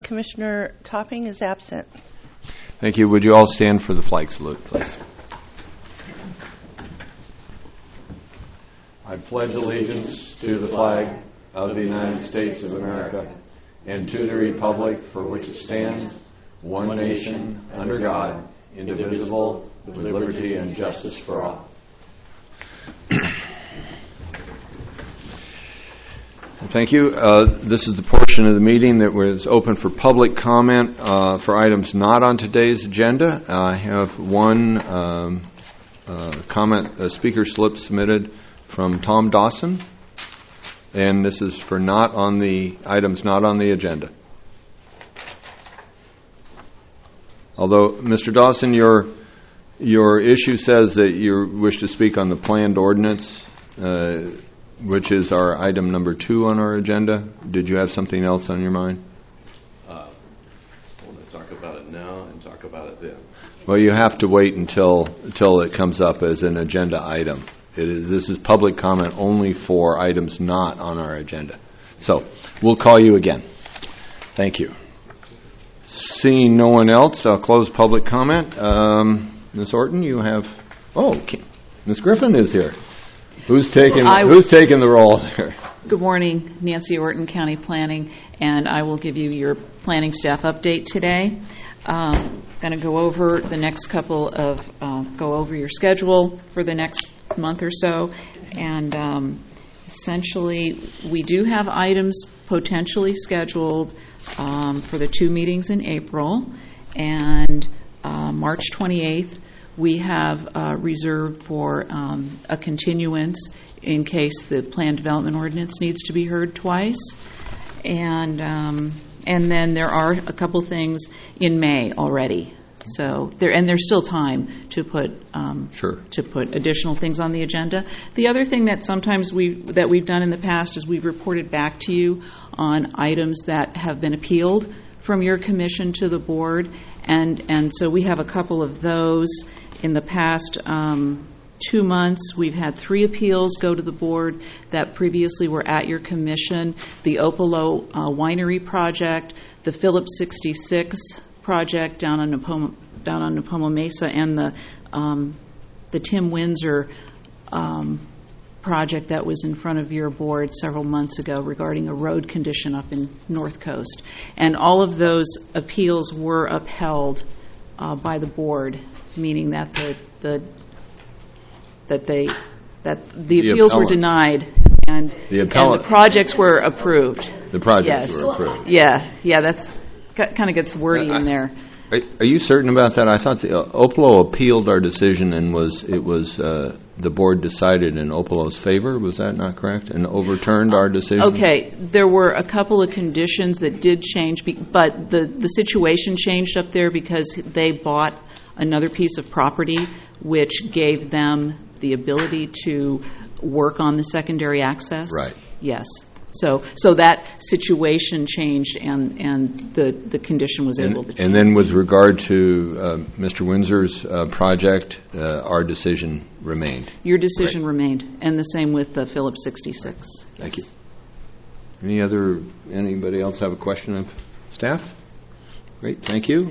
Commissioner Topping is absent. Thank you. Would you all stand for the flag salute, please? I pledge allegiance to the flag of the United States of America and to the republic for which it stands, one nation, under God, indivisible, with liberty and justice for all. Thank you. This is the portion of the meeting that was open for public comment for items not on today's agenda. I have one comment, a speaker slip submitted from Tom Dawson, and this is for not on the items not on the agenda. Although, Mr. Dawson, your issue says that you wish to speak on the planned ordinance, which is our item number 2 on our agenda. Did you have something else on your mind? I want to talk about it now and talk about it then. Well, you have to wait until it comes up as an agenda item. This is public comment only for items not on our agenda. So we'll call you again. Thank you. Seeing no one else, I'll close public comment. Ms. Orton, you have... Oh, Ms. Griffin is here. Who's taking the role here? Good morning, Nancy Orton, County Planning, and I will give you your planning staff update today. Going to go over the next couple of go over your schedule for the next month or so, and essentially we do have items potentially scheduled for the 2 meetings in April, and March 28th we have reserved for a continuance in case the planned development ordinance needs to be heard twice, and then there are a couple things in May already. So there's still time to put additional things on the agenda. The other thing that sometimes we've done in the past is we've reported back to you on items that have been appealed from your commission to the board, and so we have a couple of those. In the past 2 months, we've had 3 appeals go to the board that previously were at your commission: the Opalo Winery project, the Phillips 66 project down on Napomo Mesa, and the Tim Windsor project that was in front of your board several months ago regarding a road condition up in North Coast. And all of those appeals were upheld by the board, meaning that the appeals were denied and the projects were approved. The projects were approved. Yeah, that's kind of gets wordy in there. Are you certain about that? I thought the Opalo appealed our decision, and the board decided in Opalo's favor. Was that not correct? And overturned our decision? Okay, there were a couple of conditions that did change, but the situation changed up there because they bought another piece of property which gave them the ability to work on the secondary access. Right. Yes. So that situation changed, and the condition was able to change. And then with regard to Mr. Windsor's project, our decision remained. Your decision remained, and the same with the Phillips 66. Thank you. Anybody else have a question of staff? Great, thank you.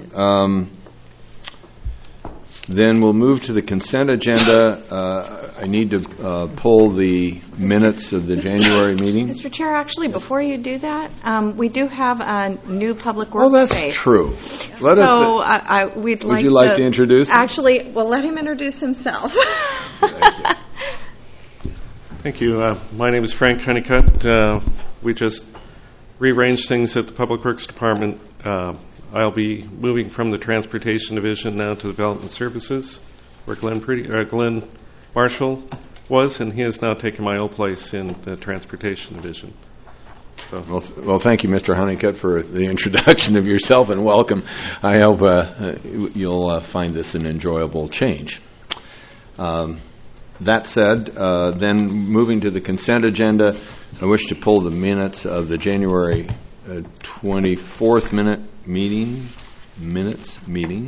Then we'll move to the consent agenda. I need to pull the minutes of the January meeting. Mr. Chair, actually, before you do that, we do have a new public works space. Oh, that's true. Would you like to introduce him? Actually, well, let him introduce himself. Thank you. My name is Frank Honeycutt. We just rearranged things at the Public Works Department. I'll be moving from the Transportation Division now to Development Services, where Glenn Marshall was, and he has now taken my old place in the Transportation Division. So. Well, thank you, Mr. Honeycutt, for the introduction of yourself, and welcome. I hope you'll find this an enjoyable change. That said, then moving to the consent agenda, I wish to pull the minutes of the January 24th meeting minutes.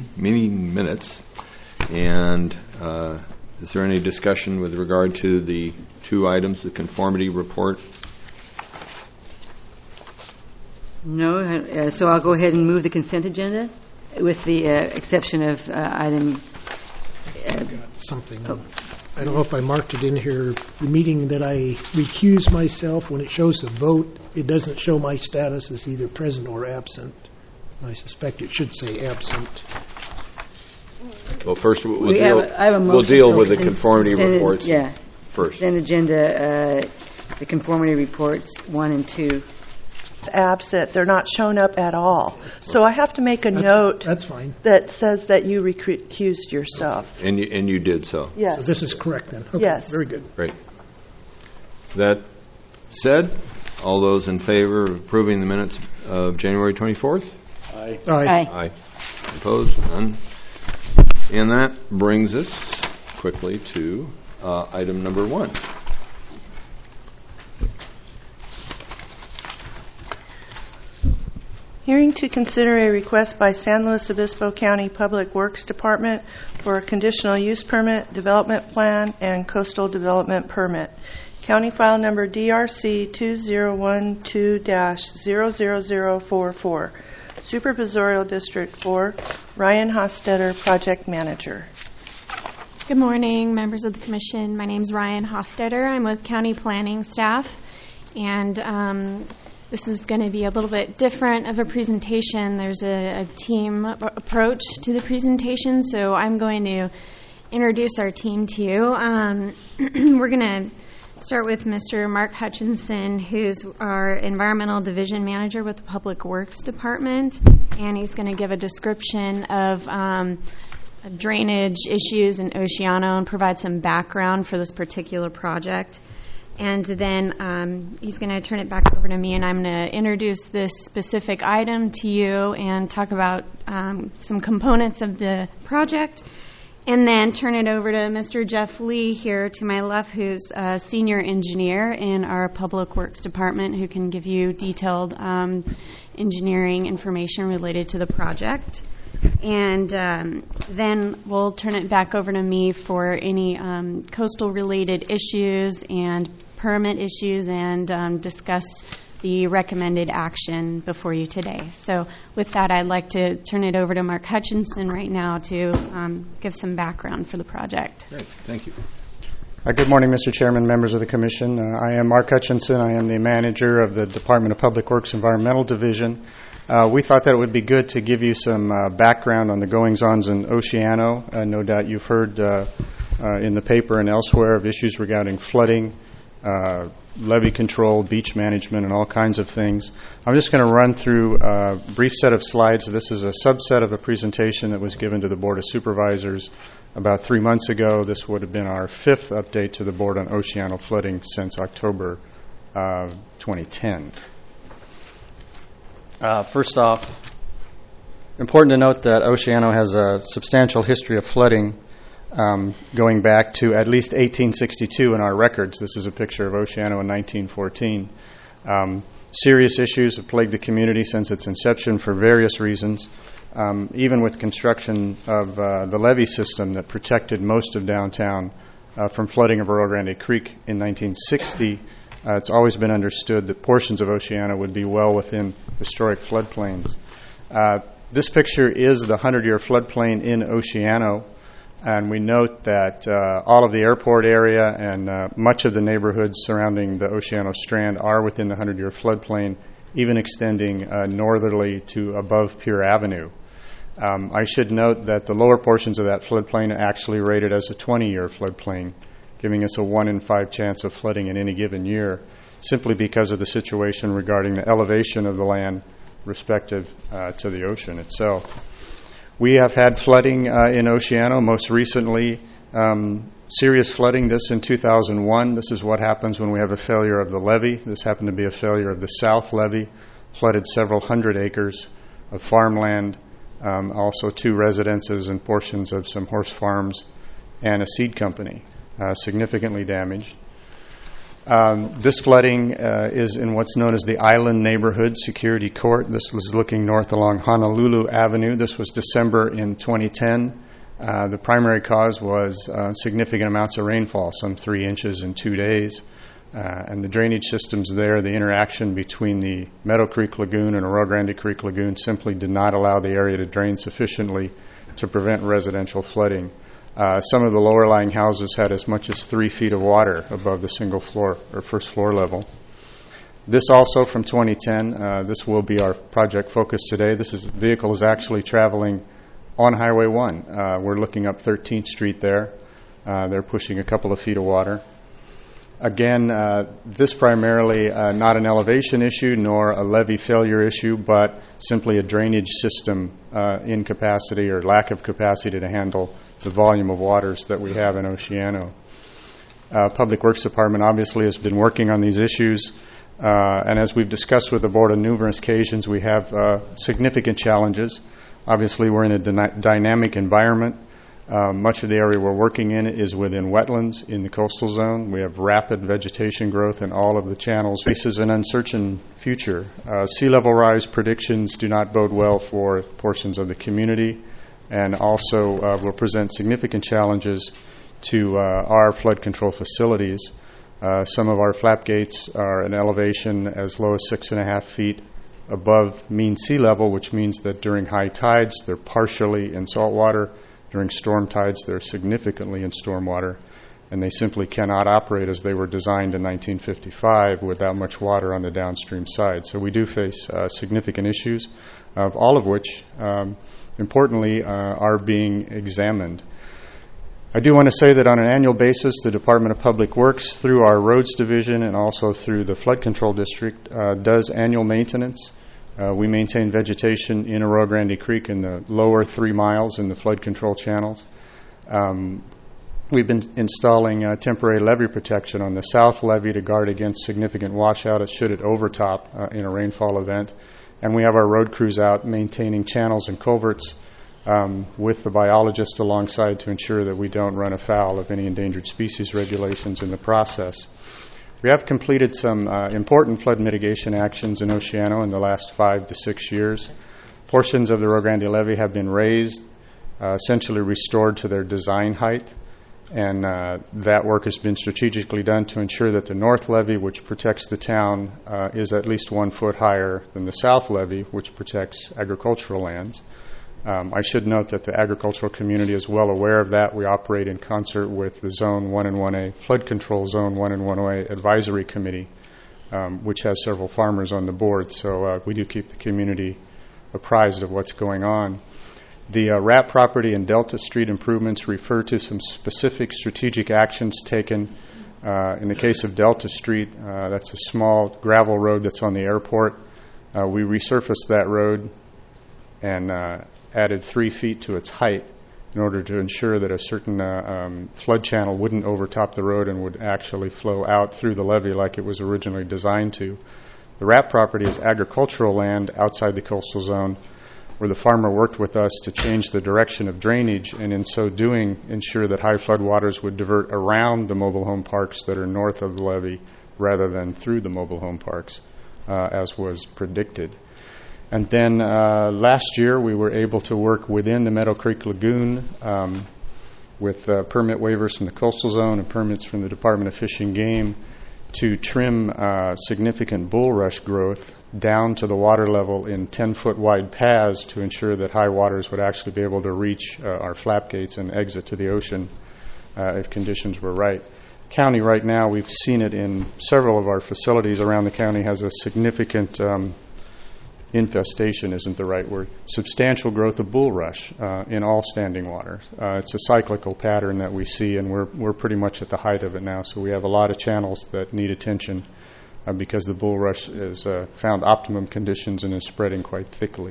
And is there any discussion with regard to the 2 items, the conformity report? No, so I'll go ahead and move the consent agenda with the exception of item. Something. I don't know if I marked it in here. The meeting that I recuse myself, when it shows the vote, it doesn't show my status as either present or absent. I suspect it should say absent. Well, first we'll I have a motion we'll deal for with the conformity reports Yeah. first. Consent agenda, the conformity reports 1 and 2. It's absent. They're not shown up at all. So I have to make a note That's fine. that says that you recused yourself. And you did so. Yes. So this is correct then. Okay, Yes. Very good. Great. That said, all those in favor of approving the minutes of January 24th? Aye. Aye. Opposed? None. And that brings us quickly to item number 1. Hearing to consider a request by San Luis Obispo County Public Works Department for a conditional use permit, development plan, and coastal development permit. County file number DRC 2012-00044. Supervisorial District 4, Ryan Hostetter, Project Manager. Good morning, members of the Commission. My name is Ryan Hostetter. I'm with County Planning staff, and this is going to be a little bit different of a presentation. There's a team approach to the presentation, so I'm going to introduce our team to you. We're going to start with Mr. Mark Hutchinson, who's our Environmental Division Manager with the Public Works Department, and he's going to give a description of drainage issues in Oceano and provide some background for this particular project. And then he's going to turn it back over to me, and I'm going to introduce this specific item to you and talk about some components of the project, and then turn it over to Mr. Jeff Lee here to my left, who's a senior engineer in our Public Works Department, who can give you detailed engineering information related to the project. And then we'll turn it back over to me for any coastal-related issues and permit issues, and discuss the recommended action before you today. So with that, I'd like to turn it over to Mark Hutchinson right now to give some background for the project. Great. Thank you. Good morning, Mr. Chairman, members of the Commission. I am Mark Hutchinson. I am the manager of the Department of Public Works Environmental Division. We thought that it would be good to give you some background on the goings-ons in Oceano. No doubt you've heard in the paper and elsewhere of issues regarding flooding, levee control, beach management, and all kinds of things. I'm just going to run through a brief set of slides. This is a subset of a presentation that was given to the Board of Supervisors about 3 months ago. This would have been our 5th update to the Board on Oceano flooding since October 2010. First off, important to note that Oceano has a substantial history of flooding going back to at least 1862 in our records. This is a picture of Oceano in 1914. Serious issues have plagued the community since its inception for various reasons, even with construction of the levee system that protected most of downtown from flooding of Rio Grande Creek in 1960. It's always been understood that portions of Oceano would be well within historic floodplains. This picture is the 100-year floodplain in Oceano, and we note that all of the airport area and much of the neighborhoods surrounding the Oceano Strand are within the 100-year floodplain, even extending northerly to above Pier Avenue. I should note that the lower portions of that floodplain are actually rated as a 20-year floodplain, giving us a 1 in 5 chance of flooding in any given year, simply because of the situation regarding the elevation of the land respective to the ocean itself. We have had flooding in Oceano, most recently serious flooding, this in 2001. This is what happens when we have a failure of the levee. This happened to be a failure of the south levee, flooded several hundred acres of farmland, also 2 residences and portions of some horse farms and a seed company. Significantly damaged. This flooding is in what's known as the Island Neighborhood Security Court. This was looking north along Honolulu Avenue. This was December in 2010. The primary cause was significant amounts of rainfall, some 3 inches in 2 days. And the drainage systems there, the interaction between the Meadow Creek Lagoon and Oro Grande Creek Lagoon simply did not allow the area to drain sufficiently to prevent residential flooding. Some of the lower-lying houses had as much as 3 feet of water above the single floor or first floor level. This also from 2010, this will be our project focus today. This vehicle is actually traveling on Highway 1. We're looking up 13th Street there. They're pushing a couple of feet of water. Again, this primarily not an elevation issue nor a levee failure issue, but simply a drainage system incapacity or lack of capacity to handle the volume of waters that we have in Oceano. Public Works Department obviously has been working on these issues, and as we've discussed with the board on numerous occasions, we have significant challenges. Obviously, we're in a dynamic environment. Much of the area we're working in is within wetlands in the coastal zone. We have rapid vegetation growth in all of the channels. This is an uncertain future. Sea level rise predictions do not bode well for portions of the community, and also will present significant challenges to our flood control facilities. Some of our flap gates are an elevation as low as 6.5 feet above mean sea level, which means that during high tides they're partially in salt water. During storm tides, they're significantly in stormwater, and they simply cannot operate as they were designed in 1955 without much water on the downstream side. So we do face significant issues, all of which, importantly, are being examined. I do want to say that on an annual basis, the Department of Public Works, through our Roads Division and also through the Flood Control District, does annual maintenance. We maintain vegetation in Oro Grande Creek in the lower 3 miles in the flood control channels. We've been installing temporary levee protection on the south levee to guard against significant washout should it overtop in a rainfall event. And we have our road crews out maintaining channels and culverts with the biologist alongside to ensure that we don't run afoul of any endangered species regulations in the process. We have completed some important flood mitigation actions in Oceano in the last 5 to 6 years. Portions of the Oro Grande levee have been raised, essentially restored to their design height, and that work has been strategically done to ensure that the north levee, which protects the town, is at least 1 foot higher than the south levee, which protects agricultural lands. I should note that the agricultural community is well aware of that. We operate in concert with the Zone 1 and 1A, Flood Control Zone 1 and 1A Advisory Committee, which has several farmers on the board. So we do keep the community apprised of what's going on. The RAP property and Delta Street improvements refer to some specific strategic actions taken. In the case of Delta Street, that's a small gravel road that's on the airport. We resurfaced that road and added 3 feet to its height in order to ensure that a certain flood channel wouldn't overtop the road and would actually flow out through the levee like it was originally designed to. The RAP property is agricultural land outside the coastal zone where the farmer worked with us to change the direction of drainage and in so doing ensure that high flood waters would divert around the mobile home parks that are north of the levee rather than through the mobile home parks as was predicted. And then last year we were able to work within the Meadow Creek Lagoon with permit waivers from the coastal zone and permits from the Department of Fish and Game to trim significant bulrush growth down to the water level in 10-foot wide paths to ensure that high waters would actually be able to reach our flap gates and exit to the ocean if conditions were right. County right now, we've seen it in several of our facilities around the county, has a significant infestation isn't the right word, substantial growth of bulrush in all standing water. It's a cyclical pattern that we see, and we're pretty much at the height of it now. So we have a lot of channels that need attention because the bulrush has found optimum conditions and is spreading quite thickly.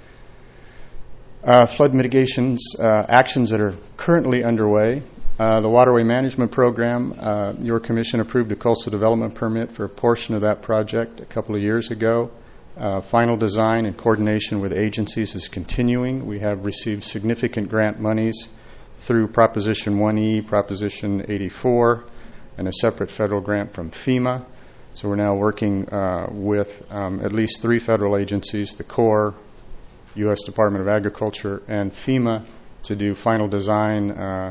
Flood mitigations actions that are currently underway. The Waterway Management Program, your commission approved a coastal development permit for a portion of that project a couple of years ago. Final design and coordination with agencies is continuing. We have received significant grant monies through Proposition 1E, Proposition 84, and a separate federal grant from FEMA. So we're now working with at least 3 federal agencies, the Corps, U.S. Department of Agriculture, and FEMA to do final design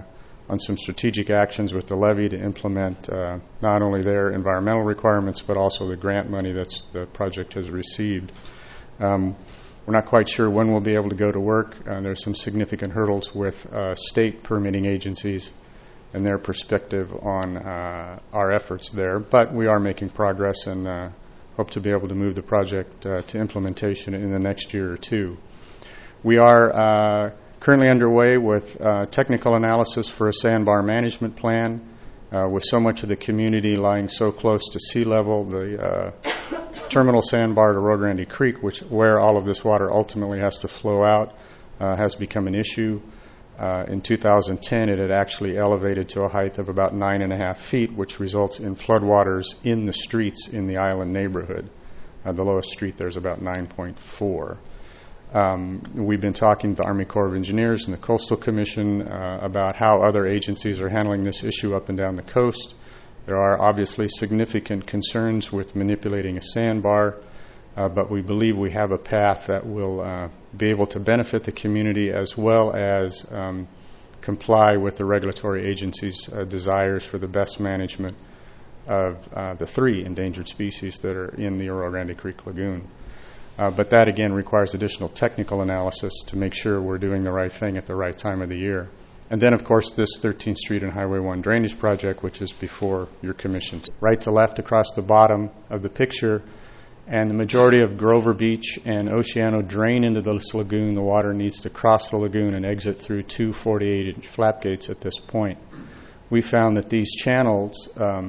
on some strategic actions with the levy to implement not only their environmental requirements, but also the grant money that the project has received. We're not quite sure when we'll be able to go to work. There's some significant hurdles with state permitting agencies and their perspective on our efforts there, but we are making progress and hope to be able to move the project to implementation in the next year or two. We are currently underway with technical analysis for a sandbar management plan. With so much of the community lying so close to sea level, the terminal sandbar to Rio Grande Creek, where all of this water ultimately has to flow out, has become an issue. In 2010, it had actually elevated to a height of about 9.5 feet, which results in floodwaters in the streets in the island neighborhood. The lowest street there is about 9.4. We've been talking to the Army Corps of Engineers and the Coastal Commission about how other agencies are handling this issue up and down the coast. There are obviously significant concerns with manipulating a sandbar, but we believe we have a path that will be able to benefit the community as well as comply with the regulatory agency's desires for the best management of the 3 endangered species that are in the Rio Grande Creek Lagoon. But that, again, requires additional technical analysis to make sure we're doing the right thing at the right time of the year. And then, of course, this 13th Street and Highway 1 drainage project, which is before your commission. Right to left across the bottom of the picture, and the majority of Grover Beach and Oceano drain into this lagoon. The water needs to cross the lagoon and exit through 2 48-inch flap gates at this point. We found that these channels,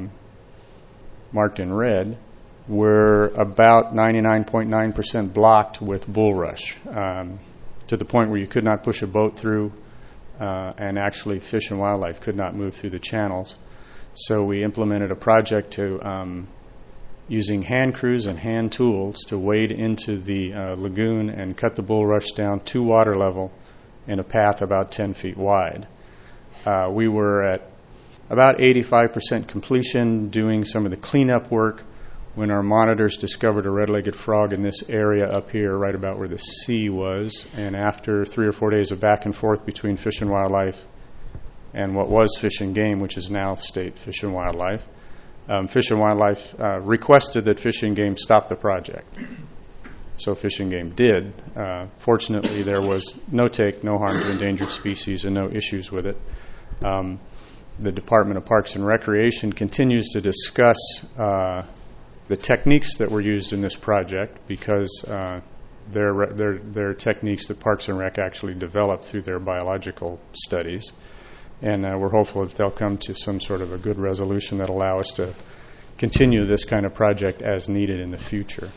marked in red, were about 99.9% blocked with bulrush, to the point where you could not push a boat through, and actually Fish and Wildlife could not move through the channels. So we implemented a project to using hand crews and hand tools to wade into the lagoon and cut the bulrush down to water level in a path about 10 feet wide. We were at about 85% completion doing some of the cleanup work when our monitors discovered a red-legged frog in this area up here, right about where the sea was. And after 3 or 4 days of back and forth between Fish and Wildlife and what was Fish and Game, which is now State Fish and Wildlife, Fish and Wildlife requested that Fish and Game stop the project. So Fish and Game did. Fortunately, there was no harm to endangered species and no issues with it. The Department of Parks and Recreation continues to discuss the techniques that were used in this project, because they're techniques that Parks and Rec actually developed through their biological studies. And we're hopeful that they'll come to some sort of a good resolution that allow us to continue this kind of project as needed in the future.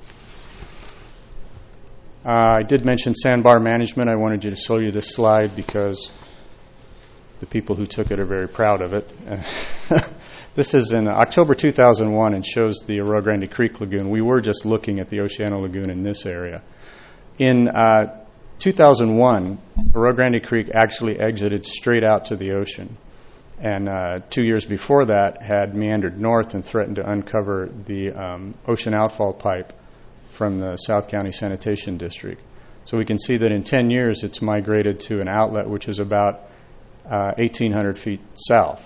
I did mention sandbar management. I wanted you to show you this slide because the people who took it are very proud of it. This is in October 2001 and shows the Rio Grande Creek Lagoon. We were just looking at the Oceano Lagoon in this area. In 2001, Rio Grande Creek actually exited straight out to the ocean. And 2 years before that had meandered north and threatened to uncover the ocean outfall pipe from the South County Sanitation District. So we can see that in 10 years it's migrated to an outlet which is about 1,800 feet south.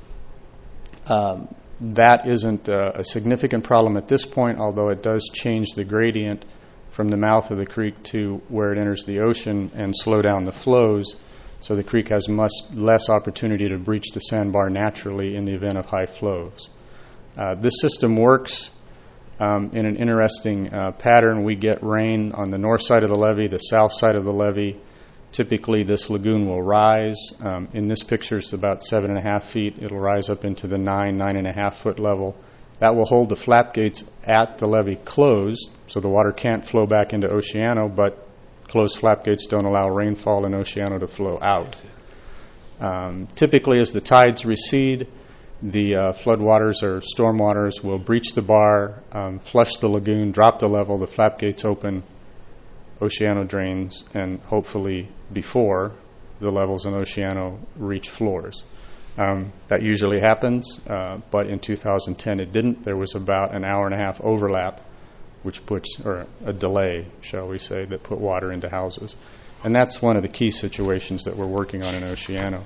That isn't a significant problem at this point, although it does change the gradient from the mouth of the creek to where it enters the ocean and slow down the flows, so the creek has much less opportunity to breach the sandbar naturally in the event of high flows. This system works in an interesting pattern. We get rain on the north side of the levee, the south side of the levee. Typically, this lagoon will rise. In this picture, it's about 7.5 feet. It'll rise up into the 9.5 foot level. That will hold the flap gates at the levee closed, so the water can't flow back into Oceano, but closed flap gates don't allow rainfall in Oceano to flow out. Typically, as the tides recede, the floodwaters or stormwaters will breach the bar, flush the lagoon, drop the level, the flap gates open, Oceano drains, and hopefully before the levels in Oceano reach floors. That usually happens, but in 2010 it didn't. There was about an hour and a half overlap, or a delay, shall we say, that put water into houses. And that's one of the key situations that we're working on in Oceano.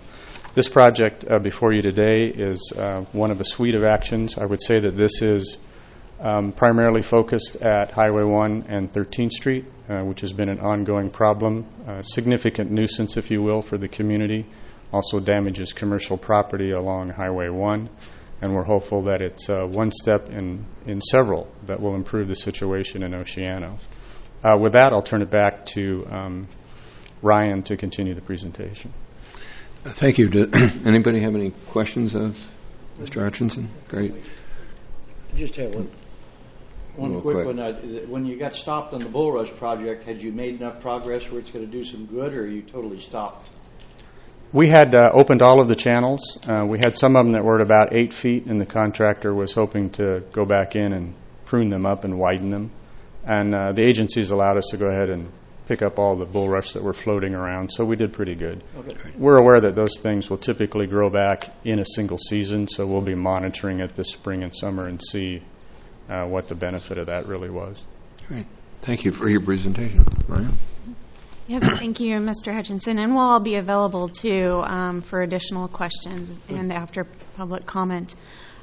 This project before you today is one of a suite of actions. I would say that this is primarily focused at Highway 1 and 13th Street, which has been an ongoing problem, significant nuisance, if you will, for the community. Also damages commercial property along Highway 1, and we're hopeful that it's one step in several that will improve the situation in Oceano. With that, I'll turn it back to Ryan to continue the presentation. Thank you. Anybody have any questions of Mr. Hutchinson? Great. I just have one quick one. Is it, when you got stopped on the Bulrush project, had you made enough progress where it's going to do some good, or are you totally stopped? We had opened all of the channels. We had some of them that were at about 8 feet, and the contractor was hoping to go back in and prune them up and widen them. And the agencies allowed us to go ahead and pick up all the bulrush that were floating around, so we did pretty good. Okay. We're aware that those things will typically grow back in a single season, so we'll be monitoring it this spring and summer and see what the benefit of that really was. Great. Thank you for your presentation. Ryan? Yes, thank you, Mr. Hutchinson. And we'll all be available, too, for additional questions and after public comment.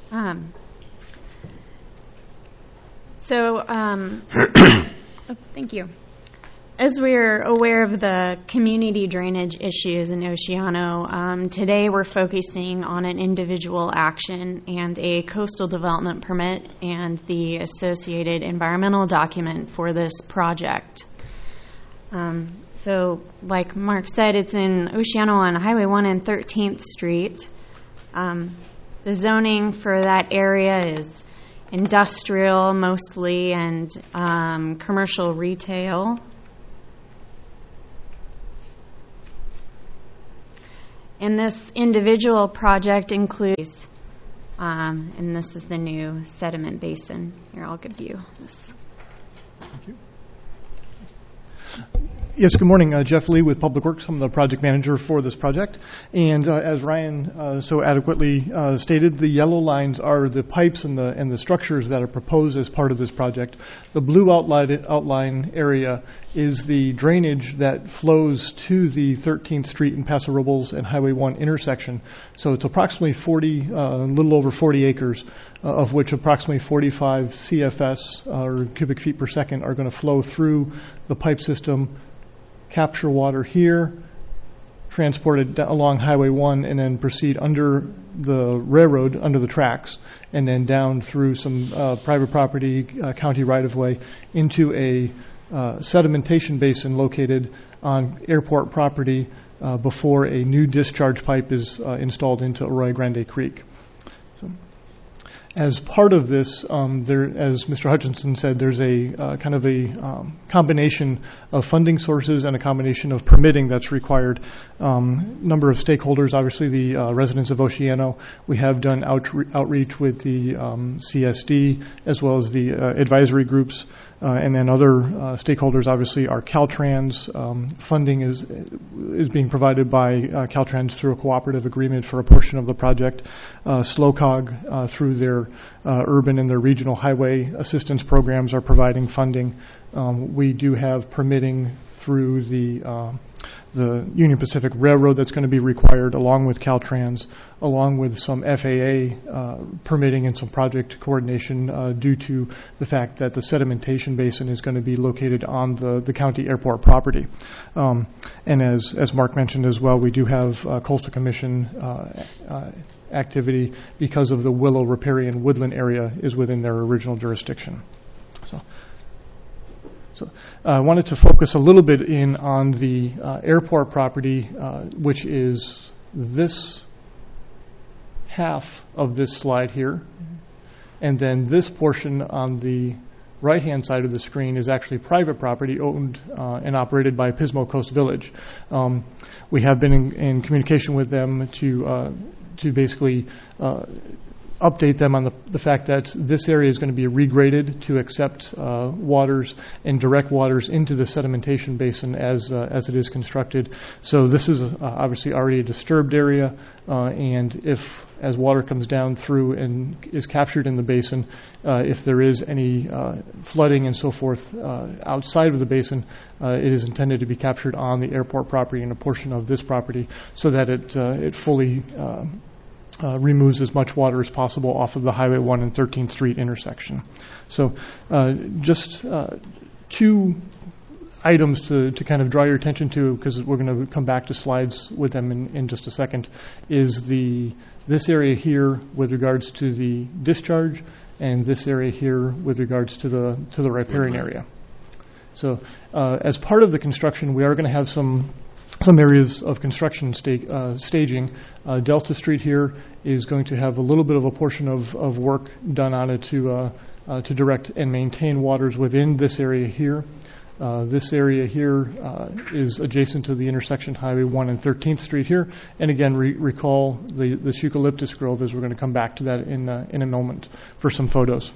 Thank you. As we're aware of the community drainage issues in Oceano, today we're focusing on an individual action and a coastal development permit and the associated environmental document for this project. So, like Mark said, it's in Oceano on Highway 1 and 13th Street. The zoning for that area is industrial mostly and commercial retail. And this individual project includes, and this is the new sediment basin. Here, I'll give you this. Thank you. Yes, good morning. Jeff Lee with Public Works. I'm the project manager for this project. And as Ryan so adequately stated, the yellow lines are the pipes and the structures that are proposed as part of this project. The blue outline area is the drainage that flows to the 13th Street and Paso Robles and Highway 1 intersection. So it's approximately a little over 40 acres, of which approximately 45 CFS, or cubic feet per second, are going to flow through the pipe system, capture water here, transport it along Highway 1, and then proceed under the railroad, under the tracks, and then down through some private property, county right-of-way, into a sedimentation basin located on airport property before a new discharge pipe is installed into Arroyo Grande Creek. So, as part of this, as Mr. Hutchinson said, there's a kind of a combination of funding sources and a combination of permitting that's required. Number of stakeholders, obviously the residents of Oceano. We have done outreach with the CSD as well as the advisory groups. And then other stakeholders, obviously, are Caltrans. Funding is being provided by Caltrans through a cooperative agreement for a portion of the project. SLOCOG, through their urban and their regional highway assistance programs, are providing funding. We do have permitting through the Union Pacific Railroad that's going to be required, along with Caltrans, along with some FAA permitting and some project coordination due to the fact that the sedimentation basin is going to be located on the county airport property. And as Mark mentioned as well, we do have Coastal Commission activity because of the Willow, Riparian, Woodland area is within their original jurisdiction. So I wanted to focus a little bit in on the airport property, which is this half of this slide here. And then this portion on the right-hand side of the screen is actually private property owned and operated by Pismo Coast Village. We have been in communication with them to basically update them on the fact that this area is going to be regraded to accept waters and direct waters into the sedimentation basin as it is constructed. So this is obviously already a disturbed area, and if as water comes down through and is captured in the basin, if there is any flooding and so forth outside of the basin, it is intended to be captured on the airport property and a portion of this property so that it fully removes as much water as possible off of the Highway 1 and 13th Street intersection. So just two items to kind of draw your attention to, because we're going to come back to slides with them in just a second, is this area here with regards to the discharge, and this area here with regards to the riparian area. So as part of the construction, we are going to have some areas of construction staging. Delta Street here is going to have a little bit of a portion of work done on it to direct and maintain waters within this area here. This area here is adjacent to the intersection Highway 1 and 13th Street here. And again, recall this eucalyptus grove, as we're going to come back to that in a moment for some photos.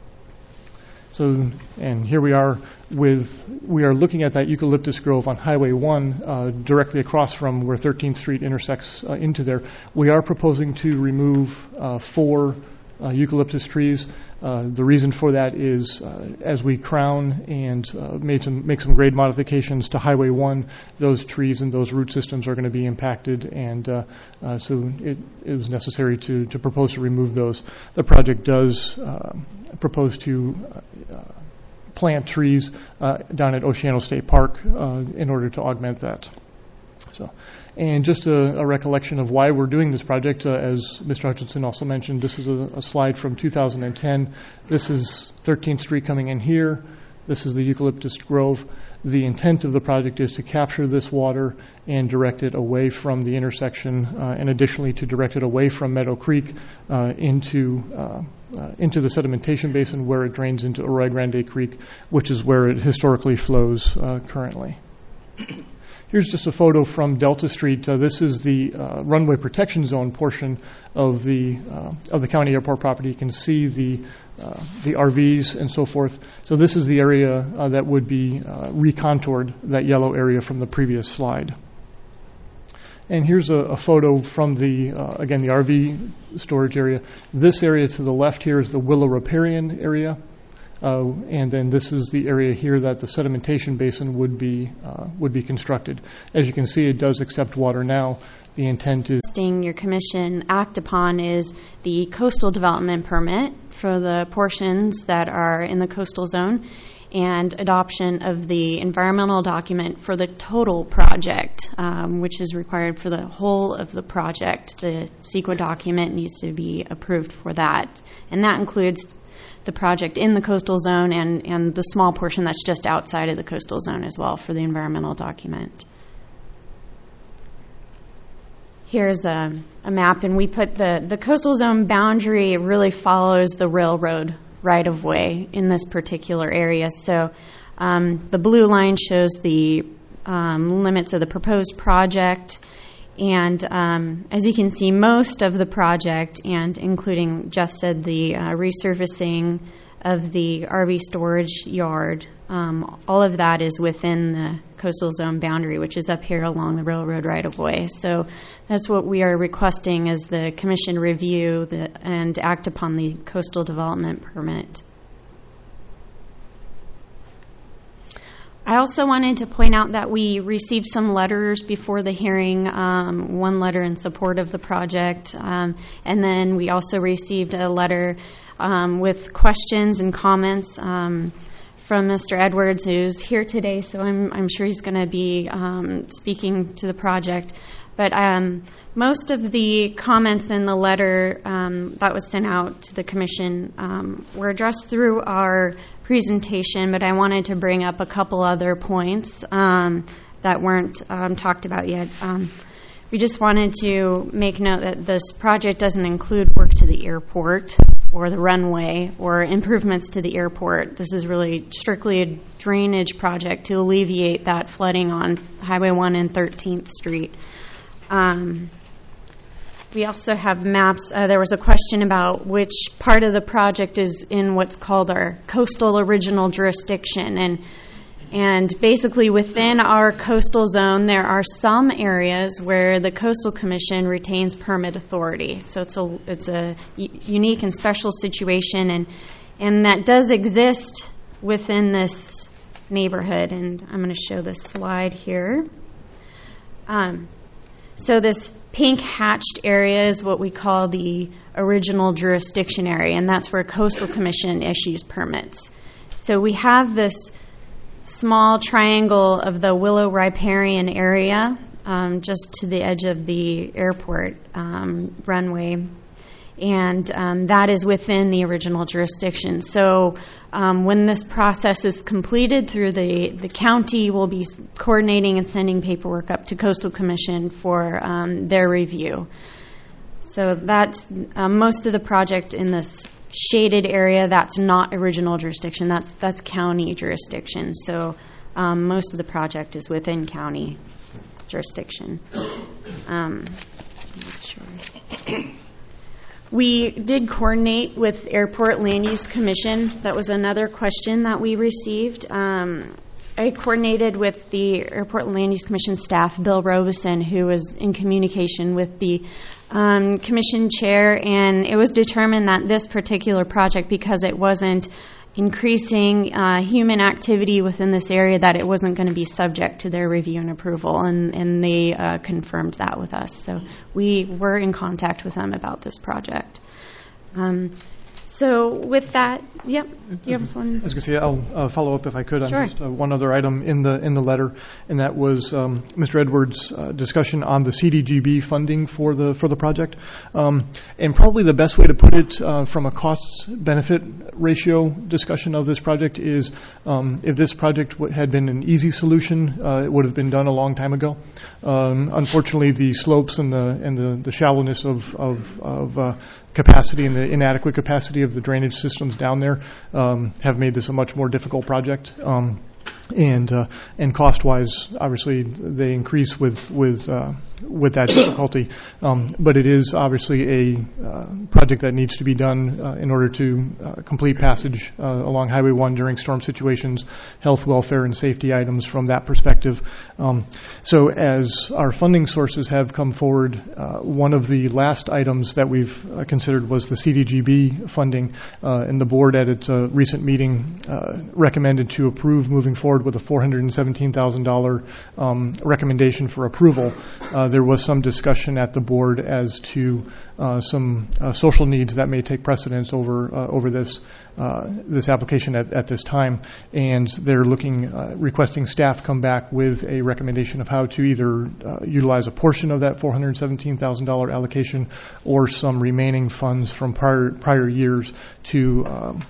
So, and here we are looking at that eucalyptus grove on Highway 1 directly across from where 13th Street intersects into there. We are proposing to remove 4 eucalyptus trees. The reason for that is as we crown and make some grade modifications to Highway 1, those trees and those root systems are going to be impacted, and so it was necessary to propose to remove those. The project does propose to plant trees down at Oceano State Park in order to augment that. So, and just a recollection of why we're doing this project, as Mr. Hutchinson also mentioned, this is a slide from 2010. This is 13th Street coming in here. This is the eucalyptus grove. The intent of the project is to capture this water and direct it away from the intersection, and additionally to direct it away from Meadow Creek into the sedimentation basin where it drains into Arroyo Grande Creek, which is where it historically flows currently. Here's just a photo from Delta Street. This is the runway protection zone portion of the county airport property. You can see the RVs and so forth. So this is the area that would be recontoured, that yellow area from the previous slide. And here's a photo from again, the RV storage area. This area to the left here is the Willow Riparian area. And then this is the area here that the sedimentation basin would be constructed. As you can see, it does accept water now. The intent is your commission act upon is the coastal development permit for the portions that are in the coastal zone, and adoption of the environmental document for the total project, which is required for the whole of the project. The CEQA document needs to be approved for that, and that includes the project in the coastal zone and the small portion that's just outside of the coastal zone as well for the environmental document. Here's a map, and we put the coastal zone boundary really follows the railroad right-of-way in this particular area. So the blue line shows the limits of the proposed project. And as you can see, most of the project, and including, Jeff said, the resurfacing of the RV storage yard, all of that is within the coastal zone boundary, which is up here along the railroad right-of-way. So that's what we are requesting as the commission review and act upon the coastal development permit. I also wanted to point out that we received some letters before the hearing, one letter in support of the project, and then we also received a letter with questions and comments from Mr. Edwards, who's here today, so I'm sure he's going to be speaking to the project. But most of the comments in the letter that was sent out to the commission were addressed through our presentation, but I wanted to bring up a couple other points that weren't talked about yet. We just wanted to make note that this project doesn't include work to the airport or the runway or improvements to the airport. This is really strictly a drainage project to alleviate that flooding on Highway 1 and 13th Street. We also have maps. There was a question about which part of the project is in what's called our coastal original jurisdiction. And basically within our coastal zone, there are some areas where the Coastal Commission retains permit authority. So it's a unique and special situation, and that does exist within this neighborhood. And I'm going to show this slide here. So this pink hatched area is what we call the original jurisdiction area, and that's where Coastal Commission issues permits. So we have this small triangle of the Willow Riparian area just to the edge of the airport runway, and that is within the original jurisdiction. So when this process is completed through the county, will be coordinating and sending paperwork up to Coastal Commission for their review. So that's most of the project in this shaded area. That's not original jurisdiction. That's county jurisdiction. So most of the project is within county jurisdiction. I'm not sure. We did coordinate with Airport Land Use Commission. That was another question that we received. I coordinated with the Airport Land Use Commission staff, Bill Robeson, who was in communication with the commission chair, and it was determined that this particular project, because it wasn't increasing human activity within this area, that it wasn't going to be subject to their review and approval, and they confirmed that with us. So we were in contact with them about this project. So with that, yep, you have one. I was going to say, I'll follow up if I could on Sure. just one other item in the letter, and that was Mr. Edwards' discussion on the CDGB funding for the project. And probably the best way to put it from a cost-benefit ratio discussion of this project is if this project had been an easy solution, it would have been done a long time ago. Unfortunately, the slopes and the shallowness of capacity and the inadequate capacity of the drainage systems down there have made this a much more difficult project. And cost-wise, obviously, they increase with that difficulty. But it is obviously a project that needs to be done in order to complete passage along Highway 1 during storm situations, health, welfare, and safety items from that perspective. So as our funding sources have come forward, one of the last items that we've considered was the CDGB funding, and the board at its recent meeting recommended to approve moving forward with a $417,000 recommendation for approval. There was some discussion at the board as to some social needs that may take precedence over this application at this time, and they're requesting staff come back with a recommendation of how to either utilize a portion of that $417,000 allocation or some remaining funds from prior years to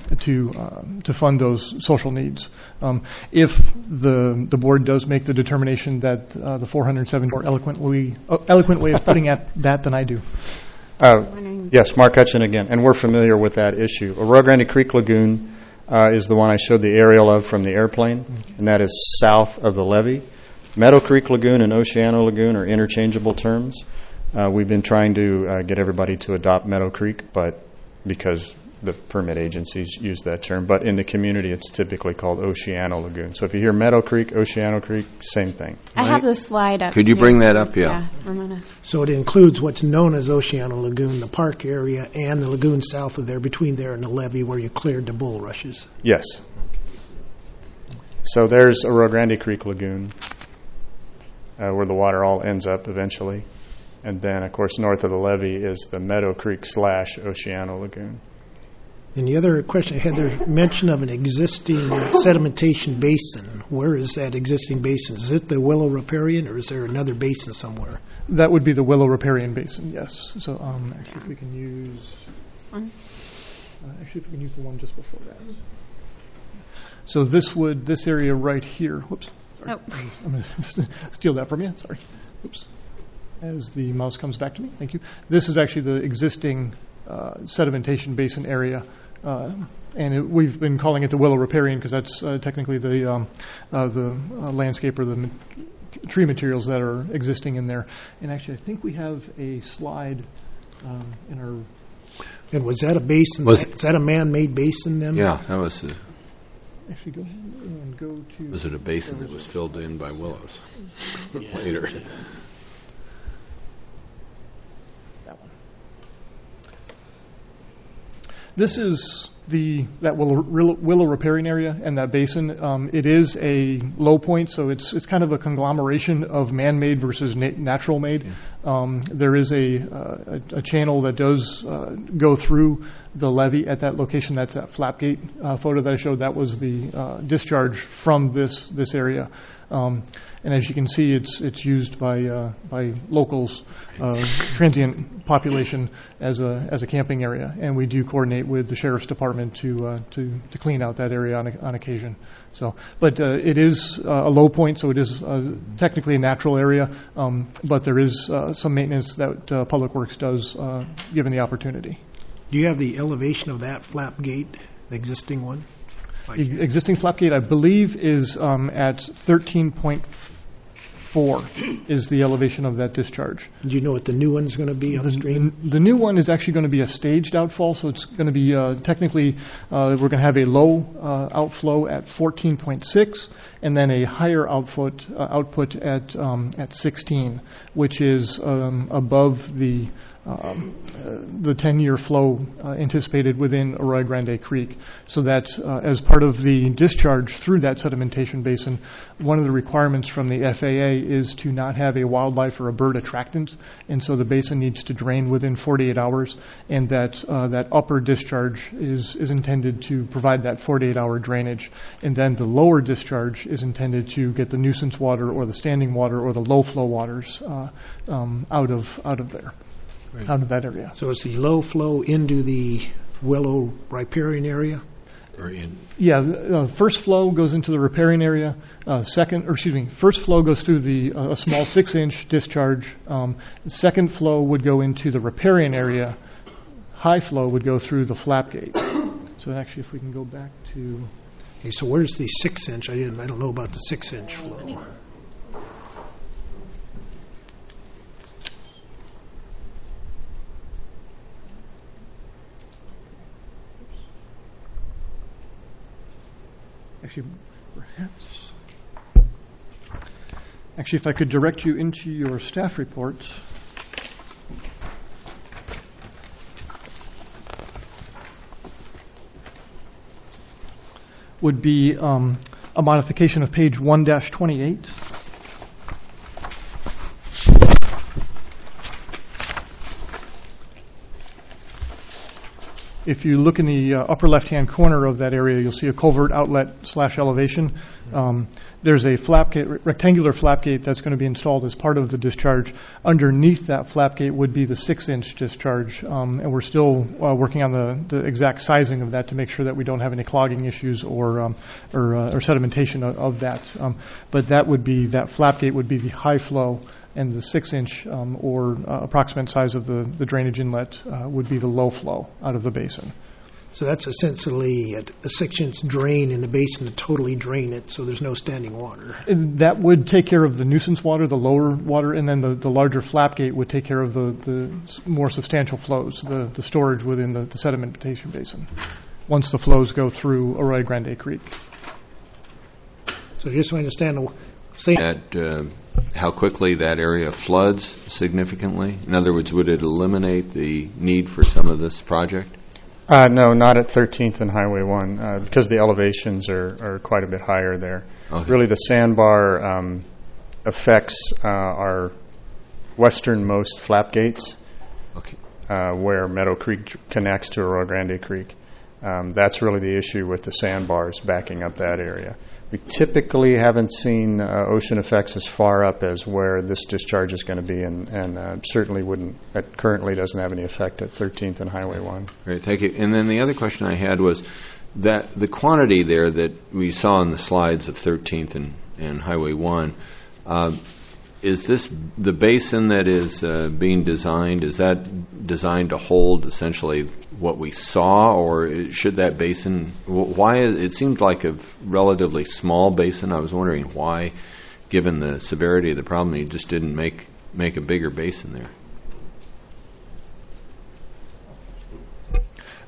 fund those social needs. If the board does make the determination that the $417,000 more eloquent way of putting at that than I do. Yes, Mark Hutchin again, and we're familiar with that issue. Rio Grande Creek Lagoon is the one I showed the aerial of from the airplane, and that is south of the levee. Meadow Creek Lagoon and Oceano Lagoon are interchangeable terms. We've been trying to get everybody to adopt Meadow Creek, but because the permit agencies use that term, but in the community it's typically called Oceano Lagoon. So if you hear Meadow Creek, Oceano Creek, same thing. I have the slide up. Could you bring that up? Yeah, Ramona. So it includes what's known as Oceano Lagoon, the park area, and the lagoon south of there, between there and the levee where you cleared the bulrushes. Yes. So there's a Rio Grande Creek Lagoon where the water all ends up eventually. And then, of course, north of the levee is the Meadow Creek / Oceano Lagoon. And the other question I had, there's mention of an existing sedimentation basin. Where is that existing basin? Is it the Willow Riparian, or is there another basin somewhere? That would be the Willow Riparian Basin, yes. So actually, if we can use This one. Actually, if we can use the one just before that. So this area right here. Whoops. Sorry. Oh. I'm going to steal that from you. Sorry. Oops. As the mouse comes back to me. Thank you. This is actually the existing sedimentation basin area. And we've been calling it the Willow Riparian because that's technically the landscape or the tree materials that are existing in there. And actually, I think we have a slide in our. And was that a basin? Was- Is that a man-made basin then? Yeah, that was. Actually, go ahead and go to. Was it a basin that was filled in by willows later? That one. This is that willow riparian area and that basin. It is a low point, so it's kind of a conglomeration of man-made versus natural made. There is a channel that does go through the levee at that location. That's that Flapgate photo that I showed. That was the discharge from this area. And as you can see, it's used by locals, transient population as a camping area, and we do coordinate with the sheriff's department to clean out that area on occasion. So, but it is a low point, so it is technically a natural area, but there is some maintenance that Public Works does given the opportunity. Do you have the elevation of that flap gate, the existing one? The existing flap gate, I believe, is at 13.4 is the elevation of that discharge. Do you know what the new one's going to be on the stream? The new one is actually going to be a staged outfall, so it's going to be technically, we're going to have a low outflow at 14.6 and then a higher output at 16, which is above the 10-year flow anticipated within Arroyo Grande Creek. So that as part of the discharge through that sedimentation basin, one of the requirements from the FAA is to not have a wildlife or a bird attractant, and so the basin needs to drain within 48 hours, and that upper discharge is intended to provide that 48-hour drainage, and then the lower discharge is intended to get the nuisance water or the standing water or the low flow waters out of there. Right. Out of that area. So it's the low flow into the willow riparian area? Yeah, first flow goes into the riparian area. First flow goes through a small 6-inch discharge. The second flow would go into the riparian area. High flow would go through the flap gate. So actually, if we can go back to. Okay, so where's the 6-inch? I don't know about the 6-inch flow. Actually, if I could direct you into your staff reports. Would be a modification of page 1-28. If you look in the upper left-hand corner of that area, you'll see a culvert outlet / elevation. There's a flap gate, rectangular flap gate that's going to be installed as part of the discharge. Underneath that flap gate would be the 6-inch discharge, and we're still working on the exact sizing of that to make sure that we don't have any clogging issues or sedimentation of that. But that flap gate would be the high flow, and the 6-inch or approximate size of the drainage inlet would be the low flow out of the basin. So that's essentially a 6-inch drain in the basin to totally drain it, so there's no standing water. And that would take care of the nuisance water, the lower water, and then the larger flap gate would take care of the more substantial flows, the storage within the sedimentation basin, once the flows go through Arroyo Grande Creek. So just so I understand, how quickly that area floods significantly? In other words, would it eliminate the need for some of this project? No, not at 13th and Highway 1, because the elevations are quite a bit higher there. Okay. Really, the sandbar affects our westernmost flap gates, okay, where Meadow Creek connects to Arroyo Grande Creek. That's really the issue with the sandbars backing up that area. We typically haven't seen ocean effects as far up as where this discharge is going to be, and certainly currently doesn't have any effect at 13th and Highway 1. Great, thank you. And then the other question I had was that the quantity there that we saw in the slides of 13th and Highway 1, is this the basin that is being designed? Is that designed to hold essentially what we saw, or should that basin? Why it seemed like a relatively small basin? I was wondering why, given the severity of the problem, you just didn't make a bigger basin there.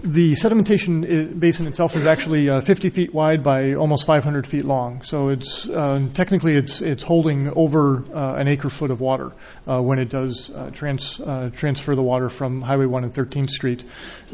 The sedimentation basin itself is actually 50 feet wide by almost 500 feet long. So it's technically it's holding over an acre-foot of water when it does transfer the water from Highway 1 and 13th Street.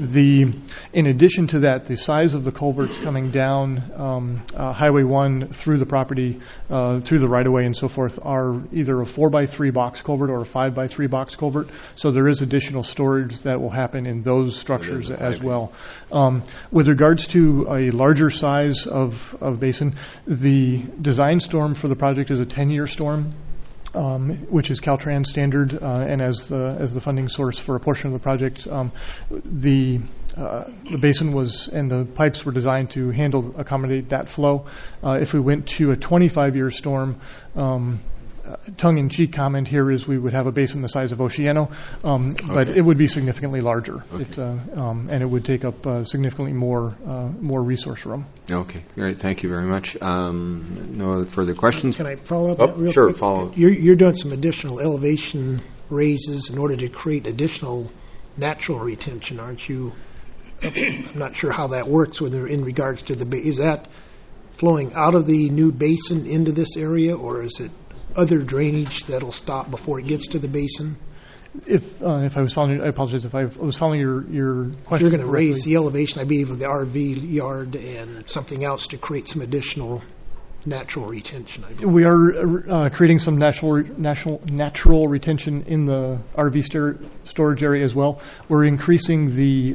In addition to that, the size of the culverts coming down Highway 1 through the property, through the right-of-way and so forth, are either a 4x3 box culvert or a 5x3 box culvert. So there is additional storage that will happen in those structures as well. With regards to a larger size of basin, the design storm for the project is a 10-year storm, which is Caltrans standard, and as the funding source for a portion of the project, the basin was and the pipes were designed to accommodate that flow. If we went to a 25-year storm, tongue-in-cheek comment here is we would have a basin the size of Oceano, but it would be significantly larger, and it would take up significantly more resource room. Okay, great. Thank you very much. No further questions? Can I follow up that real sure, quick? Follow. You're doing some additional elevation raises in order to create additional natural retention, aren't you? I'm not sure how that works in regards to is that flowing out of the new basin into this area, or is it other drainage that'll stop before it gets to the basin? If I was following, I apologize if I was following your question. You're going to raise the elevation, I believe, of the RV yard and something else to create some additional natural retention. We are creating some natural retention in the RV storage area as well. We're increasing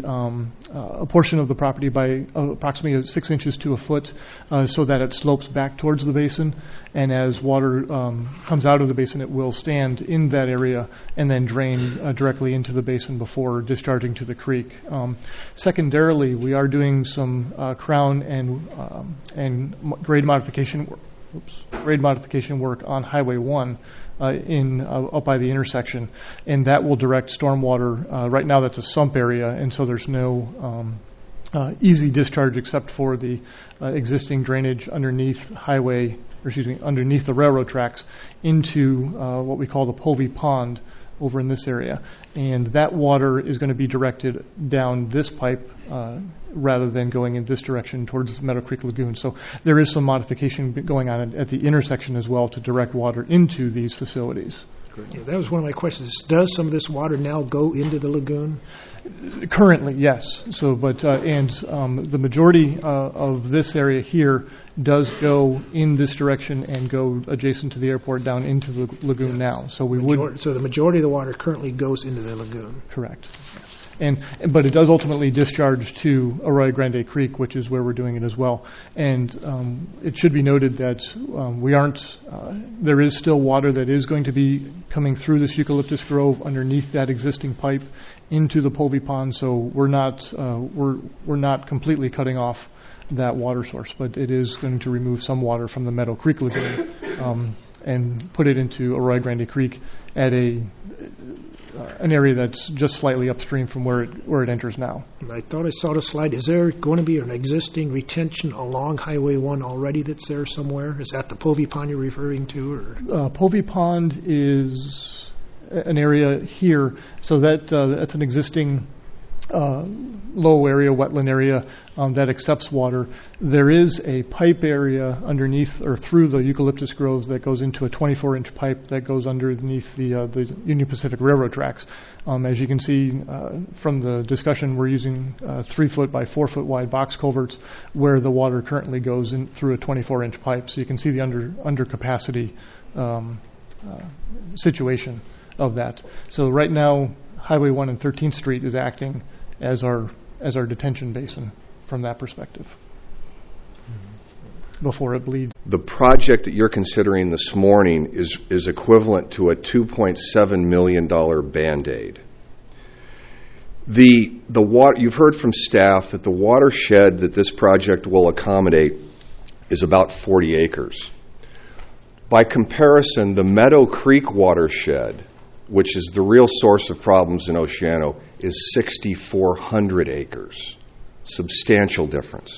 a portion of the property by approximately 6 inches to a foot, so that it slopes back towards the basin. And as water comes out of the basin, it will stand in that area and then drain directly into the basin before discharging to the creek. Secondarily, we are doing some crown and grade modification work on Highway 1 up by the intersection, and that will direct stormwater. Right now, that's a sump area, and so there's no easy discharge except for the existing drainage underneath underneath the railroad tracks into what we call the Povey Pond over in this area. And that water is going to be directed down this pipe rather than going in this direction towards Meadow Creek Lagoon. So there is some modification going on at the intersection as well to direct water into these facilities. Yeah, that was one of my questions. Does some of this water now go into the lagoon? Currently, yes. So, the majority of this area here does go in this direction and go adjacent to the airport down into the lagoon now. So So the majority of the water currently goes into the lagoon. Correct. But it does ultimately discharge to Arroyo Grande Creek, which is where we're doing it as well. And it should be noted that there is still water that is going to be coming through this eucalyptus grove underneath that existing pipe into the Povey Pond. So we're not completely cutting off that water source, but it is going to remove some water from the Meadow Creek Lagoon and put it into Arroyo Grande Creek at an area that's just slightly upstream from where it enters now. I thought I saw the slide. Is there going to be an existing retention along Highway 1 already that's there somewhere? Is that the Povey Pond you're referring to? Or? Povey Pond is an area here, so that's an existing low area, wetland area that accepts water. There is a pipe area underneath or through the eucalyptus groves that goes into a 24-inch pipe that goes underneath the Union Pacific Railroad tracks. As you can see from the discussion, we're using 3-foot by 4-foot wide box culverts where the water currently goes in through a 24-inch pipe. So you can see the under capacity situation of that. So right now, Highway 1 and 13th Street is acting as our detention basin from that perspective before it bleeds. The project that you're considering this morning is equivalent to a $2.7 million Band-Aid. The water, you've heard from staff that the watershed that this project will accommodate is about 40 acres. By comparison, the Meadow Creek watershed, which is the real source of problems in Oceano, is 6,400 acres. Substantial difference.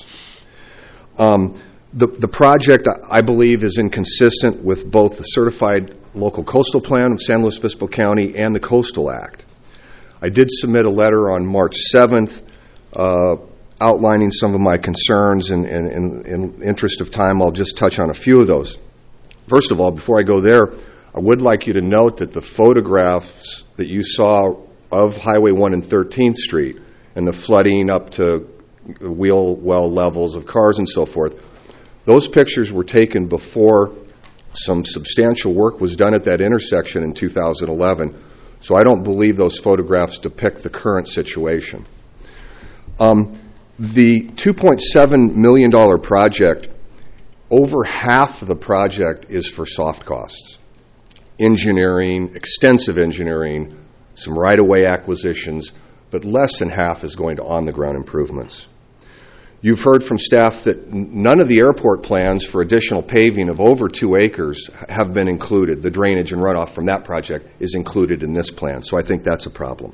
The project, I believe, is inconsistent with both the Certified Local Coastal Plan of San Luis Obispo County and the Coastal Act. I did submit a letter on March 7th outlining some of my concerns, and in interest of time, I'll just touch on a few of those. First of all, before I go there, I would like you to note that the photographs that you saw of Highway 1 and 13th Street and the flooding up to wheel well levels of cars and so forth, those pictures were taken before some substantial work was done at that intersection in 2011, so I don't believe those photographs depict the current situation. The $2.7 million project, over half of the project is for soft costs. Engineering, extensive engineering, some right-of-way acquisitions, but less than half is going to on-the-ground improvements. You've heard from staff that none of the airport plans for additional paving of over 2 acres have been included. The drainage and runoff from that project is included in this plan, so I think that's a problem.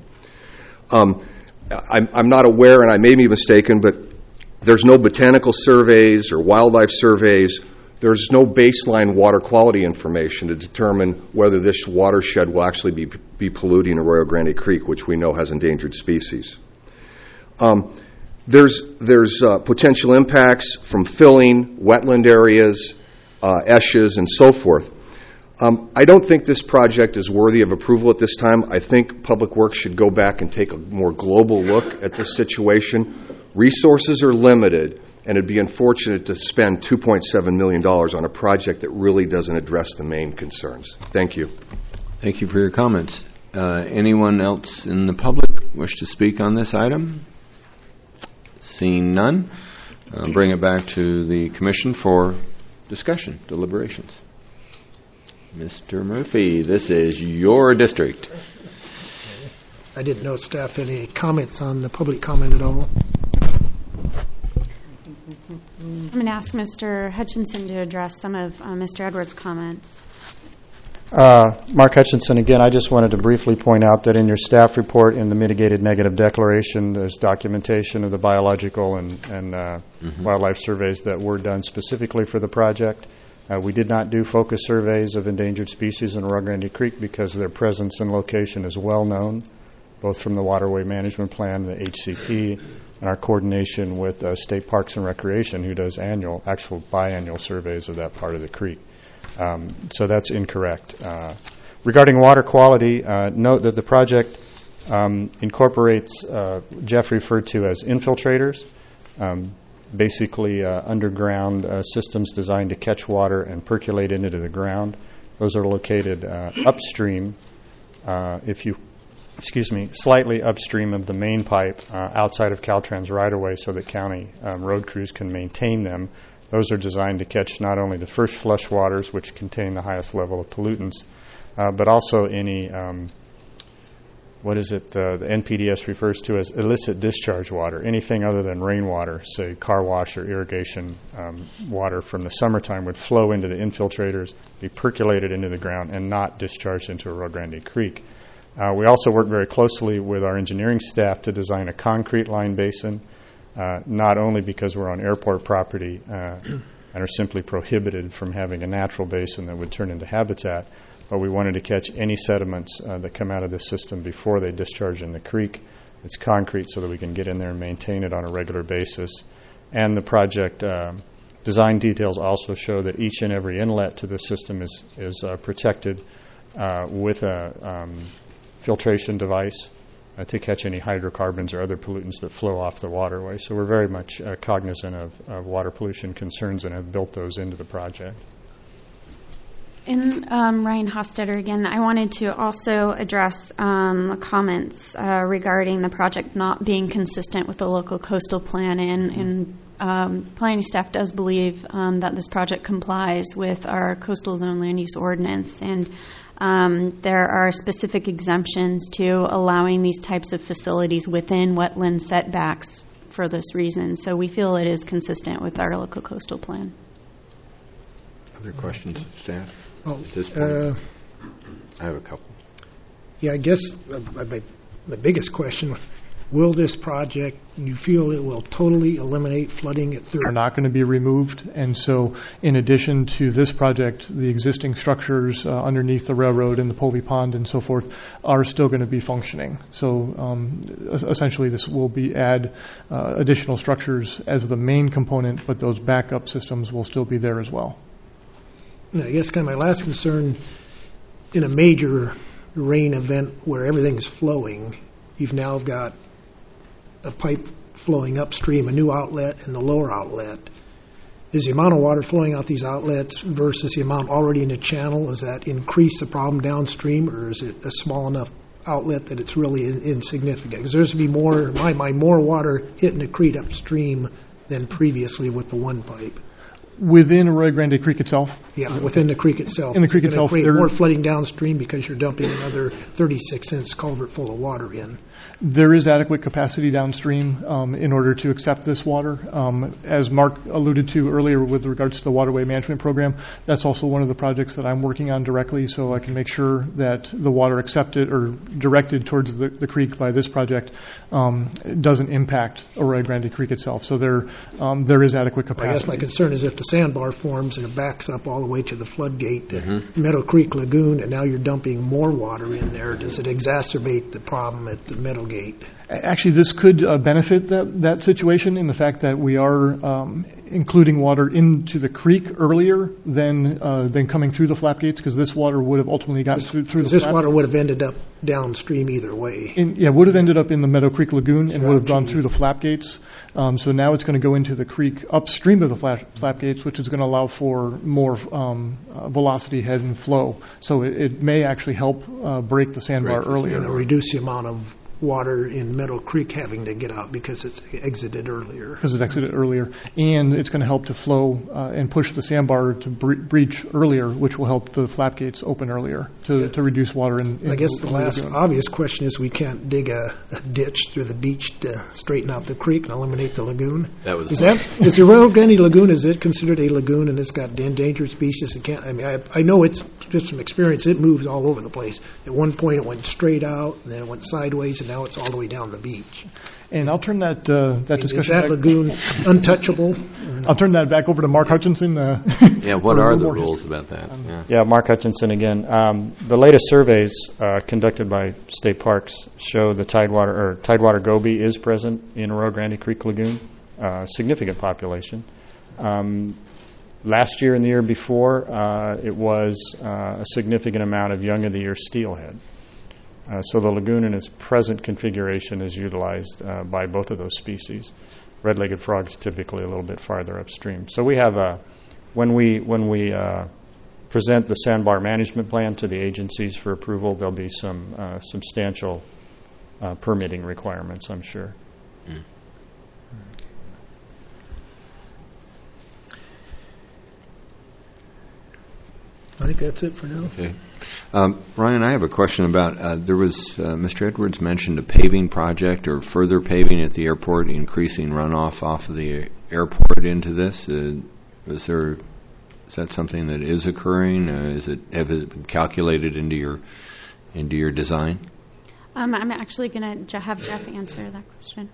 I'm not aware, and I may be mistaken, but there's no botanical surveys or wildlife surveys. There's no baseline water quality information to determine whether this watershed will actually be polluting Arroyo Grande Creek, which we know has endangered species. There's potential impacts from filling, wetland areas, ESHAs, and so forth. I don't think this project is worthy of approval at this time. I think Public Works should go back and take a more global look at this situation. Resources are limited, and it'd be unfortunate to spend $2.7 million on a project that really doesn't address the main concerns. Thank you. Thank you for your comments. Anyone else in the public wish to speak on this item? Seeing none, bring it back to the Commission for discussion, deliberations. Mr. Murphy, this is your district. I didn't know staff had any comments on the public comment at all. I'm going to ask Mr. Hutchinson to address some of Mr. Edwards' comments. Mark Hutchinson again. I just wanted to briefly point out that in your staff report in the mitigated negative declaration, there's documentation of the biological and wildlife surveys that were done specifically for the project. We did not do focus surveys of endangered species in Arroyo Grande Creek because their presence and location is well known, both from the Waterway Management Plan, the HCP, and our coordination with State Parks and Recreation, who does actual biannual surveys of that part of the creek. So that's incorrect. Regarding water quality, note that the project incorporates, Jeff referred to as infiltrators, basically underground systems designed to catch water and percolate into the ground. Those are located upstream, slightly upstream of the main pipe outside of Caltrans right-of-way so that county road crews can maintain them. Those are designed to catch not only the first flush waters, which contain the highest level of pollutants, but also any, the NPDES refers to as illicit discharge water, anything other than rainwater, say car wash or irrigation water from the summertime would flow into the infiltrators, be percolated into the ground, and not discharged into Arroyo Grande Creek. We also work very closely with our engineering staff to design a concrete line basin, not only because we're on airport property and are simply prohibited from having a natural basin that would turn into habitat, but we wanted to catch any sediments that come out of this system before they discharge in the creek. It's concrete so that we can get in there and maintain it on a regular basis. And the project design details also show that each and every inlet to the system is protected with a filtration device to catch any hydrocarbons or other pollutants that flow off the waterway. So we're very much cognizant of water pollution concerns and have built those into the project. And Ryan Hostetter again, I wanted to also address the comments regarding the project not being consistent with the local coastal plan, and planning staff does believe that this project complies with our coastal zone land use ordinance, and there are specific exemptions to allowing these types of facilities within wetland setbacks for this reason. So we feel it is consistent with our local coastal plan. Other questions, staff? At this point? I have a couple. Yeah, I guess my biggest question Will this project, you feel it will totally eliminate flooding at 30? Are not going to be removed, and so in addition to this project, the existing structures underneath the railroad and the Povey Pond and so forth are still going to be functioning. So essentially this will add additional structures as the main component, but those backup systems will still be there as well. I guess kind of my last concern, in a major rain event where everything's flowing, you've now got a pipe flowing upstream, a new outlet, and the lower outlet. Is the amount of water flowing out these outlets versus the amount already in the channel, does that increase the problem downstream, or is it a small enough outlet that it's really insignificant? Because there's going to be more, in my mind, more water hitting the creek upstream than previously with the one pipe. Within Arroyo Grande Creek itself? Yeah, within the creek itself. In the creek itself. Create more flooding downstream because you're dumping another 36-inch culvert full of water in. There is adequate capacity downstream in order to accept this water. As Mark alluded to earlier with regards to the waterway management program, that's also one of the projects that I'm working on directly, so I can make sure that the water accepted or directed towards the creek by this project doesn't impact Arroyo Grande Creek itself. So there is adequate capacity. I guess my concern is if the sandbar forms and it backs up all the way to the floodgate, Meadow Creek Lagoon, and now you're dumping more water in there, does it exacerbate the problem at the Meadow Gate? Actually, this could benefit that situation in the fact that we are including water into the creek earlier than coming through the flap gates, because this water would have ultimately gotten through the flap gates. This water would have ended up downstream either way. Would have ended up in the Meadow Creek Lagoon and would have gone through the flap gates. So now it's going to go into the creek upstream of the flap gates, which is going to allow for more velocity head and flow. So it may actually help break the sandbar earlier. And reduce the amount of water in Meadow Creek having to get out because it's exited earlier. And it's going to help to flow and push the sandbar to breach earlier, which will help the flap gates open earlier to reduce water. I guess the last obvious question is we can't dig a ditch through the beach to straighten out the creek and eliminate the lagoon. Is the Arroyo Grande Lagoon, is it considered a lagoon and it's got endangered species? I know it's just from experience, it moves all over the place. At one point it went straight out, and then it went sideways, and now it's all the way down the beach. And I'll turn that discussion. Is that lagoon untouchable? I'll turn that back over to Mark Hutchinson. What are the rules about that? Mark Hutchinson again. The latest surveys conducted by State Parks show the Tidewater goby is present in Arroyo Grande Creek Lagoon, significant population. Last year and the year before, it was a significant amount of young of the year steelhead. So the lagoon in its present configuration is utilized by both of those species. Red-legged frogs typically a little bit farther upstream. So we have when we present the sandbar management plan to the agencies for approval, there'll be some substantial permitting requirements, I'm sure. I think that's it for now. Okay. Ryan, I have a question about, there was, Mr. Edwards mentioned a paving project or further paving at the airport, increasing runoff off of the airport into this. Is that something that is occurring? Have it been calculated into your design? I'm actually going to have Jeff answer that question.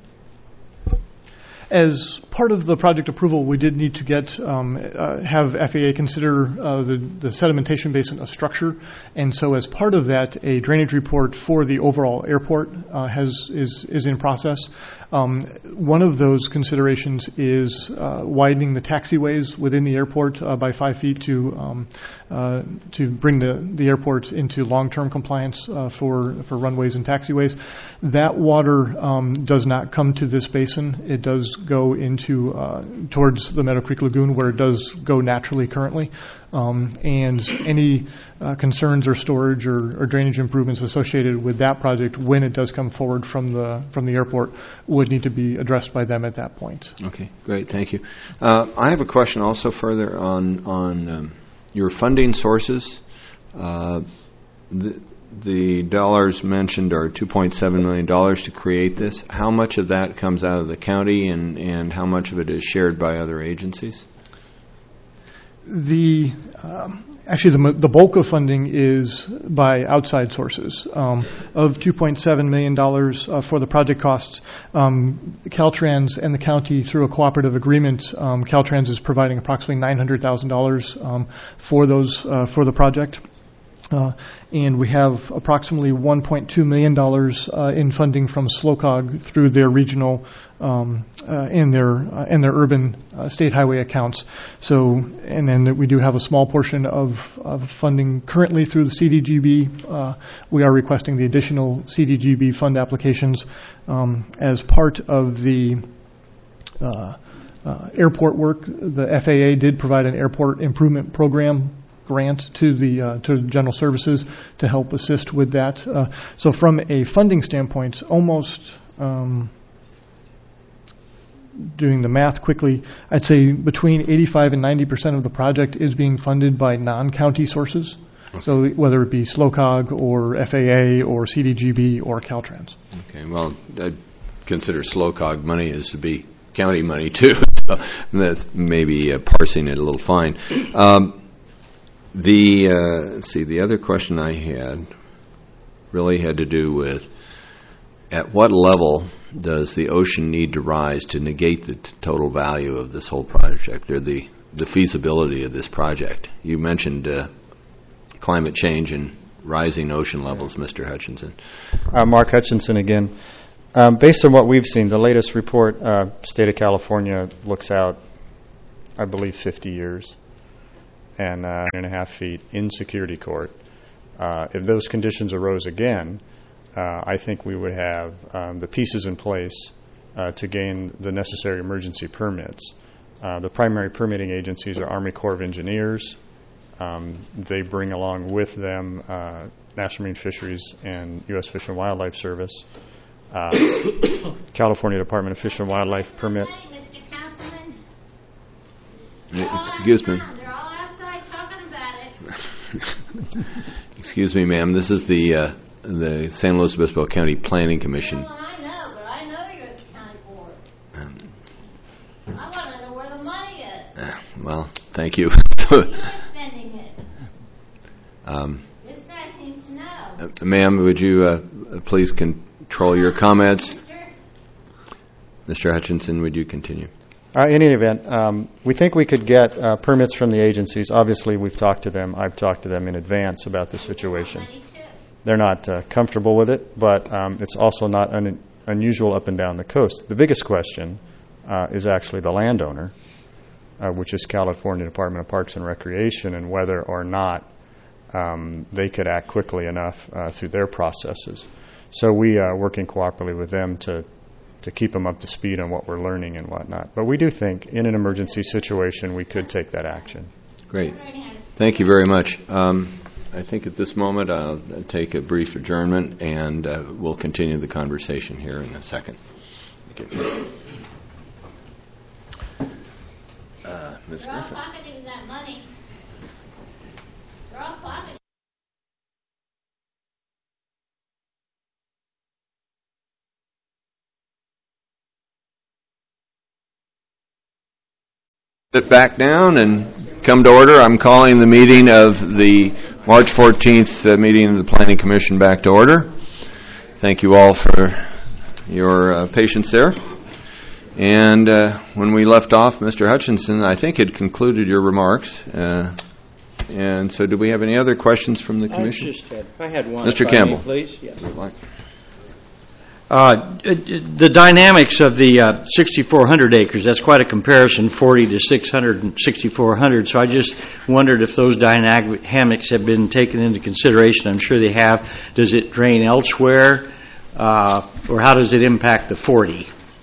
As part of the project approval, we did need to have FAA consider the sedimentation basin a structure, and so as part of that, a drainage report for the overall airport is in process. One of those considerations is widening the taxiways within the airport by 5 feet to bring the airport into long-term compliance for runways and taxiways. That water does not come to this basin. It does go into towards the Meadow Creek Lagoon, where it does go naturally currently. And any concerns or storage or drainage improvements associated with that project, when it does come forward from the airport, would need to be addressed by them at that point. Okay, great, thank you. I have a question also further on your funding sources. The dollars mentioned are $2.7 million to create this. How much of that comes out of the county, and how much of it is shared by other agencies? Actually, the bulk of funding is by outside sources. Of $2.7 million for the project costs, Caltrans and the county, through a cooperative agreement, Caltrans is providing approximately $900,000 for the project. And we have approximately $1.2 million in funding from SLOCOG through their regional and their urban state highway accounts. So, and then we do have a small portion of funding currently through the CDGB. We are requesting the additional CDGB fund applications as part of the airport work. The FAA did provide an airport improvement program grant to the general services to help assist with that. So from a funding standpoint, almost doing the math quickly, I'd say between 85 and 90% of the project is being funded by non-county sources. Okay. So whether it be SLOCOG or FAA or CDGB or Caltrans. Okay, well, I'd consider SLOCOG money as to be county money too. So that's maybe parsing it a little fine. The other question I had really had to do with at what level does the ocean need to rise to negate the total value of this whole project or the feasibility of this project? You mentioned climate change and rising ocean levels, Mr. Hutchinson. Mark Hutchinson again. Based on what we've seen, the latest report, State of California looks out, I believe, 50 years. And 9.5 feet in security court. If those conditions arose again, I think we would have the pieces in place to gain the necessary emergency permits. The primary permitting agencies are Army Corps of Engineers. They bring along with them National Marine Fisheries and U.S. Fish and Wildlife Service. California Department of Fish and Wildlife permit. Excuse me. Excuse me, ma'am. This is the San Luis Obispo County Planning Commission. Well, I know, but I know you're at the county board. I want to know where the money is. Well, thank you. You're spending it. This guy seems to know. Ma'am, would you please control your comments? Mr. Hutchinson, would you continue? In any event, we think we could get permits from the agencies. Obviously, we've talked to them. I've talked to them in advance about the situation. They're not comfortable with it, but it's also not unusual up and down the coast. The biggest question is actually the landowner, which is California Department of Parks and Recreation, and whether or not they could act quickly enough through their processes. So we are working cooperatively with them to keep them up to speed on what we're learning and whatnot. But we do think in an emergency situation we could take that action. Great. Thank you very much. I think at this moment I'll take a brief adjournment and we'll continue the conversation here in a second. Okay. Ms. Griffin. They're all pocketing that money. They're all pocketing. Sit back down and come to order. I'm calling the meeting of the March 14th meeting of the Planning Commission back to order. Thank you all for your patience there. And when we left off, Mr. Hutchinson, I think, had concluded your remarks. And so do we have any other questions from the Commission? I had one. Mr. Campbell. Please. Yes. The dynamics of the 6,400 acres, that's quite a comparison, 40 to 600 and 6,400. So I just wondered if those dynamics have been taken into consideration. I'm sure they have. Does it drain elsewhere, or how does it impact the 40?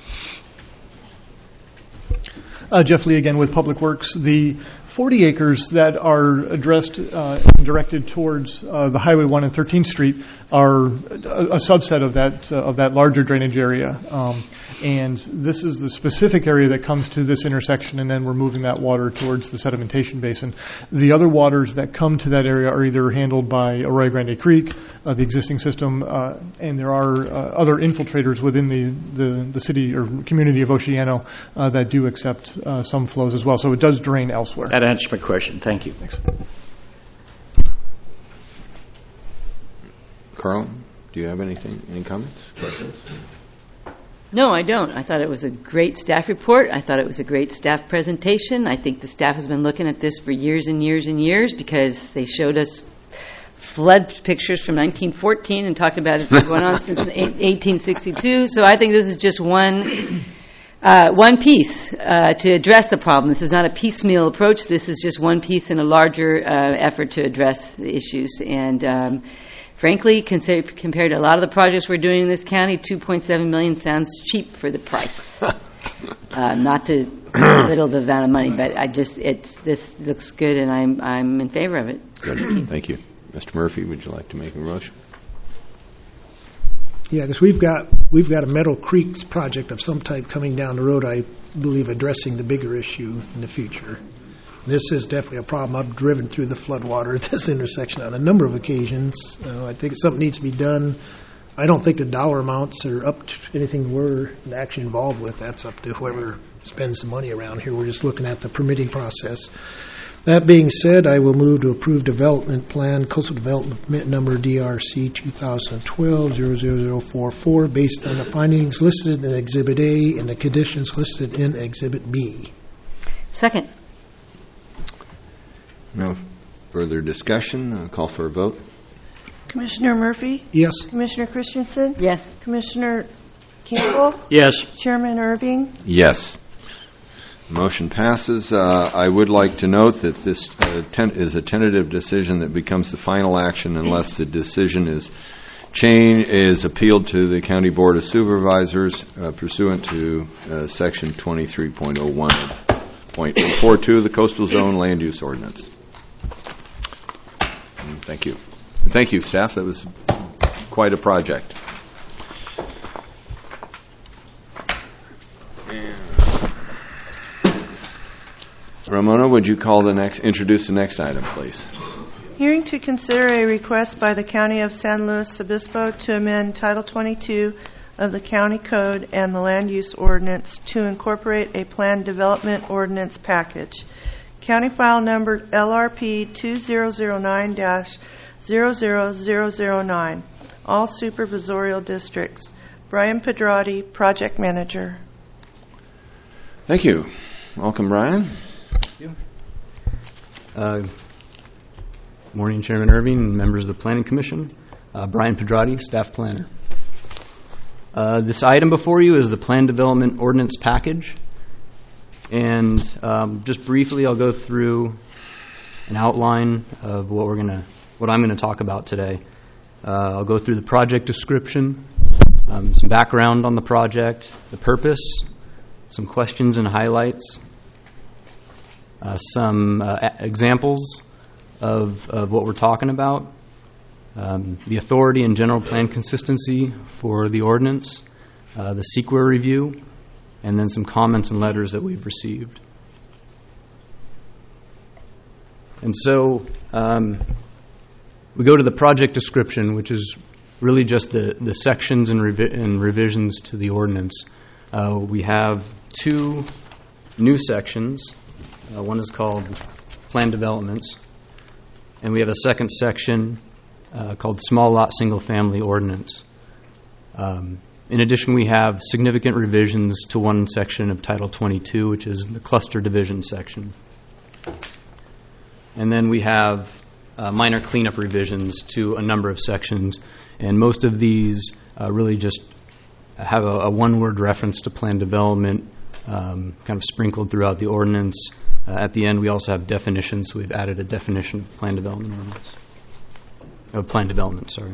Jeff Lee again with Public Works. The 40 acres that are addressed and directed towards the Highway 1 and 13th Street are a subset of that larger drainage area. And this is the specific area that comes to this intersection, and then we're moving that water towards the sedimentation basin. The other waters that come to that area are either handled by Arroyo Grande Creek, the existing system, and there are other infiltrators within the city or community of Oceano that do accept some flows as well. So it does drain elsewhere. That answers my question. Thank you. Thanks. Carl, do you have any comments, questions? No, I don't. I thought it was a great staff report. I thought it was a great staff presentation. I think the staff has been looking at this for years and years and years because they showed us flood pictures from 1914 and talked about it going on since 1862. So I think this is just one piece to address the problem. This is not a piecemeal approach. This is just one piece in a larger effort to address the issues. And frankly, compared to a lot of the projects we're doing in this county, $2.7 million sounds cheap for the price. Not to belittle the amount of money, but this looks good, and I'm in favor of it. Good. Thank you. Mr. Murphy, would you like to make a motion? Yeah, because we've got a Meadow Creeks project of some type coming down the road, I believe, addressing the bigger issue in the future. This is definitely a problem. I've driven through the floodwater at this intersection on a number of occasions. I think something needs to be done. I don't think the dollar amounts are up to anything we're actually involved with. That's up to whoever spends the money around here. We're just looking at the permitting process. That being said, I will move to approve development plan, coastal development permit number DRC 2012-00044, based on the findings listed in Exhibit A and the conditions listed in Exhibit B. Second. No further discussion. I'll call for a vote. Commissioner Murphy? Yes. Commissioner Christensen? Yes. Commissioner Campbell? Yes. Chairman Irving? Yes. Motion passes. I would like to note that this is a tentative decision that becomes the final action unless the decision is appealed to the County Board of Supervisors pursuant to Section 23.01.42 of the Coastal Zone Land Use Ordinance. Thank you. Thank you, staff. That was quite a project. Ramona, would you introduce the next item, please? Hearing to consider a request by the County of San Luis Obispo to amend Title 22 of the County Code and the Land Use Ordinance to incorporate a planned development ordinance package. County File Number LRP 2009-00009. All supervisorial districts. Brian Pedrati, Project Manager. Thank you. Welcome, Brian. Morning, Chairman Irving and members of the Planning Commission. Brian Pedrati, Staff Planner. This item before you is the Plan Development Ordinance Package. And just briefly, I'll go through an outline of what I'm going to talk about today. I'll go through the project description, some background on the project, the purpose, some questions and highlights, some examples of what we're talking about, the authority and general plan consistency for the ordinance, the CEQA review, and then some comments and letters that we've received. And so we go to the project description, which is really just the sections and revisions to the ordinance. We have two new sections. One is called Plan Developments, and we have a second section called Small Lot Single Family Ordinance. In addition, we have significant revisions to one section of Title 22, which is the Cluster Division section. And then we have minor cleanup revisions to a number of sections, and most of these really just have a one-word reference to plan development kind of sprinkled throughout the ordinance. At the end, we also have definitions. So we've added a definition of plan development ordinance. Plan development, sorry.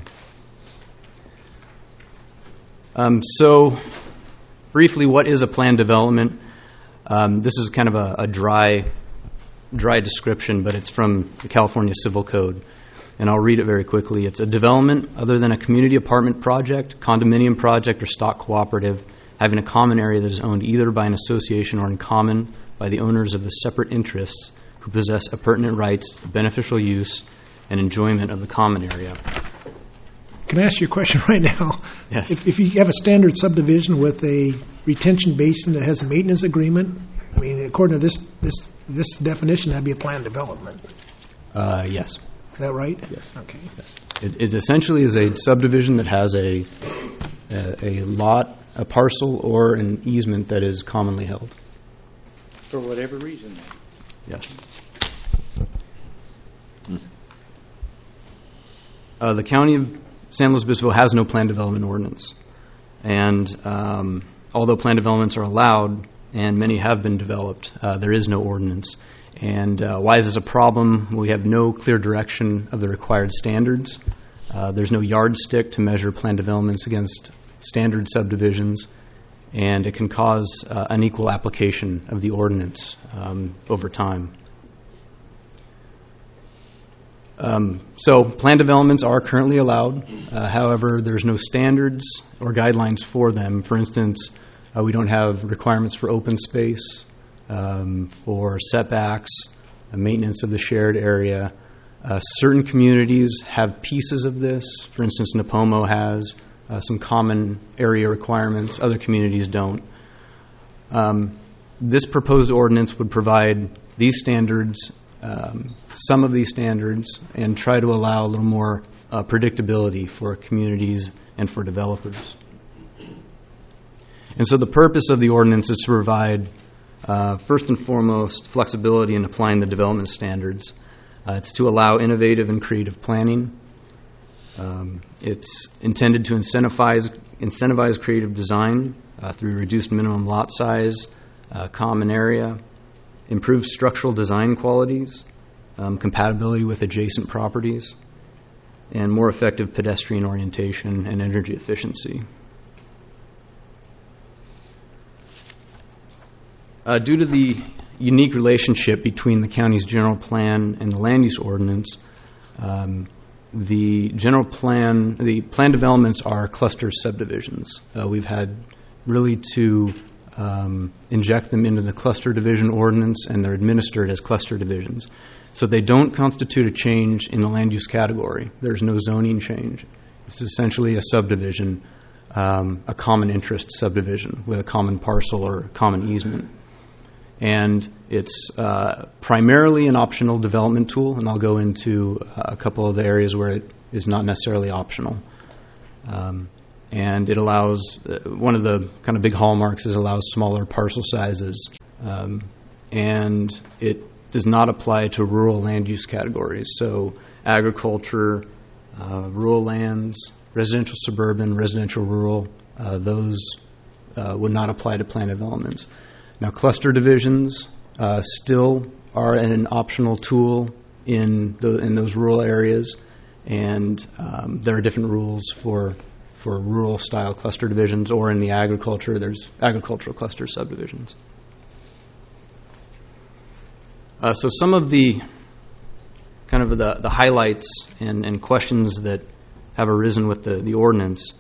So briefly, what is a plan development? This is kind of a dry description, but it's from the California Civil Code. And I'll read it very quickly. It's a development other than a community apartment project, condominium project, or stock cooperative having a common area that is owned either by an association or in common by the owners of the separate interests who possess appurtenant rights to the beneficial use and enjoyment of the common area. Can I ask you a question right now? Yes. If you have a standard subdivision with a retention basin that has a maintenance agreement, I mean, according to this definition, that'd be a planned development. Yes. Is that right? Yes. Okay. Yes. It essentially is a subdivision that has a lot, a parcel, or an easement that is commonly held. For whatever reason. Yes. The County of San Luis Obispo has no planned development ordinance. And although planned developments are allowed, and many have been developed, there is no ordinance. And why is this a problem? We have no clear direction of the required standards. There's no yardstick to measure planned developments against standard subdivisions, and it can cause unequal application of the ordinance over time. So planned developments are currently allowed. However, there's no standards or guidelines for them. For instance, we don't have requirements for open space, for setbacks, maintenance of the shared area. Certain communities have pieces of this. For instance, Napomo has some common area requirements. Other communities don't. This proposed ordinance would provide these standards, some of these standards, and try to allow a little more predictability for communities and for developers. And so the purpose of the ordinance is to provide, first and foremost, flexibility in applying the development standards. It's to allow innovative and creative planning. It's intended to incentivize creative design through reduced minimum lot size, common area, improved structural design qualities, compatibility with adjacent properties, and more effective pedestrian orientation and energy efficiency. Due to the unique relationship between the county's general plan and the land use ordinance, the planned developments are cluster subdivisions. We've had really to inject them into the cluster division ordinance, and they're administered as cluster divisions. So they don't constitute a change in the land use category. There's no zoning change. It's essentially a subdivision, a common interest subdivision with a common parcel or common easement. And it's primarily an optional development tool, and I'll go into a couple of the areas where it is not necessarily optional. And it allows, one of the kind of big hallmarks is it allows smaller parcel sizes. And it does not apply to rural land use categories. So agriculture, rural lands, residential suburban, residential rural, those would not apply to planned developments. Now, cluster divisions still are an optional tool in those rural areas, and there are different rules for rural-style cluster divisions, or in the agriculture, there's agricultural cluster subdivisions. So some of the kind of the highlights and questions that have arisen with the ordinance.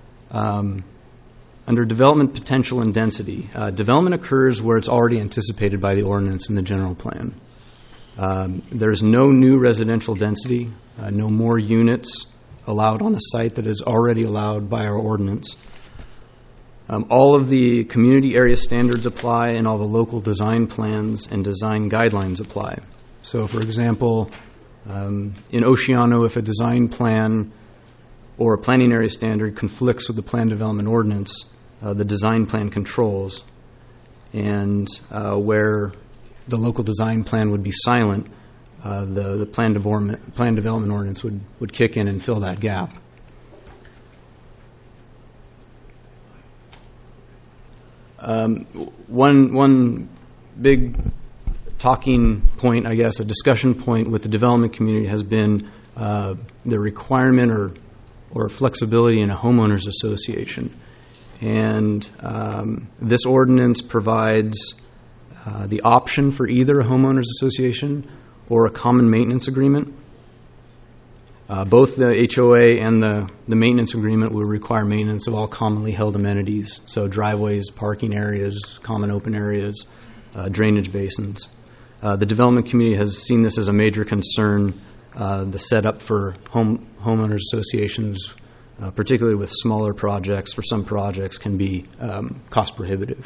Under development potential and density, development occurs where it's already anticipated by the ordinance in the general plan. There's no new residential density, no more units allowed on a site that is already allowed by our ordinance. All of the community area standards apply, and all the local design plans and design guidelines apply. So, for example, in Oceano, if a design plan or a planning area standard conflicts with the plan development ordinance, the design plan controls, and where the local design plan would be silent, the plan development ordinance would kick in and fill that gap. One big talking point, I guess, a discussion point with the development community has been the requirement or flexibility in a homeowners association. And this ordinance provides the option for either a homeowners association or a common maintenance agreement. Both the HOA and the maintenance agreement will require maintenance of all commonly held amenities, so driveways, parking areas, common open areas, drainage basins. The development community has seen this as a major concern. The setup for homeowners associations, particularly with smaller projects, for some projects can be cost prohibitive.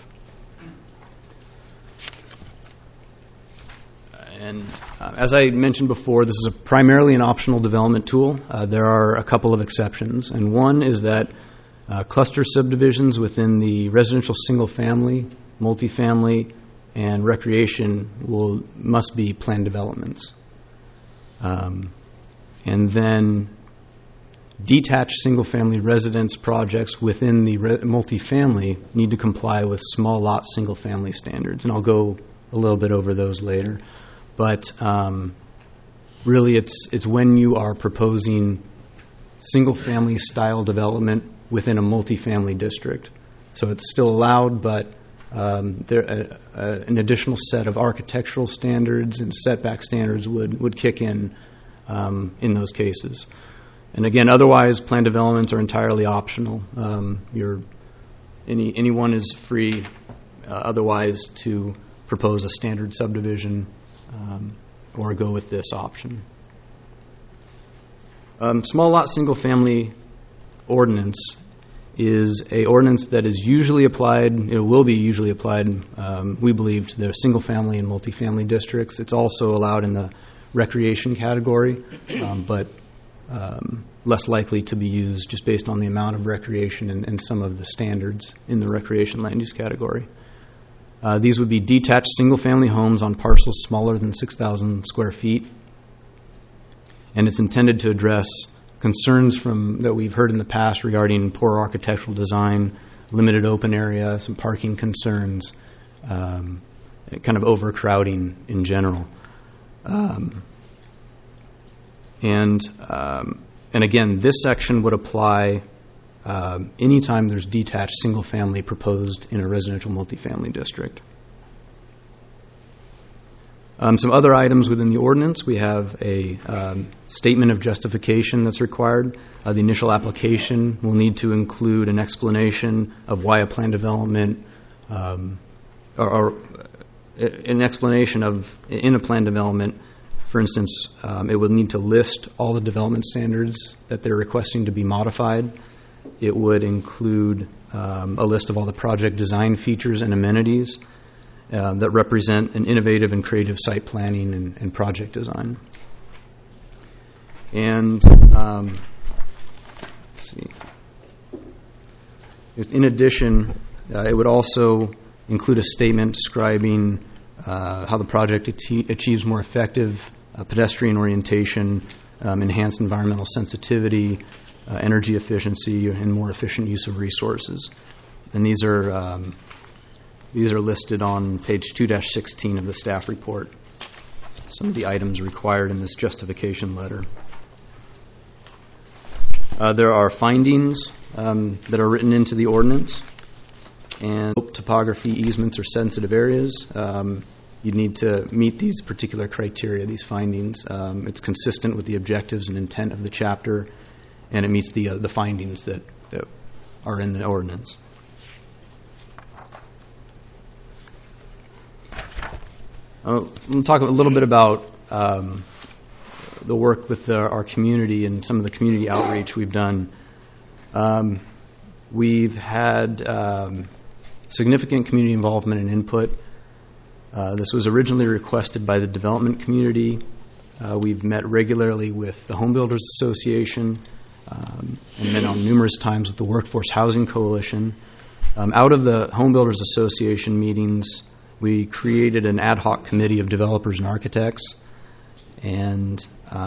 And as I mentioned before, this is primarily an optional development tool. There are a couple of exceptions, and one is that cluster subdivisions within the residential single-family, multifamily, and recreation must be planned developments. And then detached single-family residence projects within the multifamily need to comply with small lot single-family standards, and I'll go a little bit over those later. But really, it's when you are proposing single-family style development within a multifamily district. So it's still allowed, but an additional set of architectural standards and setback standards would kick in those cases. And again, otherwise, planned developments are entirely optional. Anyone is free otherwise to propose a standard subdivision or go with this option. Small lot single family ordinance is a ordinance that is usually applied, it will be usually applied, we believe, to the single family and multifamily districts. It's also allowed in the recreation category, but less likely to be used just based on the amount of recreation and some of the standards in the recreation land use category. These would be detached single-family homes on parcels smaller than 6,000 square feet, and it's intended to address concerns that we've heard in the past regarding poor architectural design, limited open area, some parking concerns, kind of overcrowding in general. And again, this section would apply anytime there's detached single-family proposed in a residential multifamily district. Some other items within the ordinance, we have a statement of justification that's required. The initial application will need to include an explanation of why a plan development, or an explanation of, in a plan development, for instance, it would need to list all the development standards that they're requesting to be modified. It would include a list of all the project design features and amenities that represent an innovative and creative site planning and project design. And let's see. In addition, it would also include a statement describing how the project achieves more effective pedestrian orientation, enhanced environmental sensitivity, energy efficiency, and more efficient use of resources. And these are listed on page 2-16 of the staff report. Some of the items required in this justification letter. There are findings that are written into the ordinance, and topography, easements, or sensitive areas. You need to meet these particular criteria, these findings. It's consistent with the objectives and intent of the chapter, and it meets the findings that are in the ordinance. I'm going to talk a little bit about the work with our community and some of the community outreach we've done. We've had significant community involvement and input. This was originally requested by the development community. We've met regularly with the Home Builders Association and met on numerous times with the Workforce Housing Coalition. Out of the Home Builders Association meetings, we created an ad hoc committee of developers and architects, and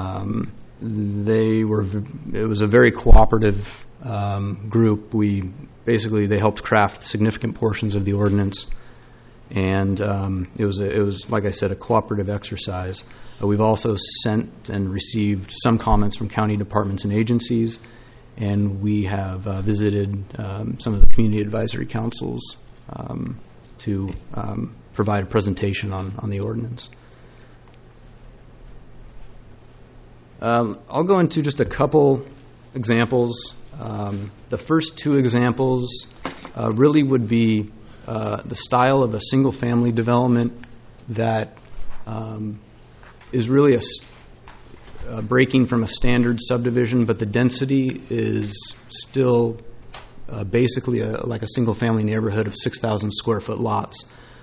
it was a very cooperative group. They helped craft significant portions of the ordinance, and it was like I said, a cooperative exercise. We've also sent and received some comments from county departments and agencies, and we have visited some of the community advisory councils to provide a presentation on the ordinance. I'll go into just a couple examples. The first two examples really would be the style of a single-family development that is really a breaking from a standard subdivision, but the density is still basically like a single-family neighborhood of 6,000 square foot lots.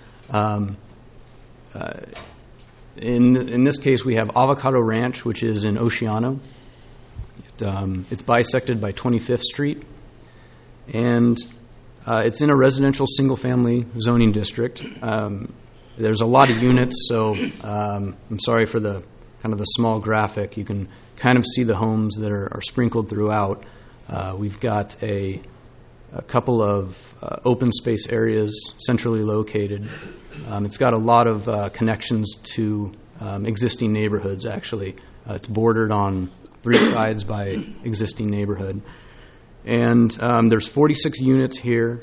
In this case, we have Avocado Ranch, which is in Oceano. It's bisected by 25th Street, and it's in a residential single-family zoning district. There's a lot of units, so I'm sorry for the kind of the small graphic. You can kind of see the homes that are sprinkled throughout. We've got a couple of open space areas centrally located. It's got a lot of connections to existing neighborhoods, actually. It's bordered on 3 sides by existing neighborhood. And there's 46 units here,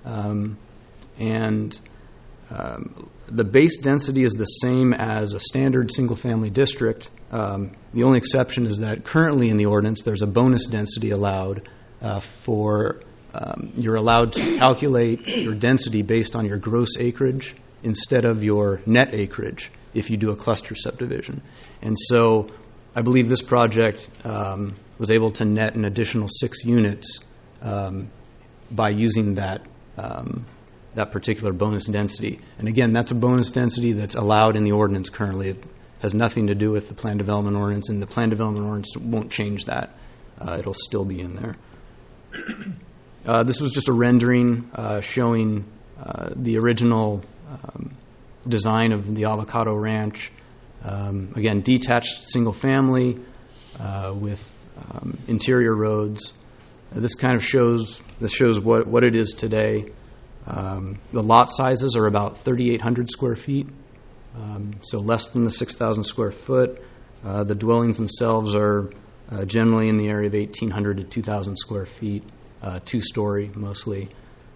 and the base density is the same as a standard single-family district. The only exception is that currently in the ordinance there's a bonus density allowed for you're allowed to calculate your density based on your gross acreage instead of your net acreage if you do a cluster subdivision. And so I believe this project was able to net an additional 6 units by using that particular bonus density. And again, that's a bonus density that's allowed in the ordinance currently. It has nothing to do with the plan development ordinance, and the plan development ordinance won't change that. It'll still be in there. This was just a rendering showing the original design of the Avocado Ranch. Again, detached single family with interior roads. This kind of shows what it is today. The lot sizes are about 3,800 square feet, so less than the 6,000 square foot. The dwellings themselves are generally in the area of 1,800 to 2,000 square feet, 2-story mostly.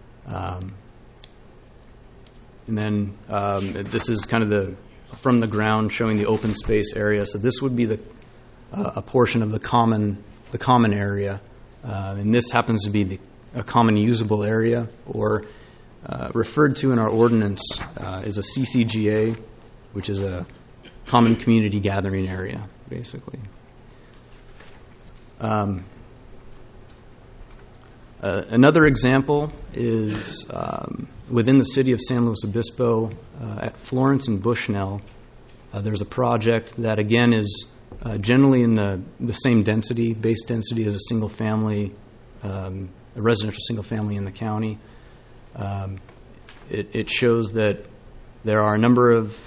And then this is kind of from the ground showing the open space area. So this would be a portion of the common area, and this happens to be a common usable area, or referred to in our ordinance is a CCGA, which is a common community gathering area, basically. Another example is within the city of San Luis Obispo at Florence and Bushnell. There's a project that, again, is generally in the same density, base density as a single family, a residential single family in the county. It shows that there are a number of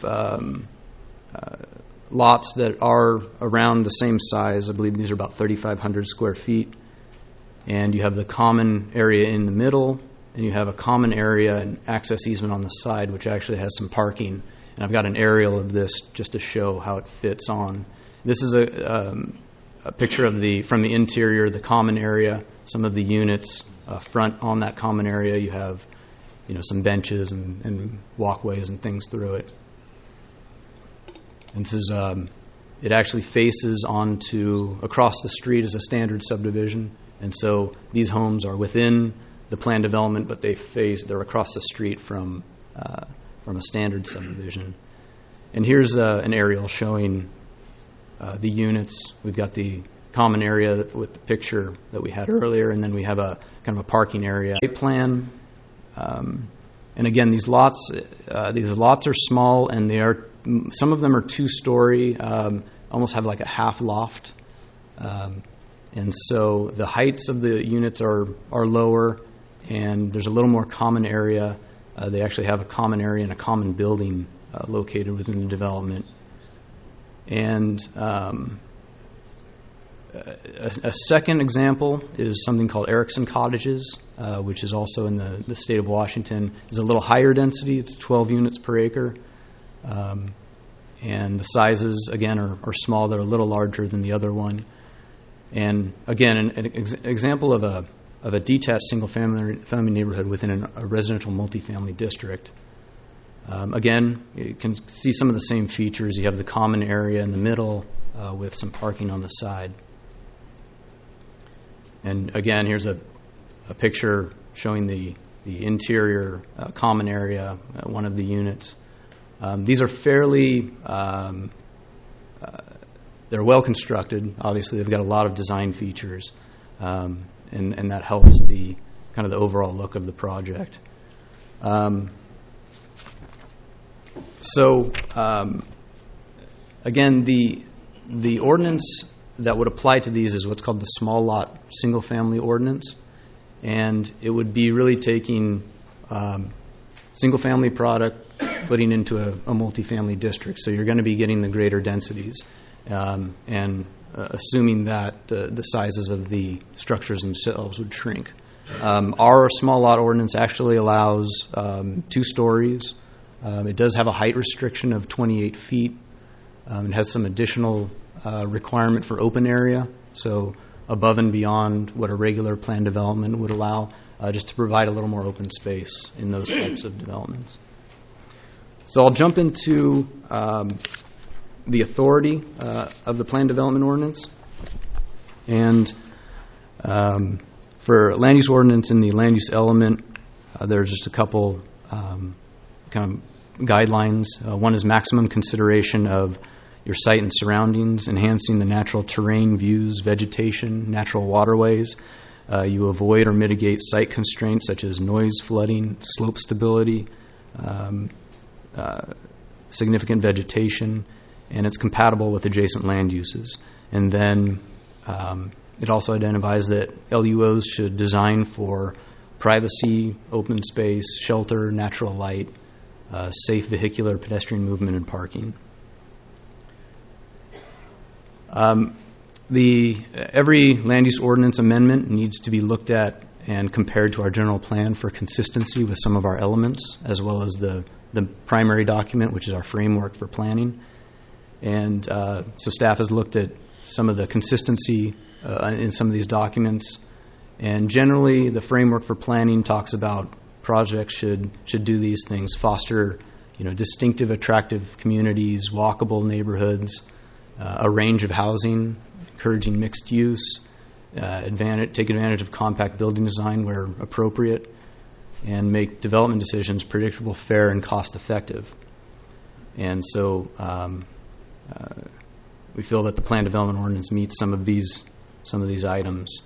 lots that are around the same size. I believe these are about 3,500 square feet. And you have the common area in the middle, and you have a common area and access easement on the side, which actually has some parking. And I've got an aerial of this just to show how it fits on. This is a picture from the interior, the common area, some of the units front on that common area. You have some benches and walkways and things through it. And this is it actually faces across the street is a standard subdivision. And so these homes are within the plan development, but they're across the street from a standard subdivision. And here's an aerial showing the units. We've got the common area with the picture that we had earlier, and then we have a kind of a parking area plan. And again, these lots are small, and some of them are 2-story, almost have like a half loft. And so the heights of the units are lower, and there's a little more common area. They actually have a common area and a common building located within the development. And a second example is something called Erickson Cottages, which is also in the state of Washington. It's a little higher density. It's 12 units per acre. And the sizes, again, are small. They're a little larger than the other one. And again, an example of a detached single-family neighborhood within a residential multifamily district. Again, you can see some of the same features. You have the common area in the middle with some parking on the side. And again, here's a picture showing the interior common area, one of the units. These are fairly, they're well constructed. Obviously, they've got a lot of design features, and that helps the kind of the overall look of the project. Again, the ordinance that would apply to these is what's called the small lot single family ordinance, and it would be really taking single family product, putting into a multifamily district. So you're going to be getting the greater densities, and assuming that the sizes of the structures themselves would shrink. Our small lot ordinance actually allows 2 stories. It does have a height restriction of 28 feet. It has some additional requirement for open area, so above and beyond what a regular plan development would allow, just to provide a little more open space in those types of developments. So I'll jump into the authority of the plan development ordinance. And for land use ordinance in the land use element, there's just a couple kind of guidelines. One is maximum consideration of your site and surroundings, enhancing the natural terrain, views, vegetation, natural waterways. You avoid or mitigate site constraints such as noise, flooding, slope stability, significant vegetation, and it's compatible with adjacent land uses. And then it also identifies that LUOs should design for privacy, open space, shelter, natural light, safe vehicular pedestrian movement, and parking. Every land use ordinance amendment needs to be looked at and compared to our general plan for consistency with some of our elements, as well as the primary document, which is our framework for planning. And so staff has looked at some of the consistency in some of these documents. And generally, the framework for planning talks about projects should do these things: foster, distinctive, attractive communities, walkable neighborhoods, a range of housing, encouraging mixed use, take advantage of compact building design where appropriate, and make development decisions predictable, fair, and cost-effective. And so we feel that the plan development ordinance meets some of these items.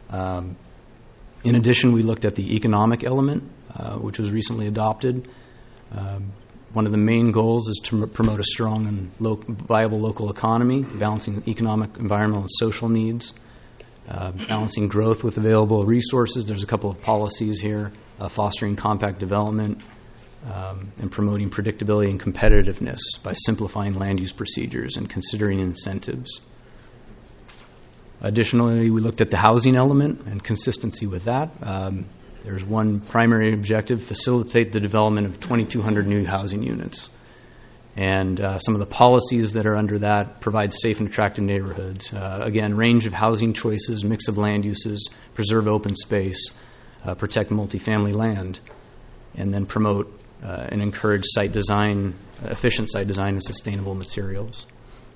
In addition, we looked at the economic element, which was recently adopted. One of the main goals is to promote a strong and viable local economy, balancing economic, environmental, and social needs, balancing growth with available resources. There's a couple of policies here, fostering compact development, and promoting predictability and competitiveness by simplifying land use procedures and considering incentives. Additionally, we looked at the housing element and consistency with that. There's one primary objective: facilitate the development of 2,200 new housing units. And some of the policies that are under that provide safe and attractive neighborhoods. Again, range of housing choices, mix of land uses, preserve open space, protect multifamily land, and then promote and encourage site design, efficient site design, and sustainable materials.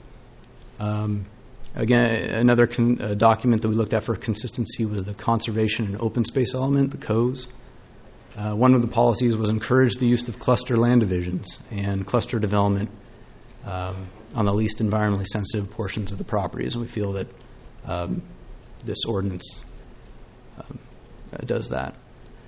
Again, another document that we looked at for consistency was the conservation and open space element, the COES. One of the policies was encourage the use of cluster land divisions and cluster development on the least environmentally sensitive portions of the properties, and we feel that this ordinance does that.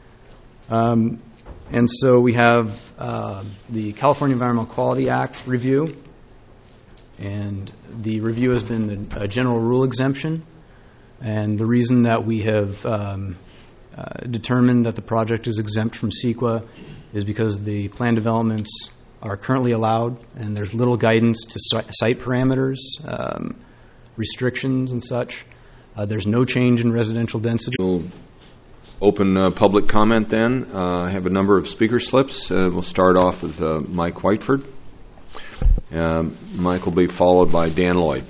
And so we have the California Environmental Quality Act review, and the review has been a general rule exemption. And the reason that we have determined that the project is exempt from CEQA is because the plan developments are currently allowed, and there's little guidance to site parameters, restrictions, and such. There's no change in residential density. We'll open public comment then. I have a number of speaker slips. We'll start off with Mike Whiteford. Mike will be followed by Dan Lloyd.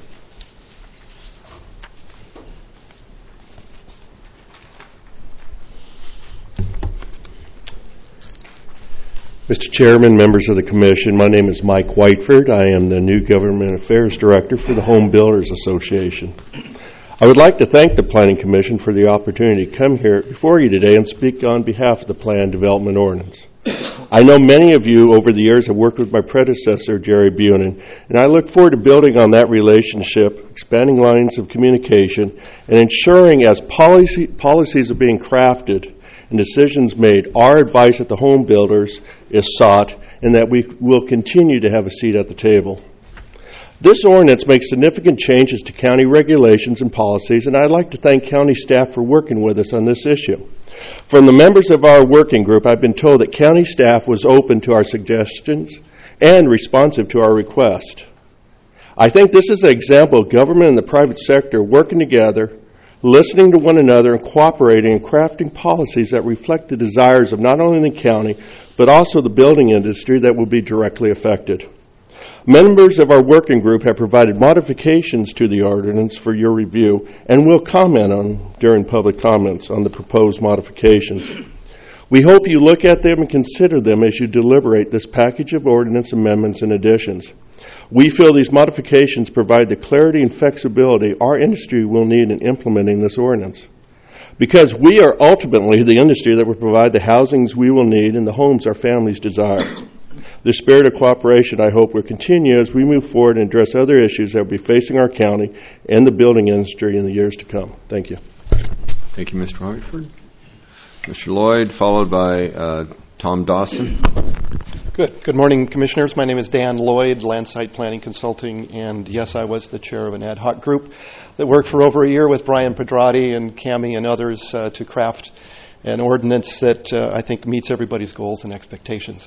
Mr. Chairman, members of the Commission, my name is Mike Whiteford. I am the new Government Affairs Director for the Home Builders Association. I would like to thank the Planning Commission for the opportunity to come here before you today and speak on behalf of the Plan Development Ordinance. I know many of you over the years have worked with my predecessor, Jerry Bunin, and I look forward to building on that relationship, expanding lines of communication, and ensuring as policies are being crafted and decisions made, our advice at the home builders is sought, and that we will continue to have a seat at the table. This ordinance makes significant changes to county regulations and policies, and I'd like to thank county staff for working with us on this issue. From the members of our working group, I've been told that county staff was open to our suggestions and responsive to our request. I think this is an example of government and the private sector working together, listening to one another, and cooperating and crafting policies that reflect the desires of not only the county, but also the building industry that will be directly affected. Members of our working group have provided modifications to the ordinance for your review and will comment on during public comments on the proposed modifications. We hope you look at them and consider them as you deliberate this package of ordinance amendments and additions. We feel these modifications provide the clarity and flexibility our industry will need in implementing this ordinance. Because we are ultimately the industry that will provide the housings we will need and the homes our families desire. The spirit of cooperation, I hope, will continue as we move forward and address other issues that will be facing our county and the building industry in the years to come. Thank you. Thank you, Mr. Hartford. Mr. Lloyd, followed by Tom Dawson. Good morning, Commissioners. My name is Dan Lloyd, Land Site Planning Consulting, and yes, I was the chair of an ad hoc group that worked for over a year with Brian Pedrati and Cami and others to craft an ordinance that I think meets everybody's goals and expectations.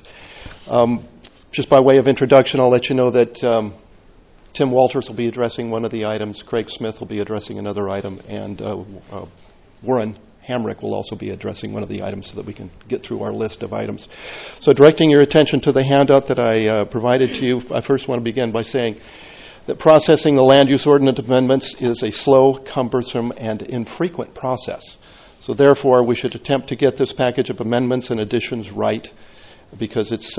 Just by way of introduction, I'll let you know that Tim Walters will be addressing one of the items, Craig Smith will be addressing another item, and Warren Hamrick will also be addressing one of the items so that we can get through our list of items. So directing your attention to the handout that I provided to you, I first want to begin by saying that processing the land use ordinance amendments is a slow, cumbersome, and infrequent process. So therefore, we should attempt to get this package of amendments and additions right, because it's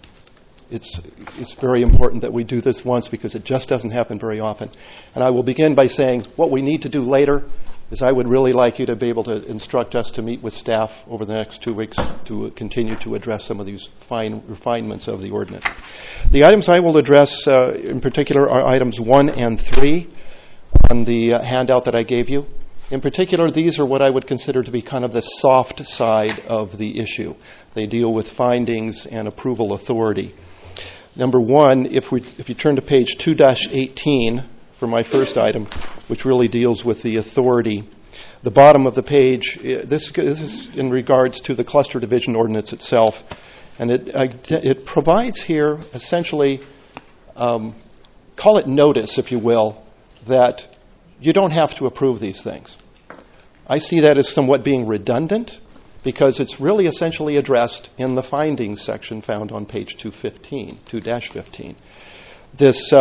very important that we do this once, because it just doesn't happen very often. And I will begin by saying what we need to do later is I would really like you to be able to instruct us to meet with staff over the next 2 weeks to continue to address some of these fine refinements of the ordinance. The items I will address in particular are items 1 and 3 on the handout that I gave you. In particular, these are what I would consider to be kind of the soft side of the issue. They deal with findings and approval authority. Number 1, if you turn to page 2-18 for my first item, which really deals with the authority, the bottom of the page, this is in regards to the cluster division ordinance itself, and it provides here essentially, call it notice, if you will, that you don't have to approve these things. I see that as somewhat being redundant, because it's really essentially addressed in the findings section found on page 2-15. This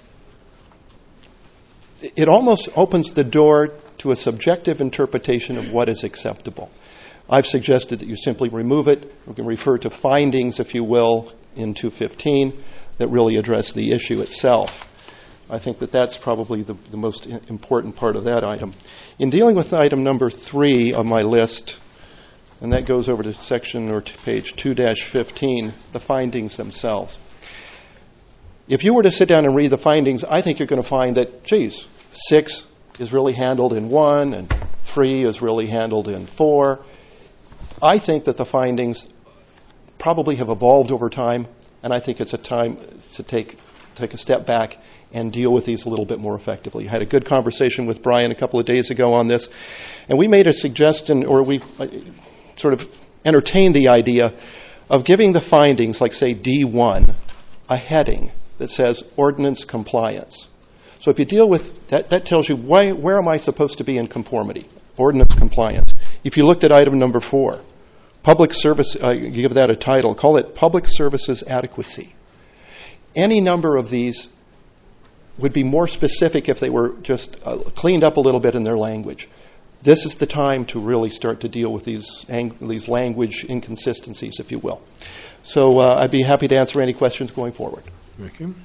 it almost opens the door to a subjective interpretation of what is acceptable. I've suggested that you simply remove it. We can refer to findings, if you will, in 215 that really address the issue itself. I think that that's probably the most important part of that item. In dealing with item number 3 on my list, and that goes over to section or to page 2-15, the findings themselves. If you were to sit down and read the findings, I think you're going to find that, 6 is really handled in 1 and 3 is really handled in 4. I think that the findings probably have evolved over time, and I think it's a time to take a step back and deal with these a little bit more effectively. I had a good conversation with Brian a couple of days ago on this, and we made a suggestion, or we sort of entertained the idea of giving the findings, like say D1, a heading that says ordinance compliance. So if you deal with that, that tells you where am I supposed to be in conformity? Ordinance compliance. If you looked at item number 4, public service, you give that a title, call it public services adequacy. Any number of these would be more specific if they were just cleaned up a little bit in their language. this is the time to really start to deal with these language inconsistencies, if you will. So I'd be happy to answer any questions going forward. Thank you.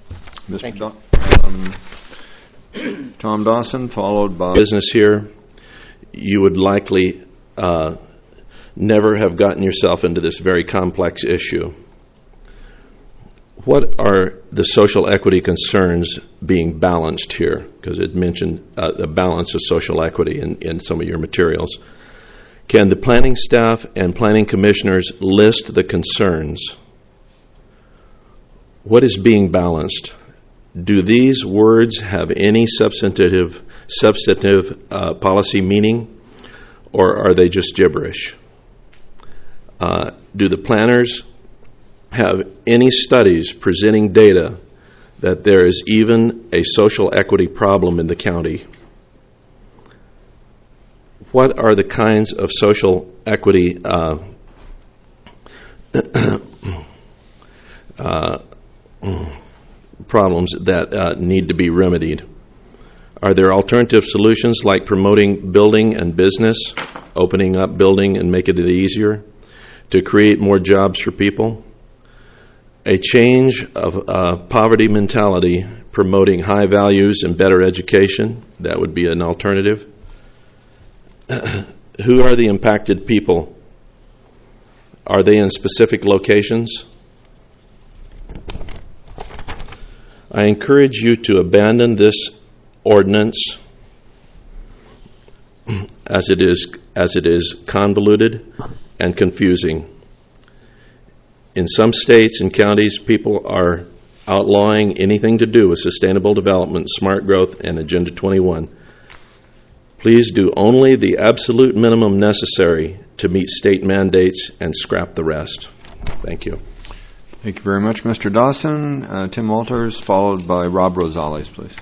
Tom Dawson, followed by... Business here, you would likely never have gotten yourself into this very complex issue. What are the social equity concerns being balanced here? Because it mentioned a balance of social equity in some of your materials. Can the planning staff and planning commissioners list the concerns? What is being balanced? Do these words have any substantive policy meaning, or are they just gibberish? Do the planners have any studies presenting data that there is even a social equity problem in the county? What are the kinds of social equity problems that need to be remedied? Are there alternative solutions like promoting building and business, opening up building and making it easier to create more jobs for people? A change of poverty mentality, promoting high values and better education, that would be an alternative. Who are the impacted people? Are they in specific locations? I encourage you to abandon this ordinance as it is convoluted and confusing. In some states and counties, people are outlawing anything to do with sustainable development, smart growth, and Agenda 21. Please do only the absolute minimum necessary to meet state mandates and scrap the rest. Thank you. Thank you very much, Mr. Dawson. Tim Walters, followed by Rob Rosales, please.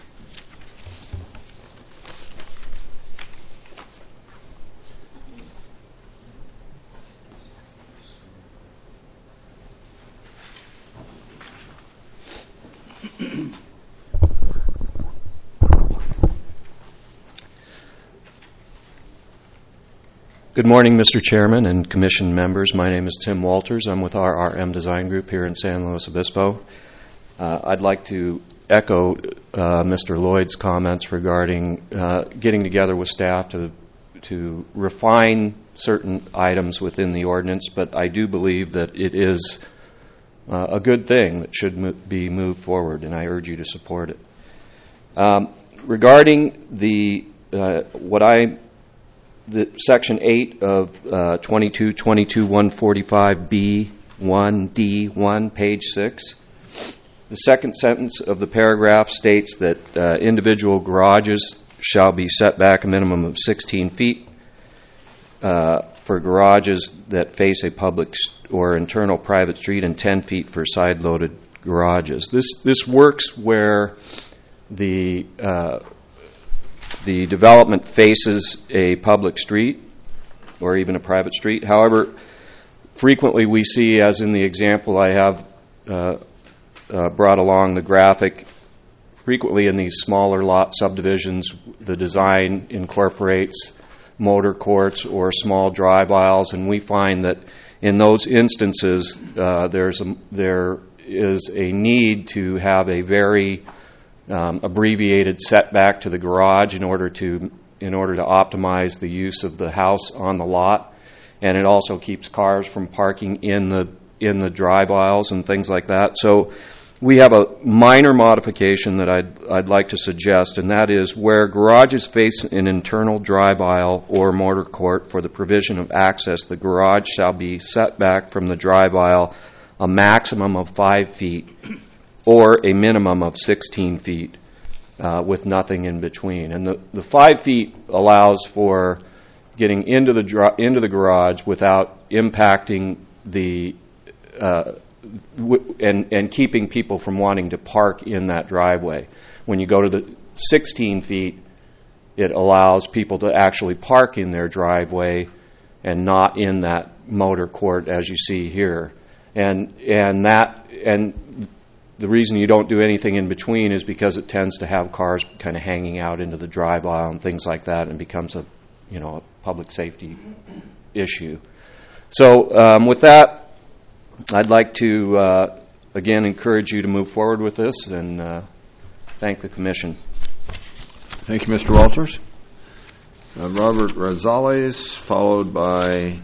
Good morning, Mr. Chairman and Commission members. My name is Tim Walters. I'm with RRM Design Group here in San Luis Obispo. I'd like to echo Mr. Lloyd's comments regarding getting together with staff to refine certain items within the ordinance, but I do believe that it is a good thing that should be moved forward, and I urge you to support it. Regarding the Section 8 of 22-145B1D1, page 6. The second sentence of the paragraph states that individual garages shall be set back a minimum of 16 feet for garages that face a public or internal private street and 10 feet for side-loaded garages. This works where the development faces a public street or even a private street. However, frequently we see, as in the example I have brought along the graphic, frequently in these smaller lot subdivisions, the design incorporates motor courts or small drive aisles, and we find that in those instances there is a need to have a very abbreviated setback to the garage in order to optimize the use of the house on the lot, and it also keeps cars from parking in the drive aisles and things like that. So we have a minor modification that I'd like to suggest, and that is where garages face an internal drive aisle or motor court for the provision of access, the garage shall be set back from the drive aisle a maximum of 5 feet or a minimum of 16 feet with nothing in between. And the 5 feet allows for getting into the garage without impacting and keeping people from wanting to park in that driveway. When you go to the 16 feet, it allows people to actually park in their driveway and not in that motor court as you see here. And the reason you don't do anything in between is because it tends to have cars kind of hanging out into the drive aisle and things like that, and becomes a public safety issue. So with that, I'd like to again encourage you to move forward with this and thank the Commission. Thank you, Mr. Walters. Robert Rosales, followed by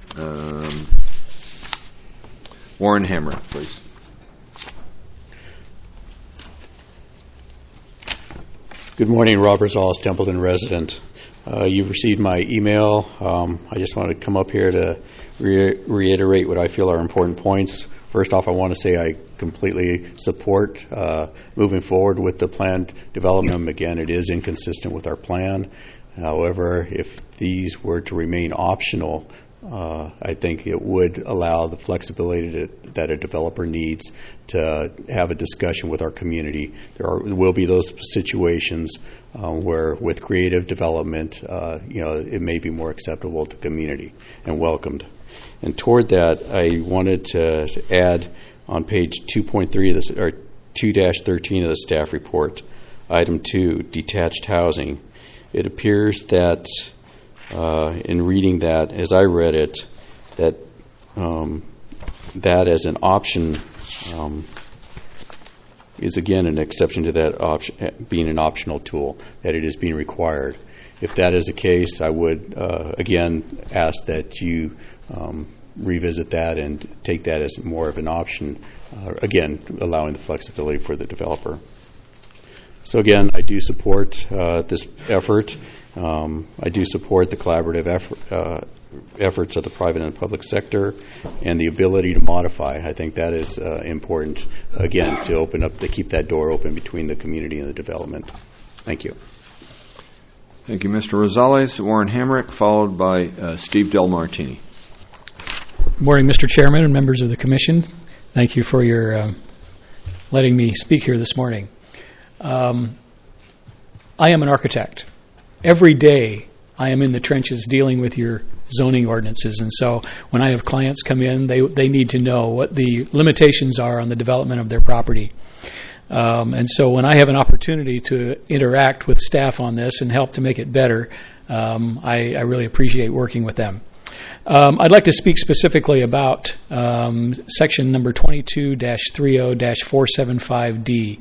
Warren Hamrick, please. Good morning, Robert Rosales, Templeton resident. You've received my email. I just want to come up here to reiterate what I feel are important points. First off, I want to say I completely support moving forward with the planned development. Again, it is inconsistent with our plan. However, if these were to remain optional, I think it would allow the flexibility that a developer needs to have a discussion with our community. There will be those situations where, with creative development, it may be more acceptable to community and welcomed. And toward that, I wanted to add on page 2.3 of this, or 2-13 of the staff report, item 2, detached housing. It appears that in reading that, as I read it, that that as an option is again an exception to that option being an optional tool, that it is being required. If that is the case, I would again ask that you revisit that and take that as more of an option, again allowing the flexibility for the developer. So again, I do support this effort. I do support the collaborative efforts of the private and public sector and the ability to modify. I think that is important, again, to open up, to keep that door open between the community and the development. Thank you. Thank you, Mr. Rosales. Warren Hamrick, followed by Steve Del Martini. Good morning, Mr. Chairman and members of the Commission. Thank you for your letting me speak here this morning. I am an architect. Every day I am in the trenches dealing with your zoning ordinances, and so when I have clients come in, they need to know what the limitations are on the development of their property. And so when I have an opportunity to interact with staff on this and help to make it better, I really appreciate working with them. I'd like to speak specifically about section number 22-30-475D.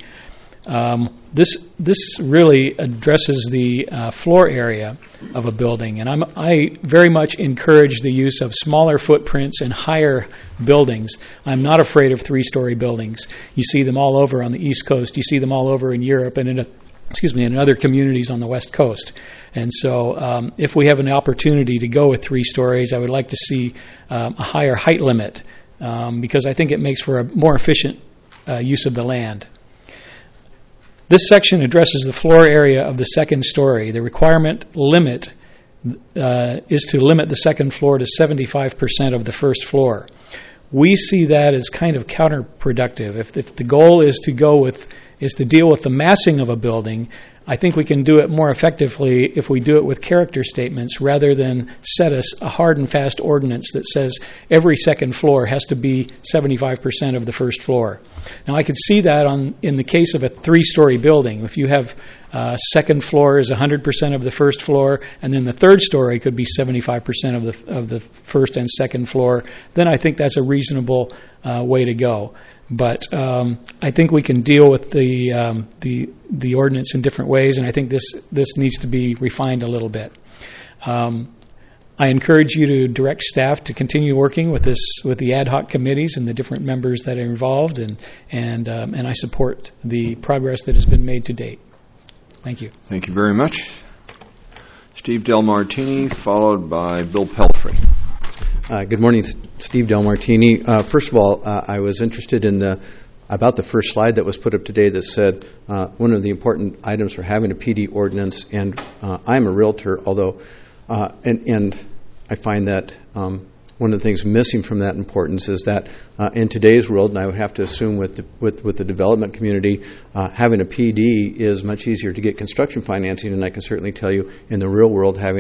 This really addresses the floor area of a building, and I very much encourage the use of smaller footprints and higher buildings. I'm not afraid of three-story buildings. You see them all over on the East Coast. You see them all over in Europe and in other communities on the West Coast. And so if we have an opportunity to go with 3 stories, I would like to see a higher height limit because I think it makes for a more efficient use of the land. This section addresses the floor area of the second story. The requirement limit is to limit the second floor to 75% of the first floor. We see that as kind of counterproductive. If the goal is to deal with the massing of a building, I think we can do it more effectively if we do it with character statements rather than set us a hard and fast ordinance that says every second floor has to be 75% of the first floor. Now, I could see that in the case of a 3-story building. If you have second floor is 100% of the first floor, and then the third story could be 75% of the first and second floor, then I think that's a reasonable way to go. But I think we can deal with the ordinance in different ways, and I think this needs to be refined a little bit. I encourage you to direct staff to continue working with the ad hoc committees and the different members that are involved, and I support the progress that has been made to date. Thank you. Thank you very much. Steve Del Martini, followed by Bill Pelfrey. Good morning, Steve Del Martini. First of all, I was interested in about the first slide that was put up today that said one of the important items for having a PD ordinance, and I'm a realtor, although, and I find that one of the things missing from that importance is that in today's world, and I would have to assume with the development community, having a PD is much easier to get construction financing, and I can certainly tell you in the real world, having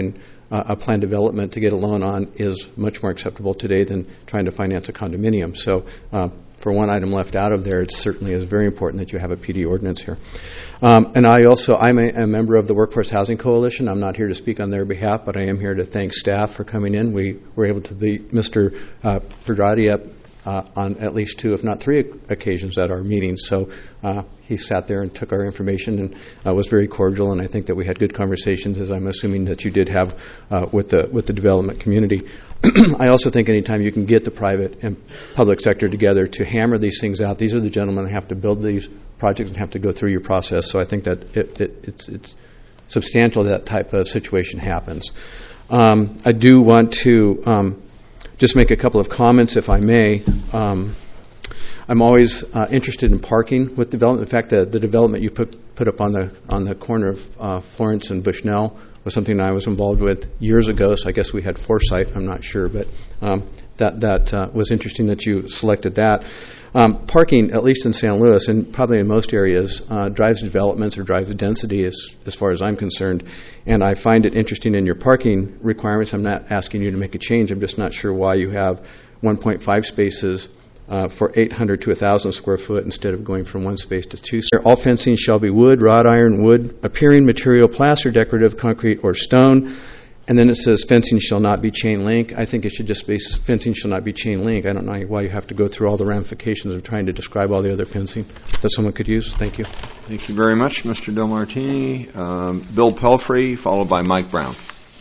a planned development to get a loan on is much more acceptable today than trying to finance a condominium. So for one item left out of there, it certainly is very important that you have a PD ordinance here. And I'm a member of the Workforce Housing Coalition. I'm not here to speak on their behalf, but I am here to thank staff for coming in. We were able to beat Mr. Verdrati up on at least 2, if not 3 occasions at our meetings. So he sat there and took our information and was very cordial, and I think that we had good conversations, as I'm assuming that you did have with the development community. I also think anytime you can get the private and public sector together to hammer these things out, these are the gentlemen that have to build these projects and have to go through your process. So I think that it's substantial that type of situation happens. I do want to just make a couple of comments, if I may. I'm always interested in parking with development. In fact, the development you put up on the corner of Florence and Bushnell was something I was involved with years ago, so I guess we had foresight. I'm not sure, but that was interesting that you selected that. Parking, at least in San Luis, and probably in most areas, drives developments or drives density as far as I'm concerned. And I find it interesting in your parking requirements. I'm not asking you to make a change. I'm just not sure why you have 1.5 spaces for 800 to 1,000 square foot instead of going from 1 space to 2. All fencing shall be wood, wrought iron, wood, appearing material, plaster, decorative, concrete, or stone. And then it says fencing shall not be chain link. I think it should just be fencing shall not be chain link. I don't know why you have to go through all the ramifications of trying to describe all the other fencing that someone could use. Thank you. Thank you very much, Mr. Del Martini. Bill Pelfrey, followed by Mike Brown.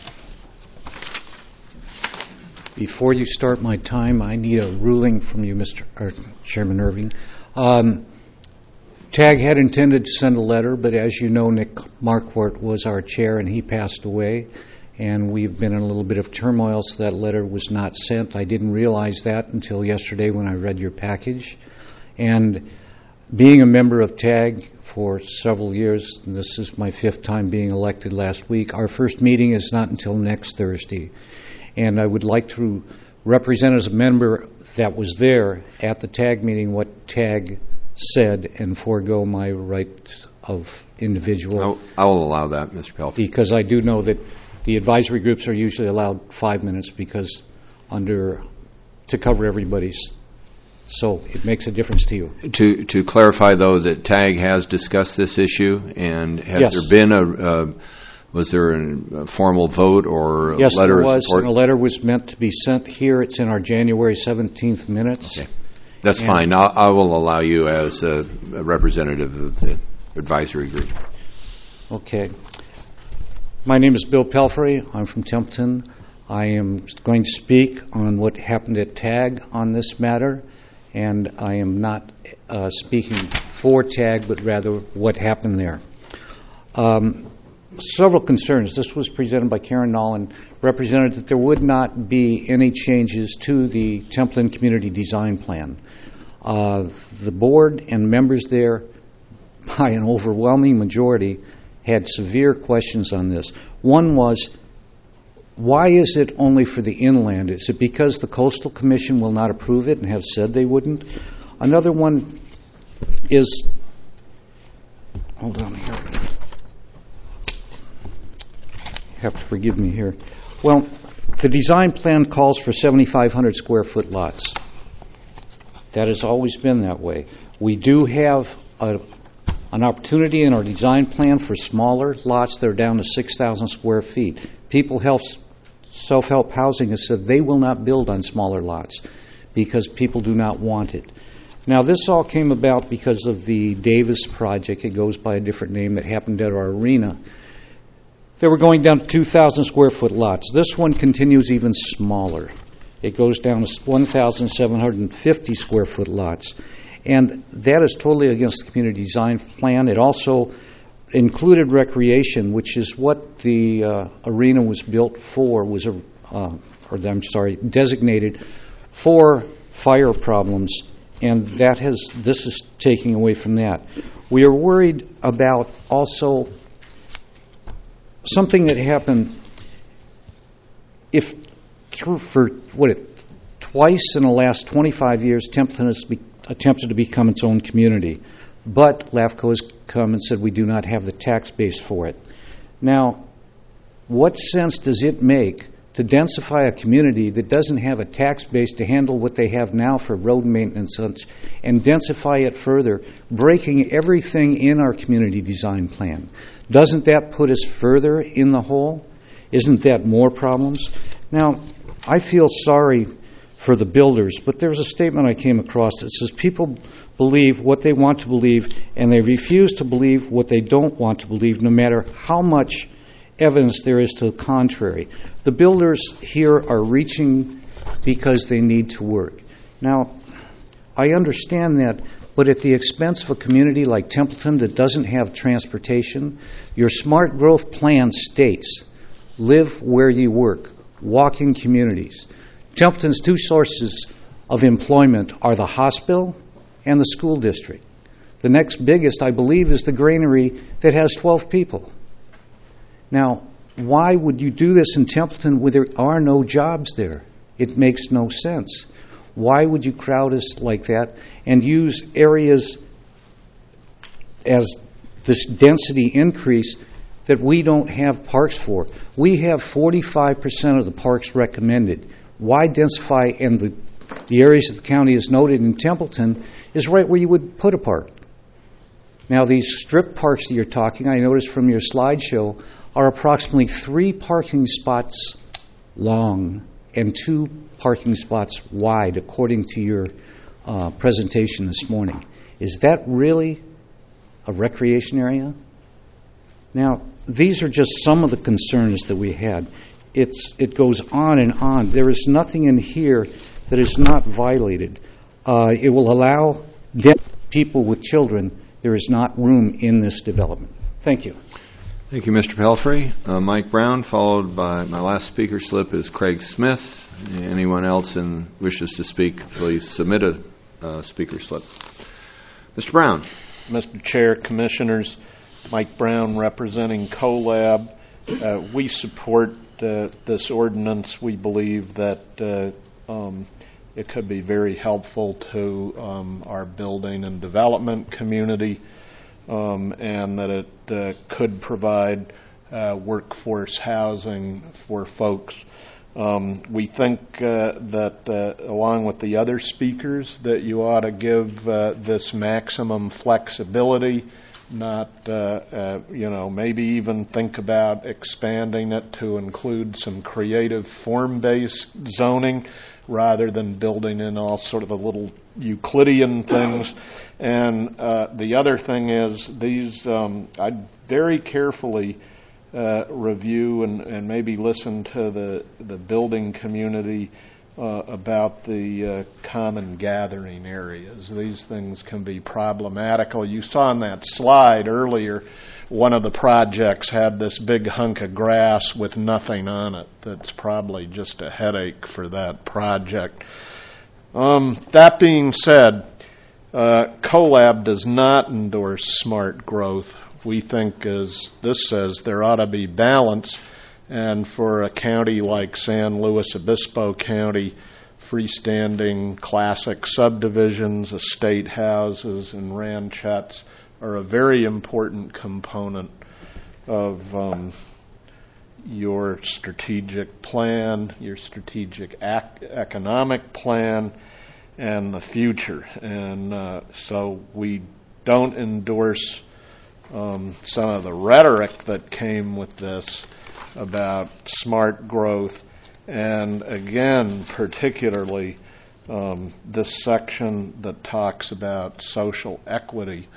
Before you start my time, I need a ruling from you, Chairman Irving. TAG had intended to send a letter, but as you know, Nick Marquardt was our chair and he passed away. And we've been in a little bit of turmoil, so that letter was not sent. I didn't realize that until yesterday when I read your package. And being a member of TAG for several years, this is my 5th time being elected last week, our first meeting is not until next Thursday. And I would like to represent as a member that was there at the TAG meeting what TAG said and forego my right of individual. I will allow that, Mr. Pelfrey. Because I do know that the advisory groups are usually allowed 5 minutes because to cover everybody's. So it makes a difference to you. To clarify, though, that TAG has discussed this issue, and has there been was there a formal vote or a letter of support? Yes, there was, and a letter was meant to be sent here. It's in our January 17th minutes. Okay. That's fine. I will allow you as a representative of the advisory group. Okay. My name is Bill Pelfrey. I'm from Templeton. I am going to speak on what happened at TAG on this matter, and I am not speaking for TAG, but rather what happened there. Several concerns. This was presented by Karen Nolan, represented that there would not be any changes to the Templeton Community Design Plan. The board and members there, by an overwhelming majority, had severe questions on this. One was, why is it only for the inland? Is it because the Coastal Commission will not approve it and have said they wouldn't? Another one is, hold on here. You have to forgive me here. Well, the design plan calls for 7,500 square foot lots. That has always been that way. We do have an opportunity in our design plan for smaller lots that are down to 6,000 square feet. People Self-Help Housing has said they will not build on smaller lots because people do not want it. Now, this all came about because of the Davis project. It goes by a different name that happened at our arena. They were going down to 2,000 square foot lots. This one continues even smaller. It goes down to 1,750 square foot lots. And that is totally against the community design plan. It also included recreation, which is what the arena was built for, designated for fire problems, and this is taking away from that. We are worried about also something that happened twice in the last 25 years, Templeton has attempted to become its own community. But LAFCO has come and said we do not have the tax base for it. Now, What sense does it make to densify a community that doesn't have a tax base to handle what they have now for road maintenance and densify it further, breaking everything in our community design plan? Doesn't that put us further in the hole? Isn't that more problems? Now, I feel sorry for the builders, but there's a statement I came across that says people believe what they want to believe and they refuse to believe what they don't want to believe, no matter how much evidence there is to the contrary. The builders here are reaching because they need to work. Now, I understand that, but at the expense of a community like Templeton that doesn't have transportation, your smart growth plan states, live where you work, walking communities. Templeton's two sources of employment are the hospital and the school district. The next biggest, I believe, is the granary that has 12 people. Now, why would you do this in Templeton where there are no jobs there? It makes no sense. Why would you crowd us like that and use areas as this density increase that we don't have parks for? We have 45% of the parks recommended. Why densify? And the areas that the county has noted in Templeton is right where you would put a park. Now, these strip parks that you're talking, I noticed from your slideshow, are approximately 3 parking spots long and 2 parking spots wide, according to your presentation this morning. Is that really a recreation area? Now, these are just some of the concerns that we had. It goes on and on. There is nothing in here that is not violated. It will allow deaf people with children. There is not room in this development. Thank you. Thank you, Mr. Pelfrey. Mike Brown, followed by my last speaker slip is Craig Smith. Anyone else wishes to speak, please submit a speaker slip. Mr. Brown. Mr. Chair, Commissioners, Mike Brown representing CoLab. We support this ordinance. We believe that it could be very helpful to our building and development community, and that it could provide workforce housing for folks. We think that along with the other speakers that you ought to give this maximum flexibility, not maybe even think about expanding it to include some creative form-based zoning rather than building in all sort of the little Euclidean things. And the other thing is these, I'd very carefully review and maybe listen to the building community about the common gathering areas. These things can be problematical. You saw on that slide earlier, one of the projects had this big hunk of grass with nothing on it. That's probably just a headache for that project. That being said, CoLab does not endorse smart growth. We think, as this says, there ought to be balance. And for a county like San Luis Obispo County, freestanding classic subdivisions, estate houses, and ranchettes are a very important component of your strategic plan, your strategic economic plan, and the future. And so we don't endorse some of the rhetoric that came with this about smart growth, and again, particularly this section that talks about social equity.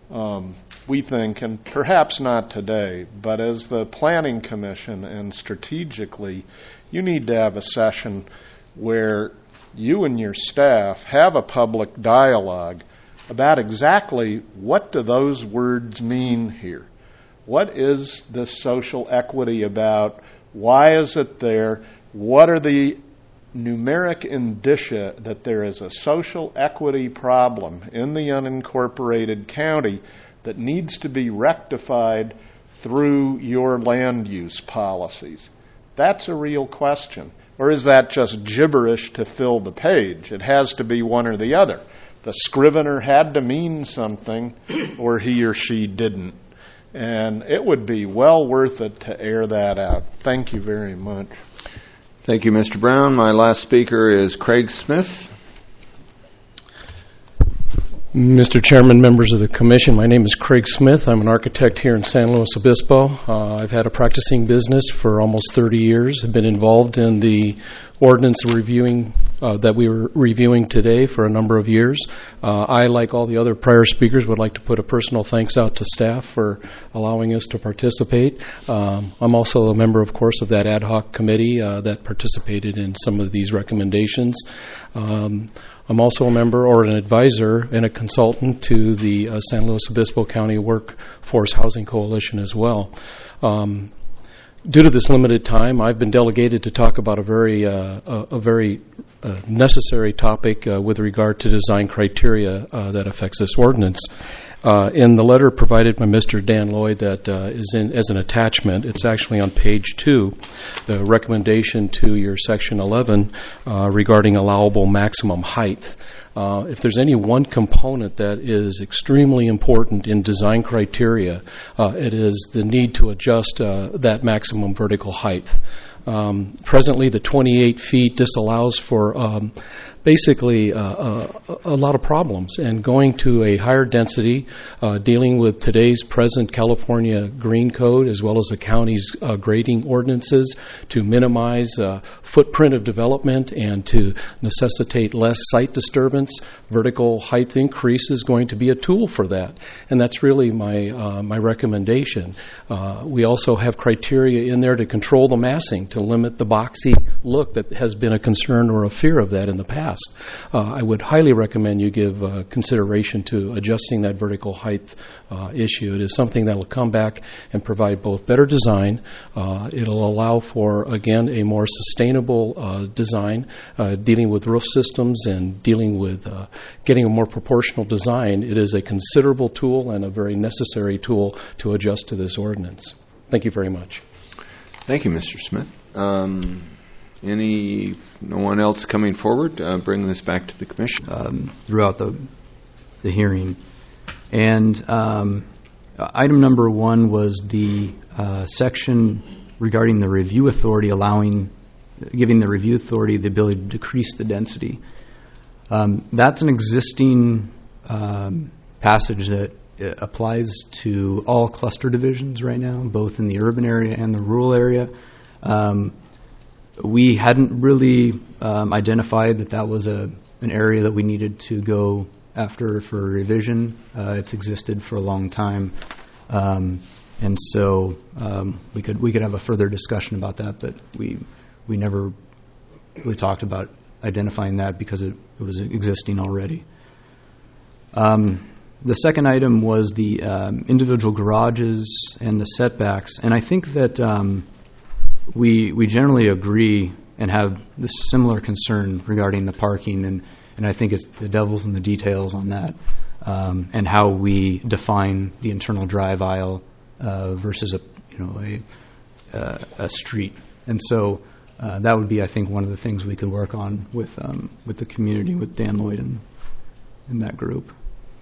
We think, and perhaps not today, but as the Planning Commission and strategically, you need to have a session where you and your staff have a public dialogue about exactly what do those words mean here. What is this social equity about? Why is it there? What are the numeric indicia that there is a social equity problem in the unincorporated county that needs to be rectified through your land use policies? That's a real question. Or is that just gibberish to fill the page? It has to be one or the other. The scrivener had to mean something, or he or she didn't. and it would be well worth it to air that out. Thank you very much. Thank you, Mr. Brown. My last speaker is Craig Smith. Mr. Chairman, members of the Commission, my name is Craig Smith. I'm an architect here in San Luis Obispo. I've had a practicing business for almost 30 years. I've been involved in the ordinance reviewing that we were reviewing today for a number of years. I, like all the other prior speakers, would like to put a personal thanks out to staff for allowing us to participate. I'm also a member, of course, of that ad hoc committee that participated in some of these recommendations. I'm also a member or an advisor and a consultant to the San Luis Obispo County Workforce Housing Coalition as well. Due to this limited time, I've been delegated to talk about a very necessary topic with regard to design criteria that affects this ordinance. In the letter provided by Mr. Dan Lloyd that is in as an attachment, it's actually on page 2, the recommendation to your section 11 regarding allowable maximum height. If there's any one component that is extremely important in design criteria, it is the need to adjust that maximum vertical height. Presently, the 28 feet disallows for basically a lot of problems, and going to a higher density, dealing with today's present California Green Code as well as the county's grading ordinances to minimize footprint of development and to necessitate less site disturbance. Vertical height increase is going to be a tool for that, and that's really my recommendation. We also have criteria in there to control the massing, to limit the boxy look that has been a concern or a fear of that in the past. I would highly recommend you give consideration to adjusting that vertical height issue. It is something that will come back and provide both better design. It'll allow for, again, a more sustainable design, dealing with roof systems and dealing with getting a more proportional design. It is a considerable tool and a very necessary tool to adjust to this ordinance. Thank you very much. Thank you, Mr. Smith. No one else coming forward? Bring this back to the Commission. Throughout the hearing. And item number 1 was the section regarding the review authority giving the review authority the ability to decrease the density. That's an existing passage that applies to all cluster divisions right now, both in the urban area and the rural area. We hadn't really identified that was an area that we needed to go after for revision. It's existed for a long time, and so we could have a further discussion about that. But we never really talked about identifying that because it was existing already. The second item was the individual garages and the setbacks, and I think that we generally agree and have this similar concern regarding the parking, and I think it's the devil's in the details on that, and how we define the internal drive aisle versus a street. And so that would be, I think, one of the things we could work on with the community, with Dan Lloyd and that group.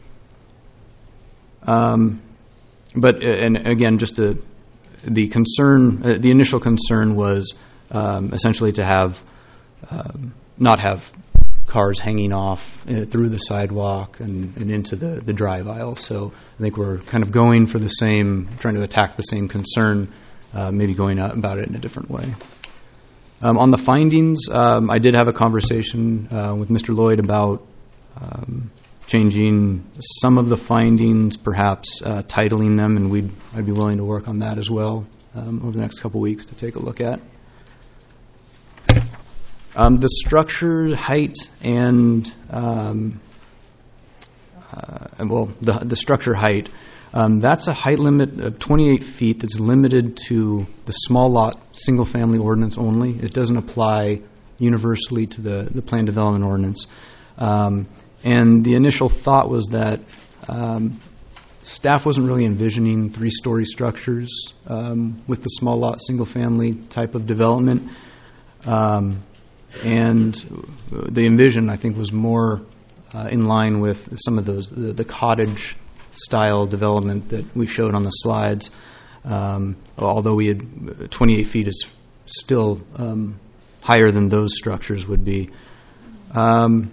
But again, just the concern, the initial concern was essentially to have not have cars hanging off through the sidewalk and into the drive aisle. So I think we're kind of going for the same, trying to attack the same concern, maybe going about it in a different way. On the findings, I did have a conversation with Mr. Lloyd about changing some of the findings, perhaps titling them, and I'd be willing to work on that as well over the next couple weeks to take a look at. The structure height and the structure height, that's a height limit of 28 feet that's limited to the small lot single family ordinance only. It doesn't apply universally to the planned development ordinance. And the initial thought was that staff wasn't really envisioning 3-story structures with the small lot single family type of development. And the envision, I think, was more in line with some of those the cottage style development that we showed on the slides. Although we had 28 feet is still higher than those structures would be. And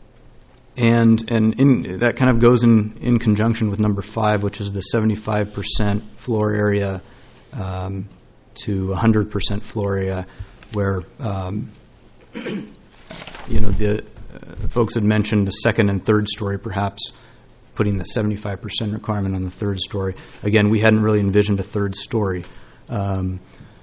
that kind of goes in conjunction with number 5, which is the 75% floor area to 100% floor area, where the folks had mentioned the second and third story, perhaps putting the 75% requirement on the third story. Again, we hadn't really envisioned a third story. And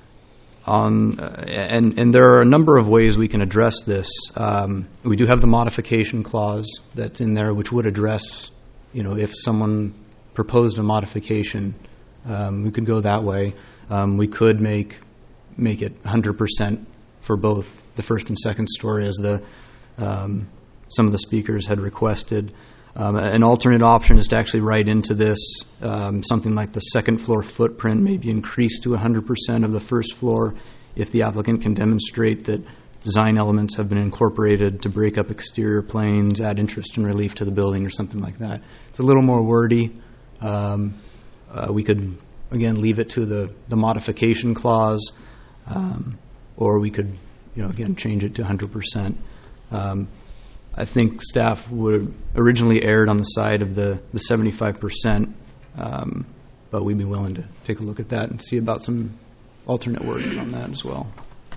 there are a number of ways we can address this. We do have the modification clause that's in there, which would address, if someone proposed a modification, we could go that way. We could make it 100% for both the first and second story, as some of the speakers had requested. An alternate option is to actually write into this something like the second floor footprint may be increased to 100% of the first floor if the applicant can demonstrate that design elements have been incorporated to break up exterior planes, add interest and relief to the building, or something like that. It's a little more wordy. We could, again, leave it to the modification clause, or we could, again, change it to 100%. I think staff would have originally erred on the side of the 75%, but we'd be willing to take a look at that and see about some alternate wording on that as well.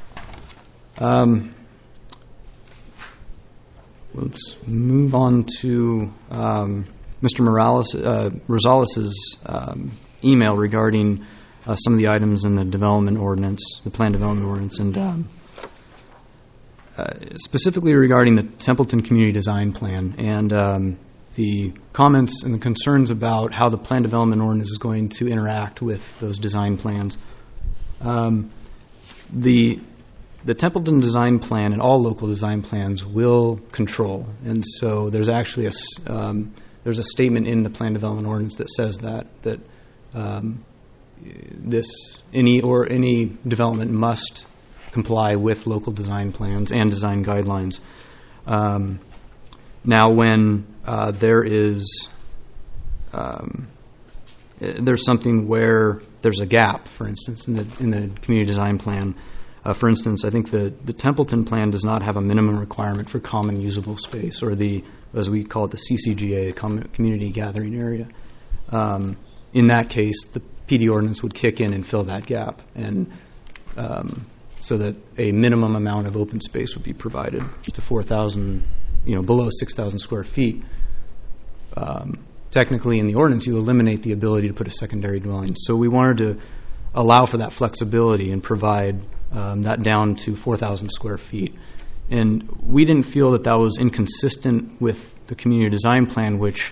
Let's move on to Mr. Rosales' email regarding some of the items in the development ordinance, the plan development ordinance, and specifically regarding the Templeton Community Design Plan and the comments and the concerns about how the plan development ordinance is going to interact with those design plans. The Templeton Design Plan and all local design plans will control, and so there's actually there's a statement in the plan development ordinance that says that any development must comply with local design plans and design guidelines. Now, when there's something where there's a gap, for instance, in the community design plan. For instance, I think the Templeton plan does not have a minimum requirement for common usable space, or as we call it, the CCGA, the community gathering area. In that case, the PD ordinance would kick in and fill that gap, and so that a minimum amount of open space would be provided to 4,000, below 6,000 square feet. Technically, in the ordinance, you eliminate the ability to put a secondary dwelling. So we wanted to allow for that flexibility and provide that down to 4,000 square feet. And we didn't feel that was inconsistent with the community design plan, which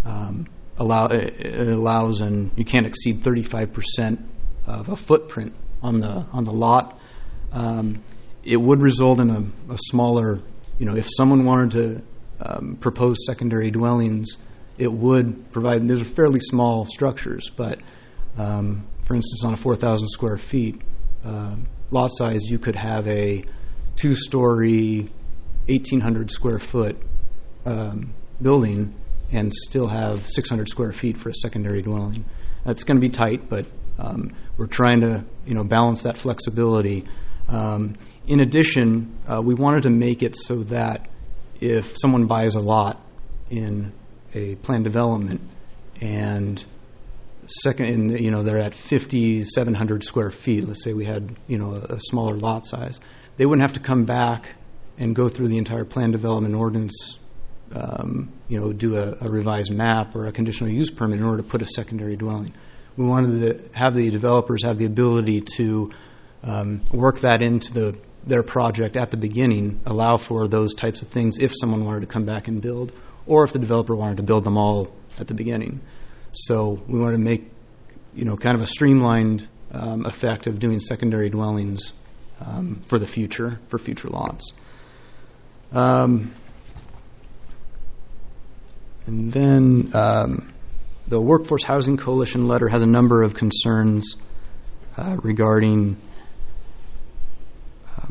allows, and you can't exceed 35% of a footprint on the lot. It would result in a smaller, if someone wanted to propose secondary dwellings, it would provide, those are fairly small structures, but for instance, on a 4,000 square feet lot size, you could have a 2-story, 1,800 square foot building and still have 600 square feet for a secondary dwelling. That's going to be tight, but we're trying to balance that flexibility. In addition, we wanted to make it so that if someone buys a lot in a planned development and they're at 5,700 square feet, let's say we had a smaller lot size, they wouldn't have to come back and go through the entire planned development ordinance, do a revised map or a conditional use permit in order to put a secondary dwelling. We wanted to have the developers have the ability to work that into their project at the beginning, allow for those types of things if someone wanted to come back and build, or if the developer wanted to build them all at the beginning. So we wanted to make, kind of a streamlined effect of doing secondary dwellings for the future, for future lots. And then the Workforce Housing Coalition letter has a number of concerns regarding,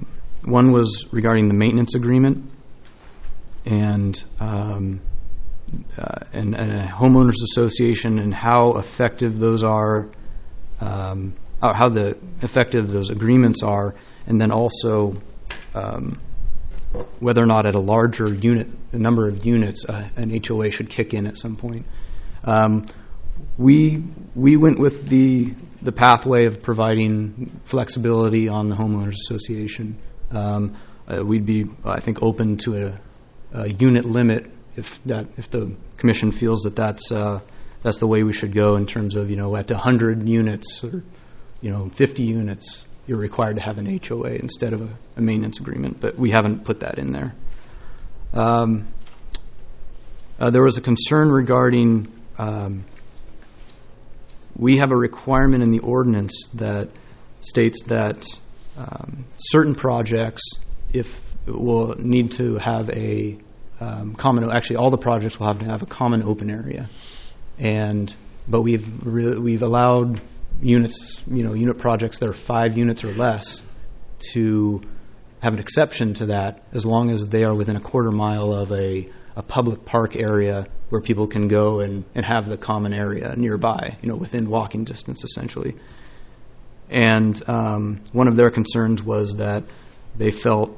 one was regarding the maintenance agreement, and and a homeowners association, and how effective those are, or how effective those agreements are, and then also whether or not at a larger number of units, an HOA should kick in at some point. We went with the pathway of providing flexibility on the homeowners association. We'd be, I think, open to a unit limit if the commission feels that that's the way we should go in terms of, at 100 units or 50 units, you're required to have an HOA instead of a maintenance agreement. But we haven't put that in there. There was a concern regarding. We have a requirement in the ordinance that states that certain projects, will need to have a common. Actually, all the projects will have to have a common open area, but we've allowed units, unit projects that are 5 units or less, to have an exception to that as long as they are within a quarter mile of a public park area where people can go and have the common area nearby, within walking distance, essentially. And one of their concerns was that they felt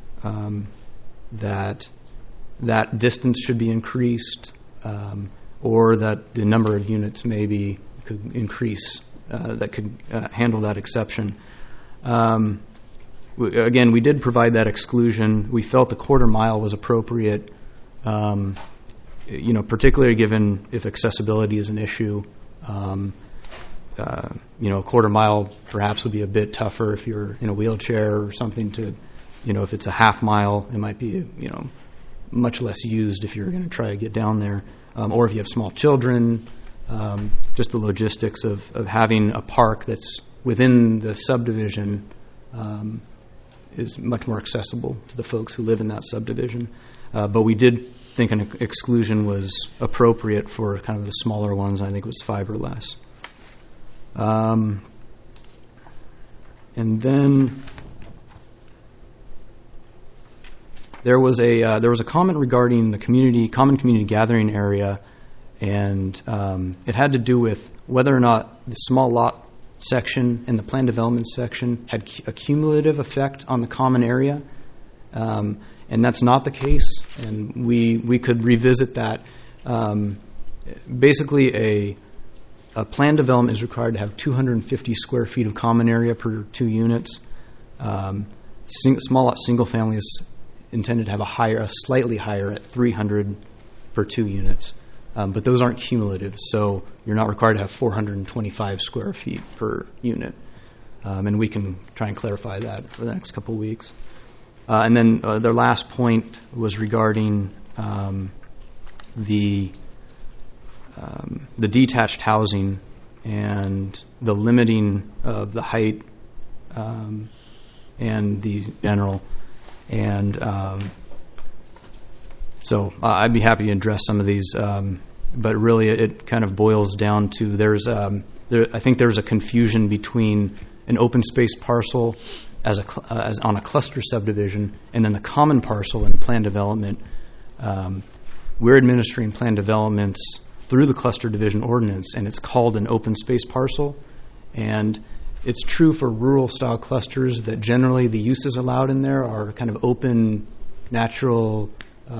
that distance should be increased, or that the number of units maybe could increase that could handle that exception. Again, we did provide that exclusion. We felt the quarter mile was appropriate, particularly given if accessibility is an issue. A quarter mile perhaps would be a bit tougher if you're in a wheelchair or something to, if it's a half mile, it might be, much less used if you're going to try to get down there. Or if you have small children, just the logistics of having a park that's within the subdivision is much more accessible to the folks who live in that subdivision. But we did think an exclusion was appropriate for kind of the smaller ones. I think it was 5 or less. And then there was a comment regarding the common community gathering area, and it had to do with whether or not the small lot section and the plan development section had a cumulative effect on the common area. And that's not the case, and we could revisit that. Basically, a plan development is required to have 250 square feet of common area per 2 units. Small lot single family is intended to have a slightly higher at 300 per 2 units, but those aren't cumulative, so you're not required to have 425 square feet per unit. And we can try and clarify that for the next couple of weeks. And then their last point was regarding the detached housing and the limiting of the height and the general. And so I'd be happy to address some of these, but really it kind of boils down to I think there's a confusion between an open space parcel as on a cluster subdivision, and then the common parcel in plan development. We're administering plan developments through the cluster division ordinance, and it's called an open space parcel. And it's true for rural style clusters that generally the uses allowed in there are kind of open, natural,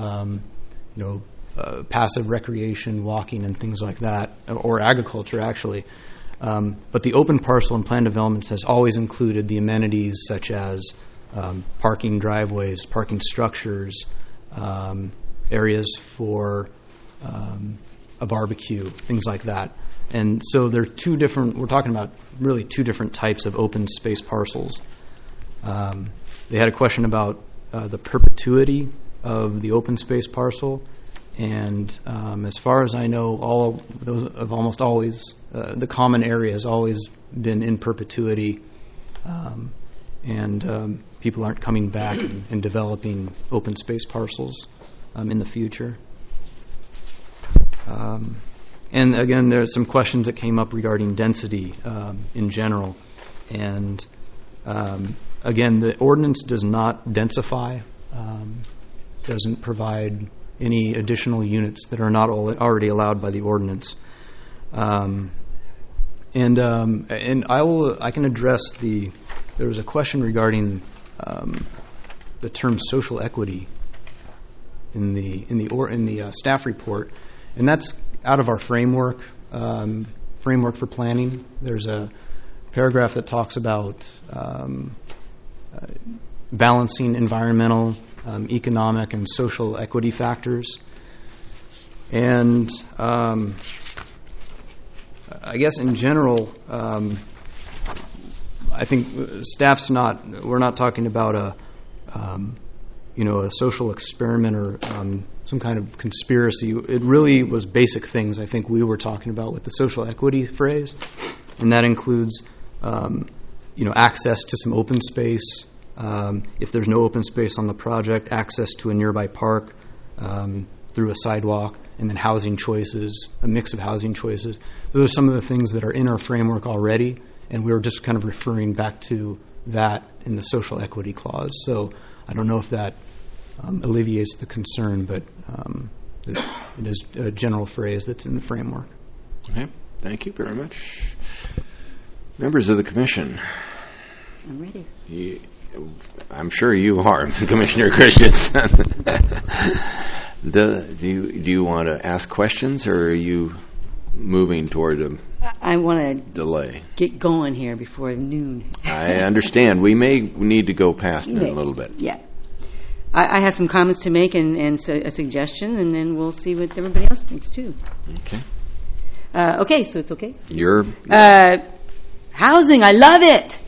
passive recreation, walking, and things like that, or agriculture actually. But the open parcel in plan developments has always included the amenities such as parking driveways, parking structures, areas for a barbecue, things like that. And so they're we're talking about really 2 different types of open space parcels. They had a question about the perpetuity of the open space parcel. And as far as I know, all those have almost always, the common area has always been in perpetuity, and people aren't coming back and developing open space parcels in the future. And again, there's some questions that came up regarding density in general. And again, the ordinance does not densify, doesn't provide any additional units that are not already allowed by the ordinance. And I can address there was a question regarding the term social equity in the staff report, and that's out of our framework for planning. There's a paragraph that talks about balancing environmental, economic, and social equity factors. And I guess in general, I think we're not talking about a social experiment or some kind of conspiracy. It really was basic things I think we were talking about with the social equity phrase, and that includes access to some open space. If there's no open space on the project, access to a nearby park through a sidewalk, and then housing choices, a mix of housing choices. Those are some of the things that are in our framework already, and we were just kind of referring back to that in the social equity clause. So I don't know if that alleviates the concern, but it is a general phrase that's in the framework. Okay. Thank you very much. Members of the Commission. I'm ready. I'm sure you are, Commissioner Christensen. Do you want to ask questions, or are you moving toward a I want to delay? Get going here before noon. I understand. We may need to go past it a little bit. Yeah. I have some comments to make and a suggestion, and then we'll see what everybody else thinks, too. Okay. Okay, so it's okay? Housing, I love it!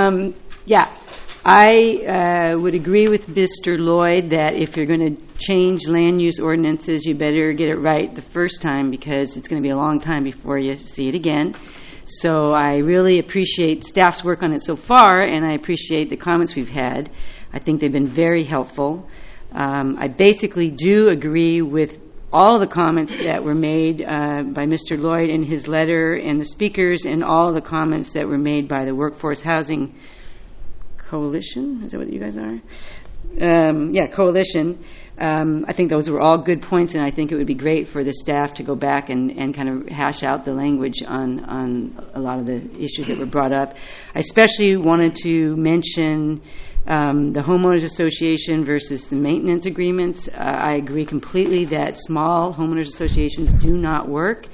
I would agree with Mr. Lloyd that if you're going to change land use ordinances, you better get it right the first time, because it's going to be a long time before you see it again. So I really appreciate staff's work on it so far, and I appreciate the comments we've had. I think they've been very helpful. I basically do agree with all the comments that were made by Mr. Lloyd in his letter, and the speakers, and all the comments that were made by the Workforce Housing Coalition. Is that what you guys are? Coalition. I think those were all good points, and I think it would be great for the staff to go back and kind of hash out the language on a lot of the issues that were brought up. I especially wanted to mention the homeowners association versus the maintenance agreements. I agree completely that small homeowners associations do not work.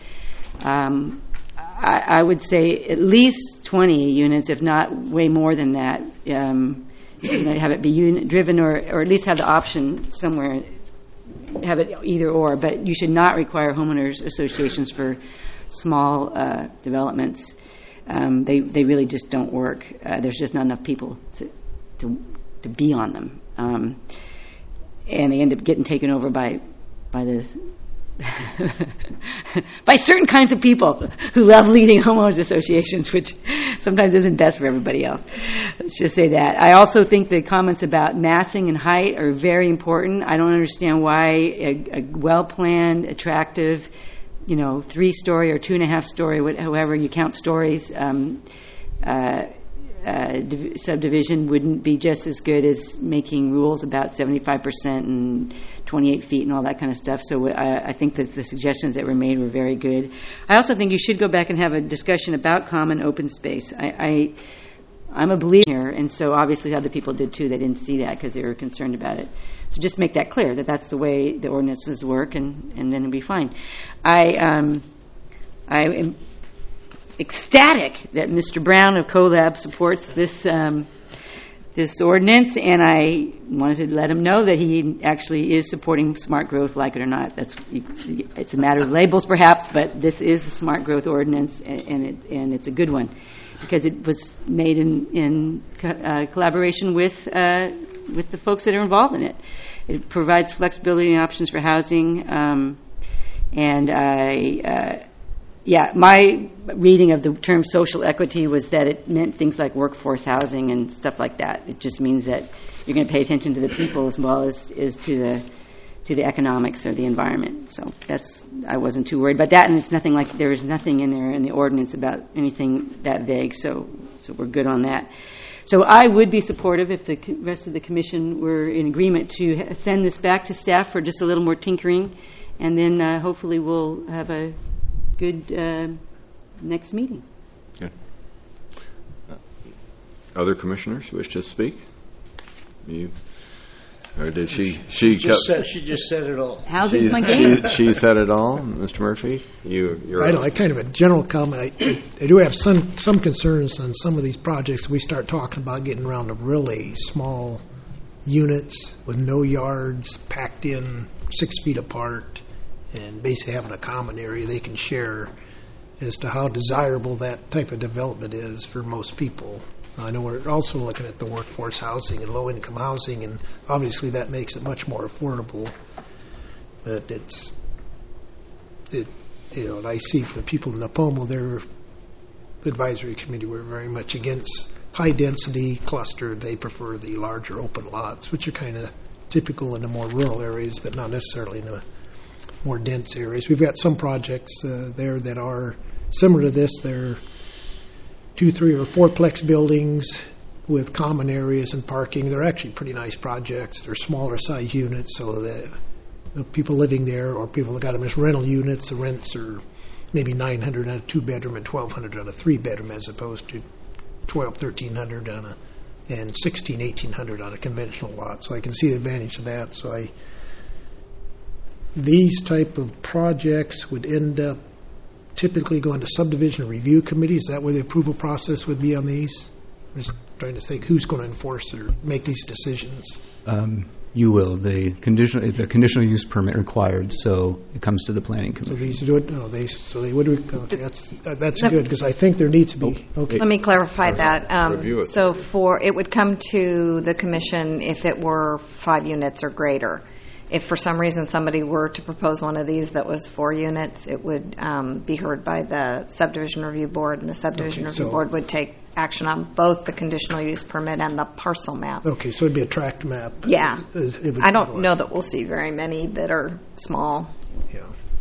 I would say at least 20 units, if not way more than that. Have it be unit driven, or at least have the option somewhere, have it either or. But you should not require homeowners associations for small developments. They really just don't work. There's just not enough people to be on them, and they end up getting taken over by the by certain kinds of people who love leading homeowners associations, which sometimes isn't best for everybody else. Let's just say that. I also think the comments about massing and height are very important. I don't understand why a well-planned, attractive, 3-story or 2.5-story, however you count stories, subdivision wouldn't be just as good as making rules about 75% and 28 feet and all that kind of stuff. So I think that the suggestions that were made were very good. I also think you should go back and have a discussion about common open space. I'm a believer here, and so obviously other people did too. They didn't see that because they were concerned about it. So just make that clear, that that's the way the ordinances work, and then it'll be fine. I am ecstatic that Mr. Brown of CoLab supports this ordinance, and I wanted to let him know that he actually is supporting smart growth, like it or not. It's a matter of labels, perhaps, but this is a smart growth ordinance, and it's a good one because it was made in collaboration with the folks that are involved in it. It provides flexibility and options for housing, my reading of the term social equity was that it meant things like workforce housing and stuff like that. It just means that you're going to pay attention to the people as well as to the economics or the environment. So I wasn't too worried about that, and there is nothing in there in the ordinance about anything that vague. So we're good on that. So I would be supportive if the rest of the commission were in agreement to send this back to staff for just a little more tinkering, and then hopefully we'll have a good next meeting. Good. Other commissioners wish to speak? You? Or did she just said it all. Housing's my game. She said it all, Mr. Murphy. You're. I like kind of a general comment. I do have some concerns on some of these projects. We start talking about getting around to really small units with no yards, packed in 6 feet apart, and basically having a common area they can share. As to how desirable that type of development is for most people. I know we're also looking at the workforce housing and low-income housing, and obviously that makes it much more affordable. But and I see for the people in Napomo, their advisory committee were very much against high-density cluster. They prefer the larger open lots, which are kind of typical in the more rural areas, but not necessarily in the more dense areas. We've got some projects there that are similar to this. They're 2, 3, or 4-plex buildings with common areas and parking. They're actually pretty nice projects. They're smaller size units, so that the people living there or people that got them as rental units, the rents are maybe $900 on a 2-bedroom and $1,200 on a 3-bedroom, as opposed to $1,200, $1,300 on and $1,600, $1,800 on a conventional lot. So I can see the advantage of that. So these type of projects would end up typically going to subdivision review committee. Is that where the approval process would be on these? I'm just trying to think who's going to enforce or make these decisions. You will. It's a conditional use permit required, so it comes to the planning commission. So these do it. No, they would. Okay, that's good, because I think there needs to be. Okay. Let me clarify that. So it would come to the commission if it were 5 units or greater. If for some reason somebody were to propose one of these that was 4 units, it would be heard by the subdivision review board, and the subdivision review board would take action on both the conditional use permit and the parcel map. Okay, so it'd be a tract map. Yeah. I don't know that we'll see very many that are small. Yeah.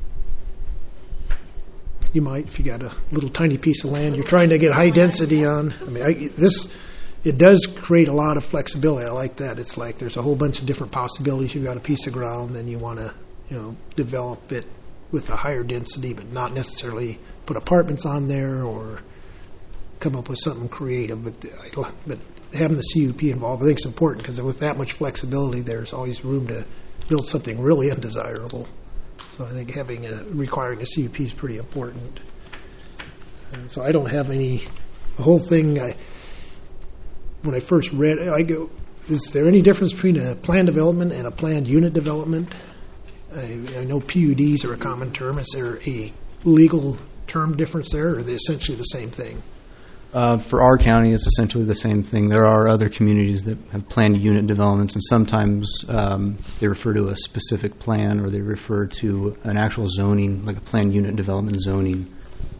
You might, if you got a little tiny piece of land you're trying to get high density on. I mean, it does create a lot of flexibility. I like that. It's like there's a whole bunch of different possibilities. You've got a piece of ground, then you want to, develop it with a higher density, but not necessarily put apartments on there or come up with something creative. But having the CUP involved, I think, is important, because with that much flexibility, there's always room to build something really undesirable. So I think requiring a CUP is pretty important. And so I don't have the whole thing. When I first read it, I go, is there any difference between a planned development and a planned unit development? I know PUDs are a common term. Is there a legal term difference there, or are they essentially the same thing? For our county, it's essentially the same thing. There are other communities that have planned unit developments, and sometimes they refer to a specific plan, or they refer to an actual zoning, like a planned unit development zoning.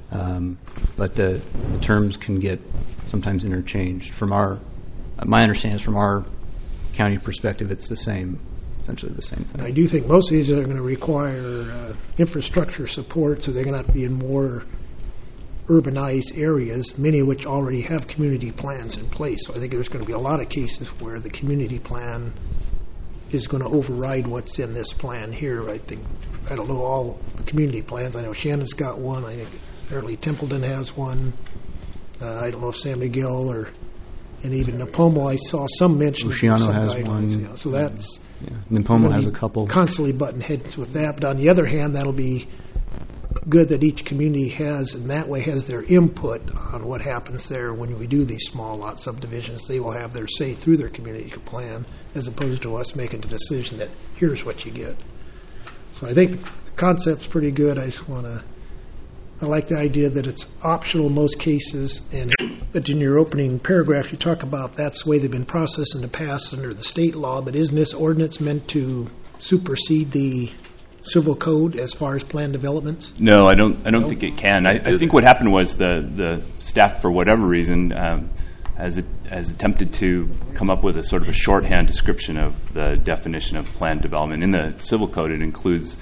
But the terms can get sometimes interchanged. My understanding is from our county perspective, it's essentially the same thing. I do think most of these are going to require infrastructure support, so they're going to have to be in more urbanized areas, many of which already have community plans in place. So I think there's going to be a lot of cases where the community plan is going to override what's in this plan here. I don't know all the community plans. I know Shannon's got one. I think apparently Templeton has one. I don't know if San Miguel and even Napomo, I saw some mention. Oceano has one. Yeah, so that's... Yeah. Napomo has a couple. Constantly butting heads with that. But on the other hand, that'll be good that each community has, and that way has their input on what happens there when we do these small lot subdivisions. They will have their say through their community plan, as opposed to us making the decision that here's what you get. So I think the concept's pretty good. I like the idea that it's optional in most cases, but in your opening paragraph you talk about that's the way they've been processed in the past under the state law, but isn't this ordinance meant to supersede the civil code as far as planned developments? No, I don't think it can. I think what happened was the staff, for whatever reason, has attempted to come up with a sort of a shorthand description of the definition of planned development. In the civil code, it includes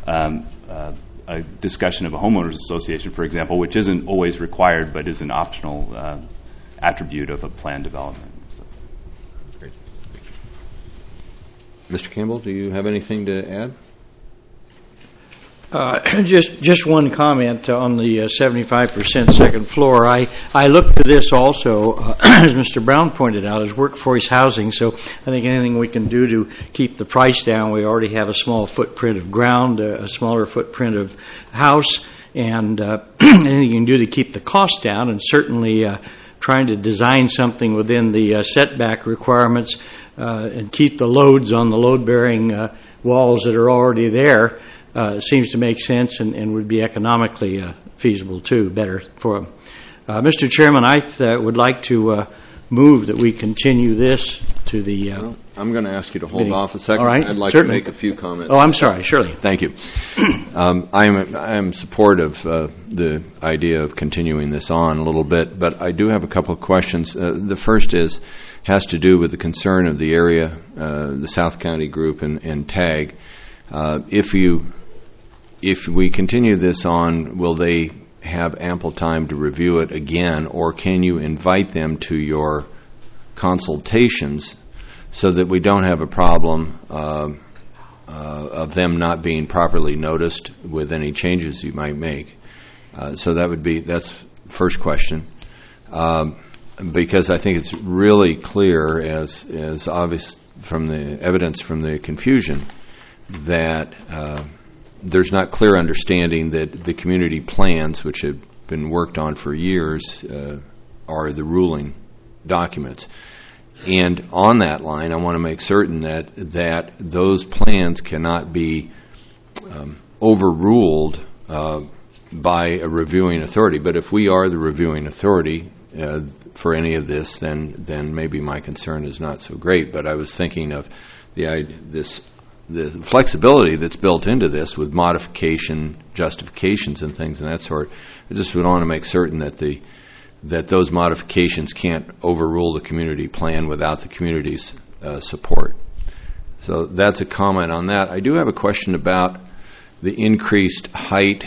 a discussion of a homeowners association, for example, which isn't always required but is an optional attribute of a planned development. Mr. Campbell, do you have anything to add? Just one comment on the 75% second floor. I looked at this also, as Mr. Brown pointed out, as workforce housing. So I think anything we can do to keep the price down. We already have a small footprint of ground, a smaller footprint of house, and anything you can do to keep the cost down, and certainly trying to design something within the setback requirements and keep the loads on the load-bearing walls that are already there. Seems to make sense and would be economically feasible too, better for them. Mr. Chairman, I would like to move that we continue this to the... I'm going to ask you to hold off a second. All right, I'd like certainly. to make a few comments. Oh, I'm sorry, surely. Thank you. I am supportive of the idea of continuing this on a little bit, but I do have a couple of questions. The first has to do with the concern of the area, the South County group and TAG. If we continue this on, will they have ample time to review it again, or can you invite them to your consultations so that we don't have a problem of them not being properly noticed with any changes you might make? That's the first question. Because I think it's really clear, as obvious from the evidence from the confusion, that there's not clear understanding that the community plans, which have been worked on for years, are the ruling documents. And on that line, I want to make certain that those plans cannot be overruled by a reviewing authority. But if we are the reviewing authority for any of this, then maybe my concern is not so great. But I was thinking of the flexibility that's built into this with modification, justifications, and things of that sort. I just would want to make certain that those modifications can't overrule the community plan without the community's support. So that's a comment on that. I do have a question about the increased height.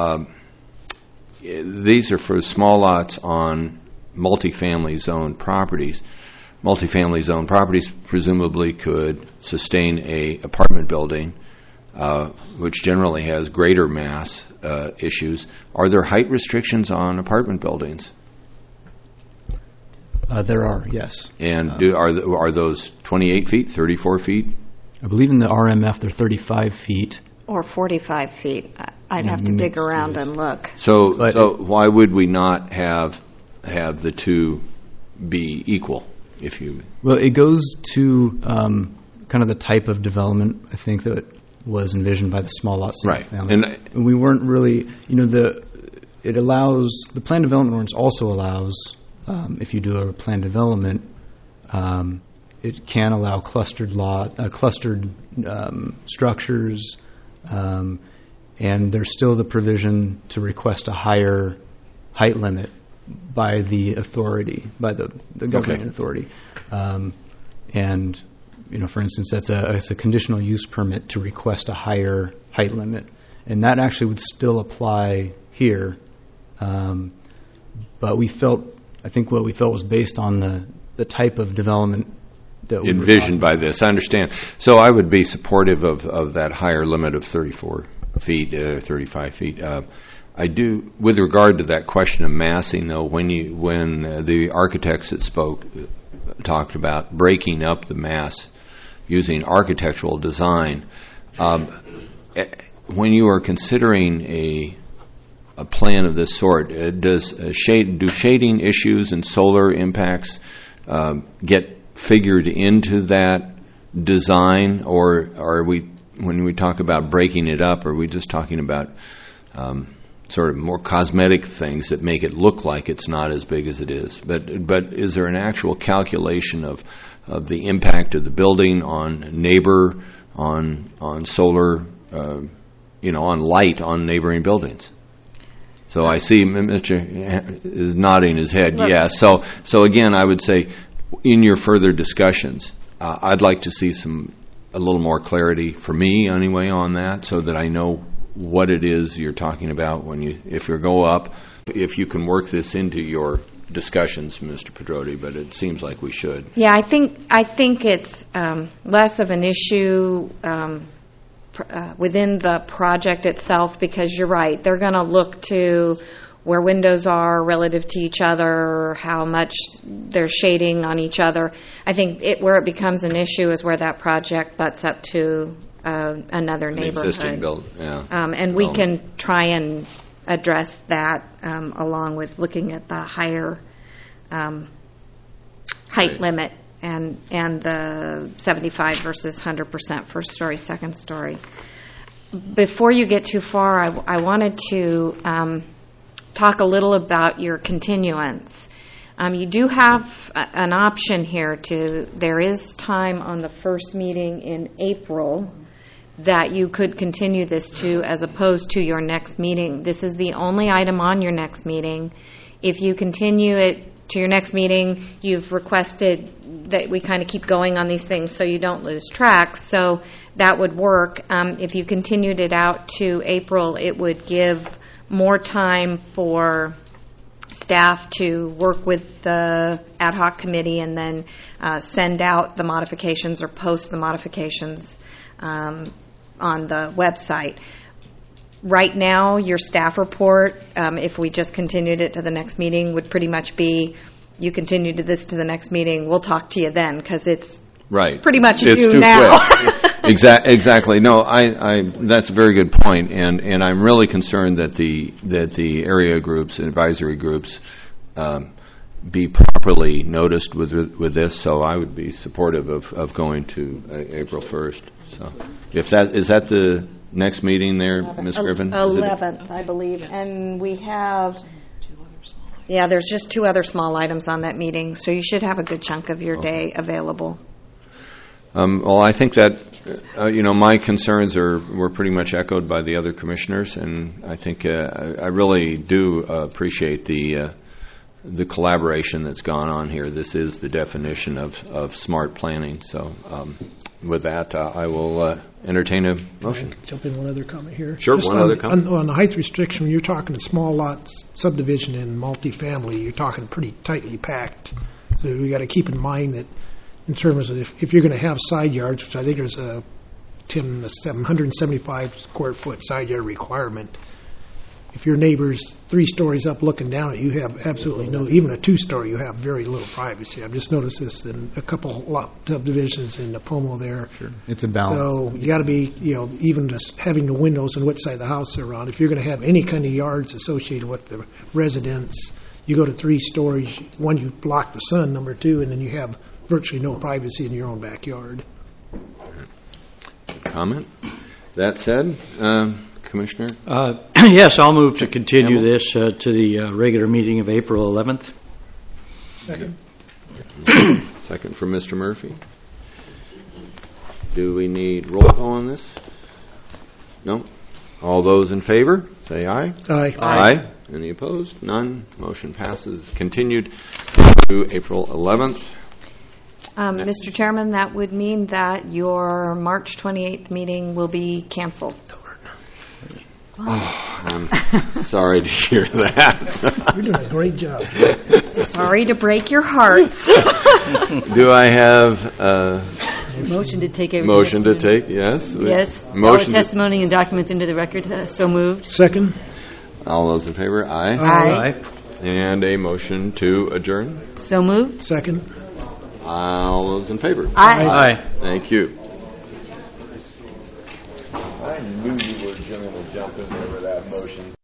These are for small lots on multifamily zoned properties. Multifamily zoned properties presumably could sustain a apartment building, which generally has greater mass issues. Are there height restrictions on apartment buildings? There are, yes. And are those 28 feet, 34 feet? I believe in the RMF they're 35 feet. Or 45 feet. I'd have to dig around and look. So why would we not have the two be equal? Well, it goes to kind of the type of development, I think, that was envisioned by the small lot single family. And we weren't really, the plan development ordinance also allows, if you do a plan development, it can allow clustered structures, and there's still the provision to request a higher height limit by the authority, by the government authority. And, for instance, it's a conditional use permit to request a higher height limit. And that actually would still apply here. But I think what we felt was based on the type of development that we envisioned by this. I understand. So I would be supportive of that higher limit of 34 feet, 35 feet. I do, with regard to that question of massing, though, when the architects that talked about breaking up the mass using architectural design, when you are considering a plan of this sort, do shading issues and solar impacts get figured into that design, or are we, when we talk about breaking it up, are we just talking about sort of more cosmetic things that make it look like it's not as big as it is? But is there an actual calculation of the impact of the building on neighbor, on solar, on light on neighboring buildings? So I see Mr. is nodding his head, yes. So again, I would say in your further discussions, I'd like to see a little more clarity for me anyway on that, so that I know what it is you're talking about if you go up. If you can work this into your discussions, Mr. Pedrotti, but it seems like we should. Yeah, I think it's less of an issue within the project itself, because you're right, they're going to look to where windows are relative to each other, how much they're shading on each other. I think where it becomes an issue is where that project butts up to another neighborhood. Existing build, yeah. And we can try and address that along with looking at the higher height limit and the 75 versus 100% first story, second story. Before you get too far, I wanted to talk a little about your continuance. You do have an option here there is time on the first meeting in April that you could continue this to, as opposed to your next meeting. This is the only item on your next meeting. If you continue it to your next meeting, you've requested that we kind of keep going on these things so you don't lose track. So that would work. If you continued it out to April, it would give more time for staff to work with the ad hoc committee and then send out the modifications or post the modifications on the website. Right now, your staff report, if we just continued it to the next meeting, would pretty much be, you continue to this to the next meeting, we'll talk to you then, because it's right. Pretty much it's due too now. Exactly. No, that's a very good point, and I'm really concerned that the area groups, advisory groups, be properly noticed with this. So I would be supportive of going to April 1st. So, is that the next meeting there, Ms. Griffin? 11th, I believe, and we have. Yeah, there's just 2 other small items on that meeting, so you should have a good chunk of your day available. Well, I think that my concerns were pretty much echoed by the other commissioners, and I think I really do appreciate the collaboration that's gone on here. This is the definition of smart planning. So, with that, I will entertain a motion. Jump in one other comment here. Sure, just other comment. On the height restriction, when you're talking a small lots subdivision and multifamily, you're talking pretty tightly packed. So we got to keep in mind that in terms of if you're going to have side yards, which I think there's a 175 square foot side yard requirement. If your neighbor's 3 stories up looking down at you, have absolutely no, even a 2-story, you have very little privacy. I've just noticed this in a couple lot subdivisions in Napomo there. Sure. It's a balance. So you got to be, even just having the windows and what side of the house they're on. If you're going to have any kind of yards associated with the residence, you go to 3 stories. 1, you block the sun. Number 2, and then you have virtually no privacy in your own backyard. Comment? That said, Commissioner? Yes, I'll move to continue this to the regular meeting of April 11th. Second. Second from Mr. Murphy. Do we need roll call on this? No? All those in favor, say aye. Aye. Aye. Any opposed? None. Motion passes. Continued to April 11th. Mr. Chairman, that would mean that your March 28th meeting will be canceled. Oh, I'm sorry to hear that. You're doing a great job. Sorry to break your hearts. Do I have a motion to take everything? Motion to take, yes. Yes. Motion testimony and documents into the record. So moved. Second. All those in favor? Aye. Aye. And a motion to adjourn? So moved. Second. All those in favor? Aye. Thank you. I knew you were going to jump in there with that motion.